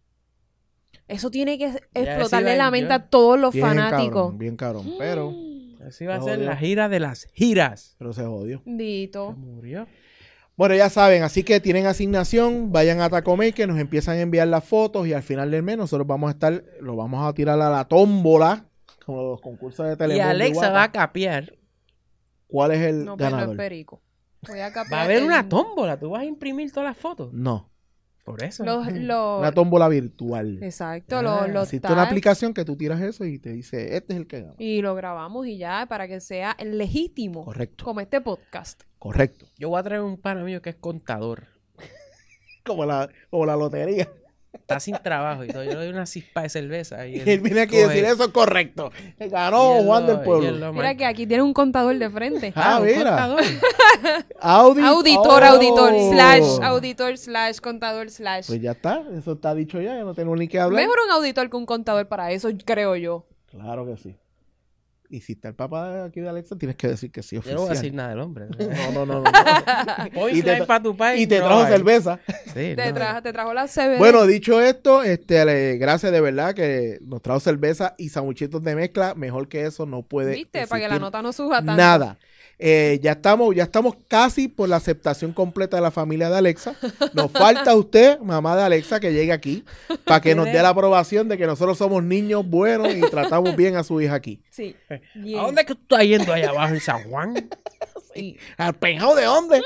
Eso tiene que ese explotarle iba la yo. mente a todos los bien fanáticos. cabrón, bien cabrón. Pero, Eso iba a Se ser jodió. la gira de las giras. pero se jodió. Se Dito. murió. Bueno, ya saben, así que tienen asignación, vayan a Taco Maker, nos empiezan a enviar las fotos y al final del mes nosotros vamos a estar, lo vamos a tirar a la tómbola, como los concursos de Y Telemundo. Alexa Guapa. va a capear. ¿Cuál es el No, pero no ganador? es perico. Voy a Va capear a haber el- una tómbola. Tú vas a imprimir todas las fotos. No, Por eso. Los, los- una tómbola virtual. Exacto, Ah, los, los Existe una tags. aplicación que tú tiras eso y te dice, este es el que gana. Y lo grabamos y ya, para que sea legítimo. Correcto, Como este podcast. correcto. Yo voy a traer un pana mío que es contador. Como la, como la lotería. Está sin trabajo y todo. Yo le doy una cispa de cerveza. Y Y él viene aquí a decir eso es correcto. Ganó Juan del Pueblo. Mira que aquí tiene un contador de frente. Ah, un mira. contador. Audi- Auditor, Oh. auditor, slash, auditor, slash, contador, slash. Pues ya está, eso está dicho ya, ya no tenemos ni que hablar. Mejor un auditor que un contador para eso, creo yo. Claro que sí. Y si está el papá aquí de Alexa, tienes que decir que sí Yo oficial. no voy a decir nada del hombre. No, no, no. no, no. Hoy Y te tra- para tu país. Y te no trajo hay. cerveza. Sí, Te, no. trajo, te trajo la C B D. Bueno, dicho esto, este, le- gracias de verdad que nos trajo cerveza y sanguchitos de mezcla. Mejor que eso no puede ¿Viste? Para que la existir nota no suba tanto. nada. Eh, ya estamos, ya estamos casi por la aceptación completa de la familia de Alexa. Nos falta usted, mamá de Alexa, que llegue aquí para que nos dé la aprobación de que nosotros somos niños buenos y tratamos bien a su hija aquí. Sí. ¿A dónde es que tú estás yendo allá abajo en San Juan? Sí. ¿Al penjao de dónde?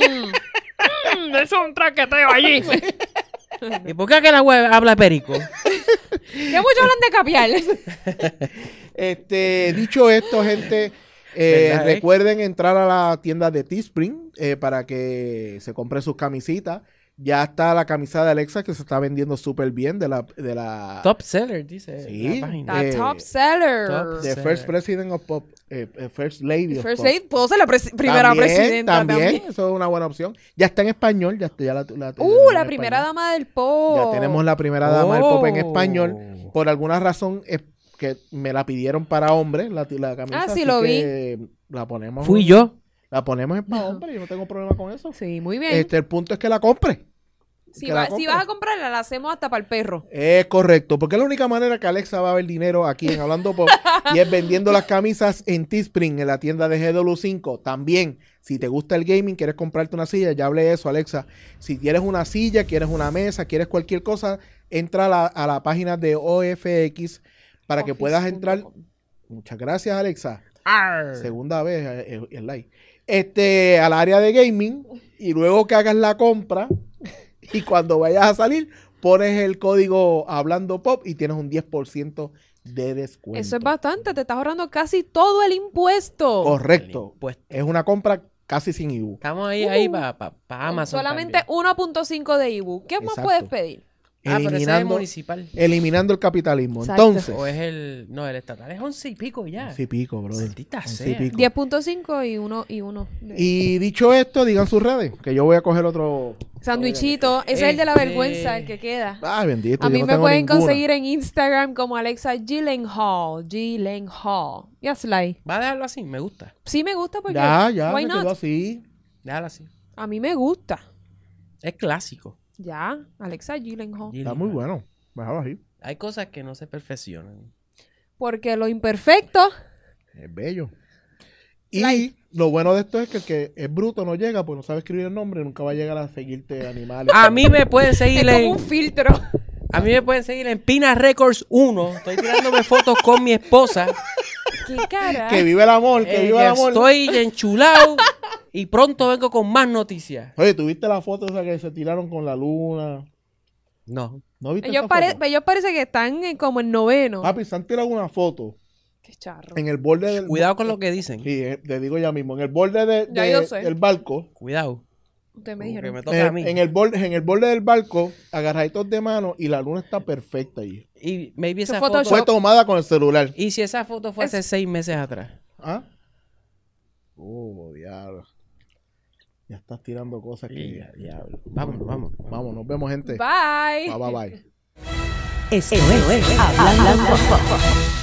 Mm, es un traqueteo allí. ¿Y por qué aquel web habla perico? Que muchos hablan de capial. Este, dicho esto, gente, eh, ¿Verdad, eh? recuerden entrar a la tienda de Teespring eh, para que se compre sus camisitas. Ya está la camisa de Alexa que se está vendiendo súper bien de la, de la Top seller, dice Sí. la página. The Eh, top seller. top de seller. First President of Pop, eh, eh, First Lady of First Pop. Lady, puedo ser la presi- primera También, presidenta también, también. eso es una buena opción. Ya está en español, ya, está- ya la, la- Uh, tenemos la en primera español. dama del pop. Ya tenemos la primera dama del pop en Oh. español. Por alguna razón es que me la pidieron para hombre, la, la camisa. Ah, sí, así lo que La ponemos. Fui yo. La ponemos en para No. hombre, yo no tengo problema con eso. Sí, muy bien. Este, el punto es que la compre. si, que va- la si compre. vas a comprarla, la hacemos hasta para el perro. Es correcto, porque es la única manera que Alexa va a ver dinero aquí en Hablando Pop y es vendiendo las camisas en Teespring, en la tienda de G W cinco. También, si te gusta el gaming, quieres comprarte una silla, ya hablé de eso, Alexa. Si quieres una silla, quieres una mesa, quieres cualquier cosa, entra a la, a la página de O F X para que Office puedas punto entrar. com. Muchas gracias, Alexa. Arr. Segunda vez eh, eh, el like. Este, al área de gaming y luego que hagas la compra y cuando vayas a salir pones el código Hablando Pop y tienes un diez por ciento de descuento. Eso es bastante, te estás ahorrando casi todo el impuesto. Correcto. Pues Es una compra casi sin I B U. estamos ahí, ahí para pa, pa Amazon. Solamente también. uno punto cinco de ebook. ¿Qué más Exacto. puedes pedir? Ah, pero ese es el Eliminando, municipal. eliminando el capitalismo. Exacto. Entonces, O es el. No, el estatal es once y pico ya. sí pico, brother. Maldita Once sea. y pico. diez punto cinco y uno y uno. de- Y dicho esto, digan sus redes, que yo voy a coger otro. Sandwichito, ese es el de la Este- vergüenza, el que queda. Ay, bendito. A yo mí no me tengo pueden ninguna. conseguir en Instagram como Alexa Gyllenhaal. Gyllenhaal. Ya Sly. Va a dejarlo así, me gusta. Sí me gusta porque. Ya, ya, Why se not? quedó así. Déjalo así. A mí me gusta. Es clásico. Ya, Alexa Gyllenhaal. Está muy bueno. Déjalo así. Hay cosas que no se perfeccionan. Porque lo imperfecto. Es bello. Y lo bueno de esto es que el que es bruto no llega, pues no sabe escribir el nombre, nunca va a llegar a seguirte animales. A mí me pueden Es seguir como en. un filtro. A mí me pueden seguir en Pina Records uno. Estoy tirándome fotos con mi esposa. ¿Qué cara? Que vive el amor, que Eh, vive el que amor. estoy enchulado. Y pronto vengo con más noticias. Oye, ¿tuviste la foto esa que se tiraron con la luna? No. ¿No viste Ellos, esa pare- foto? ellos parece que están en- como en noveno. Papi, se han tirado una foto Qué charro. en el borde del... Cuidado con lo que dicen. Sí, eh, te digo ya mismo, en el borde de- Ya de- yo sé. del barco. Cuidado. Ustedes me Que dijeron. me toca En, a mí. en el borde, en el borde del barco, agarraditos de mano y la luna está perfecta allí. Y maybe Eso esa Photoshop. foto. Fue tomada con el celular. Y si esa foto fue hace seis meses atrás. ¿Ah? Oh, diablo. Ya estás tirando cosas que... Y ya, diablo. Vámonos, vámonos. Vamos, nos vemos, gente. Bye. Bye, bye, bye. Esto es Hablando Pop.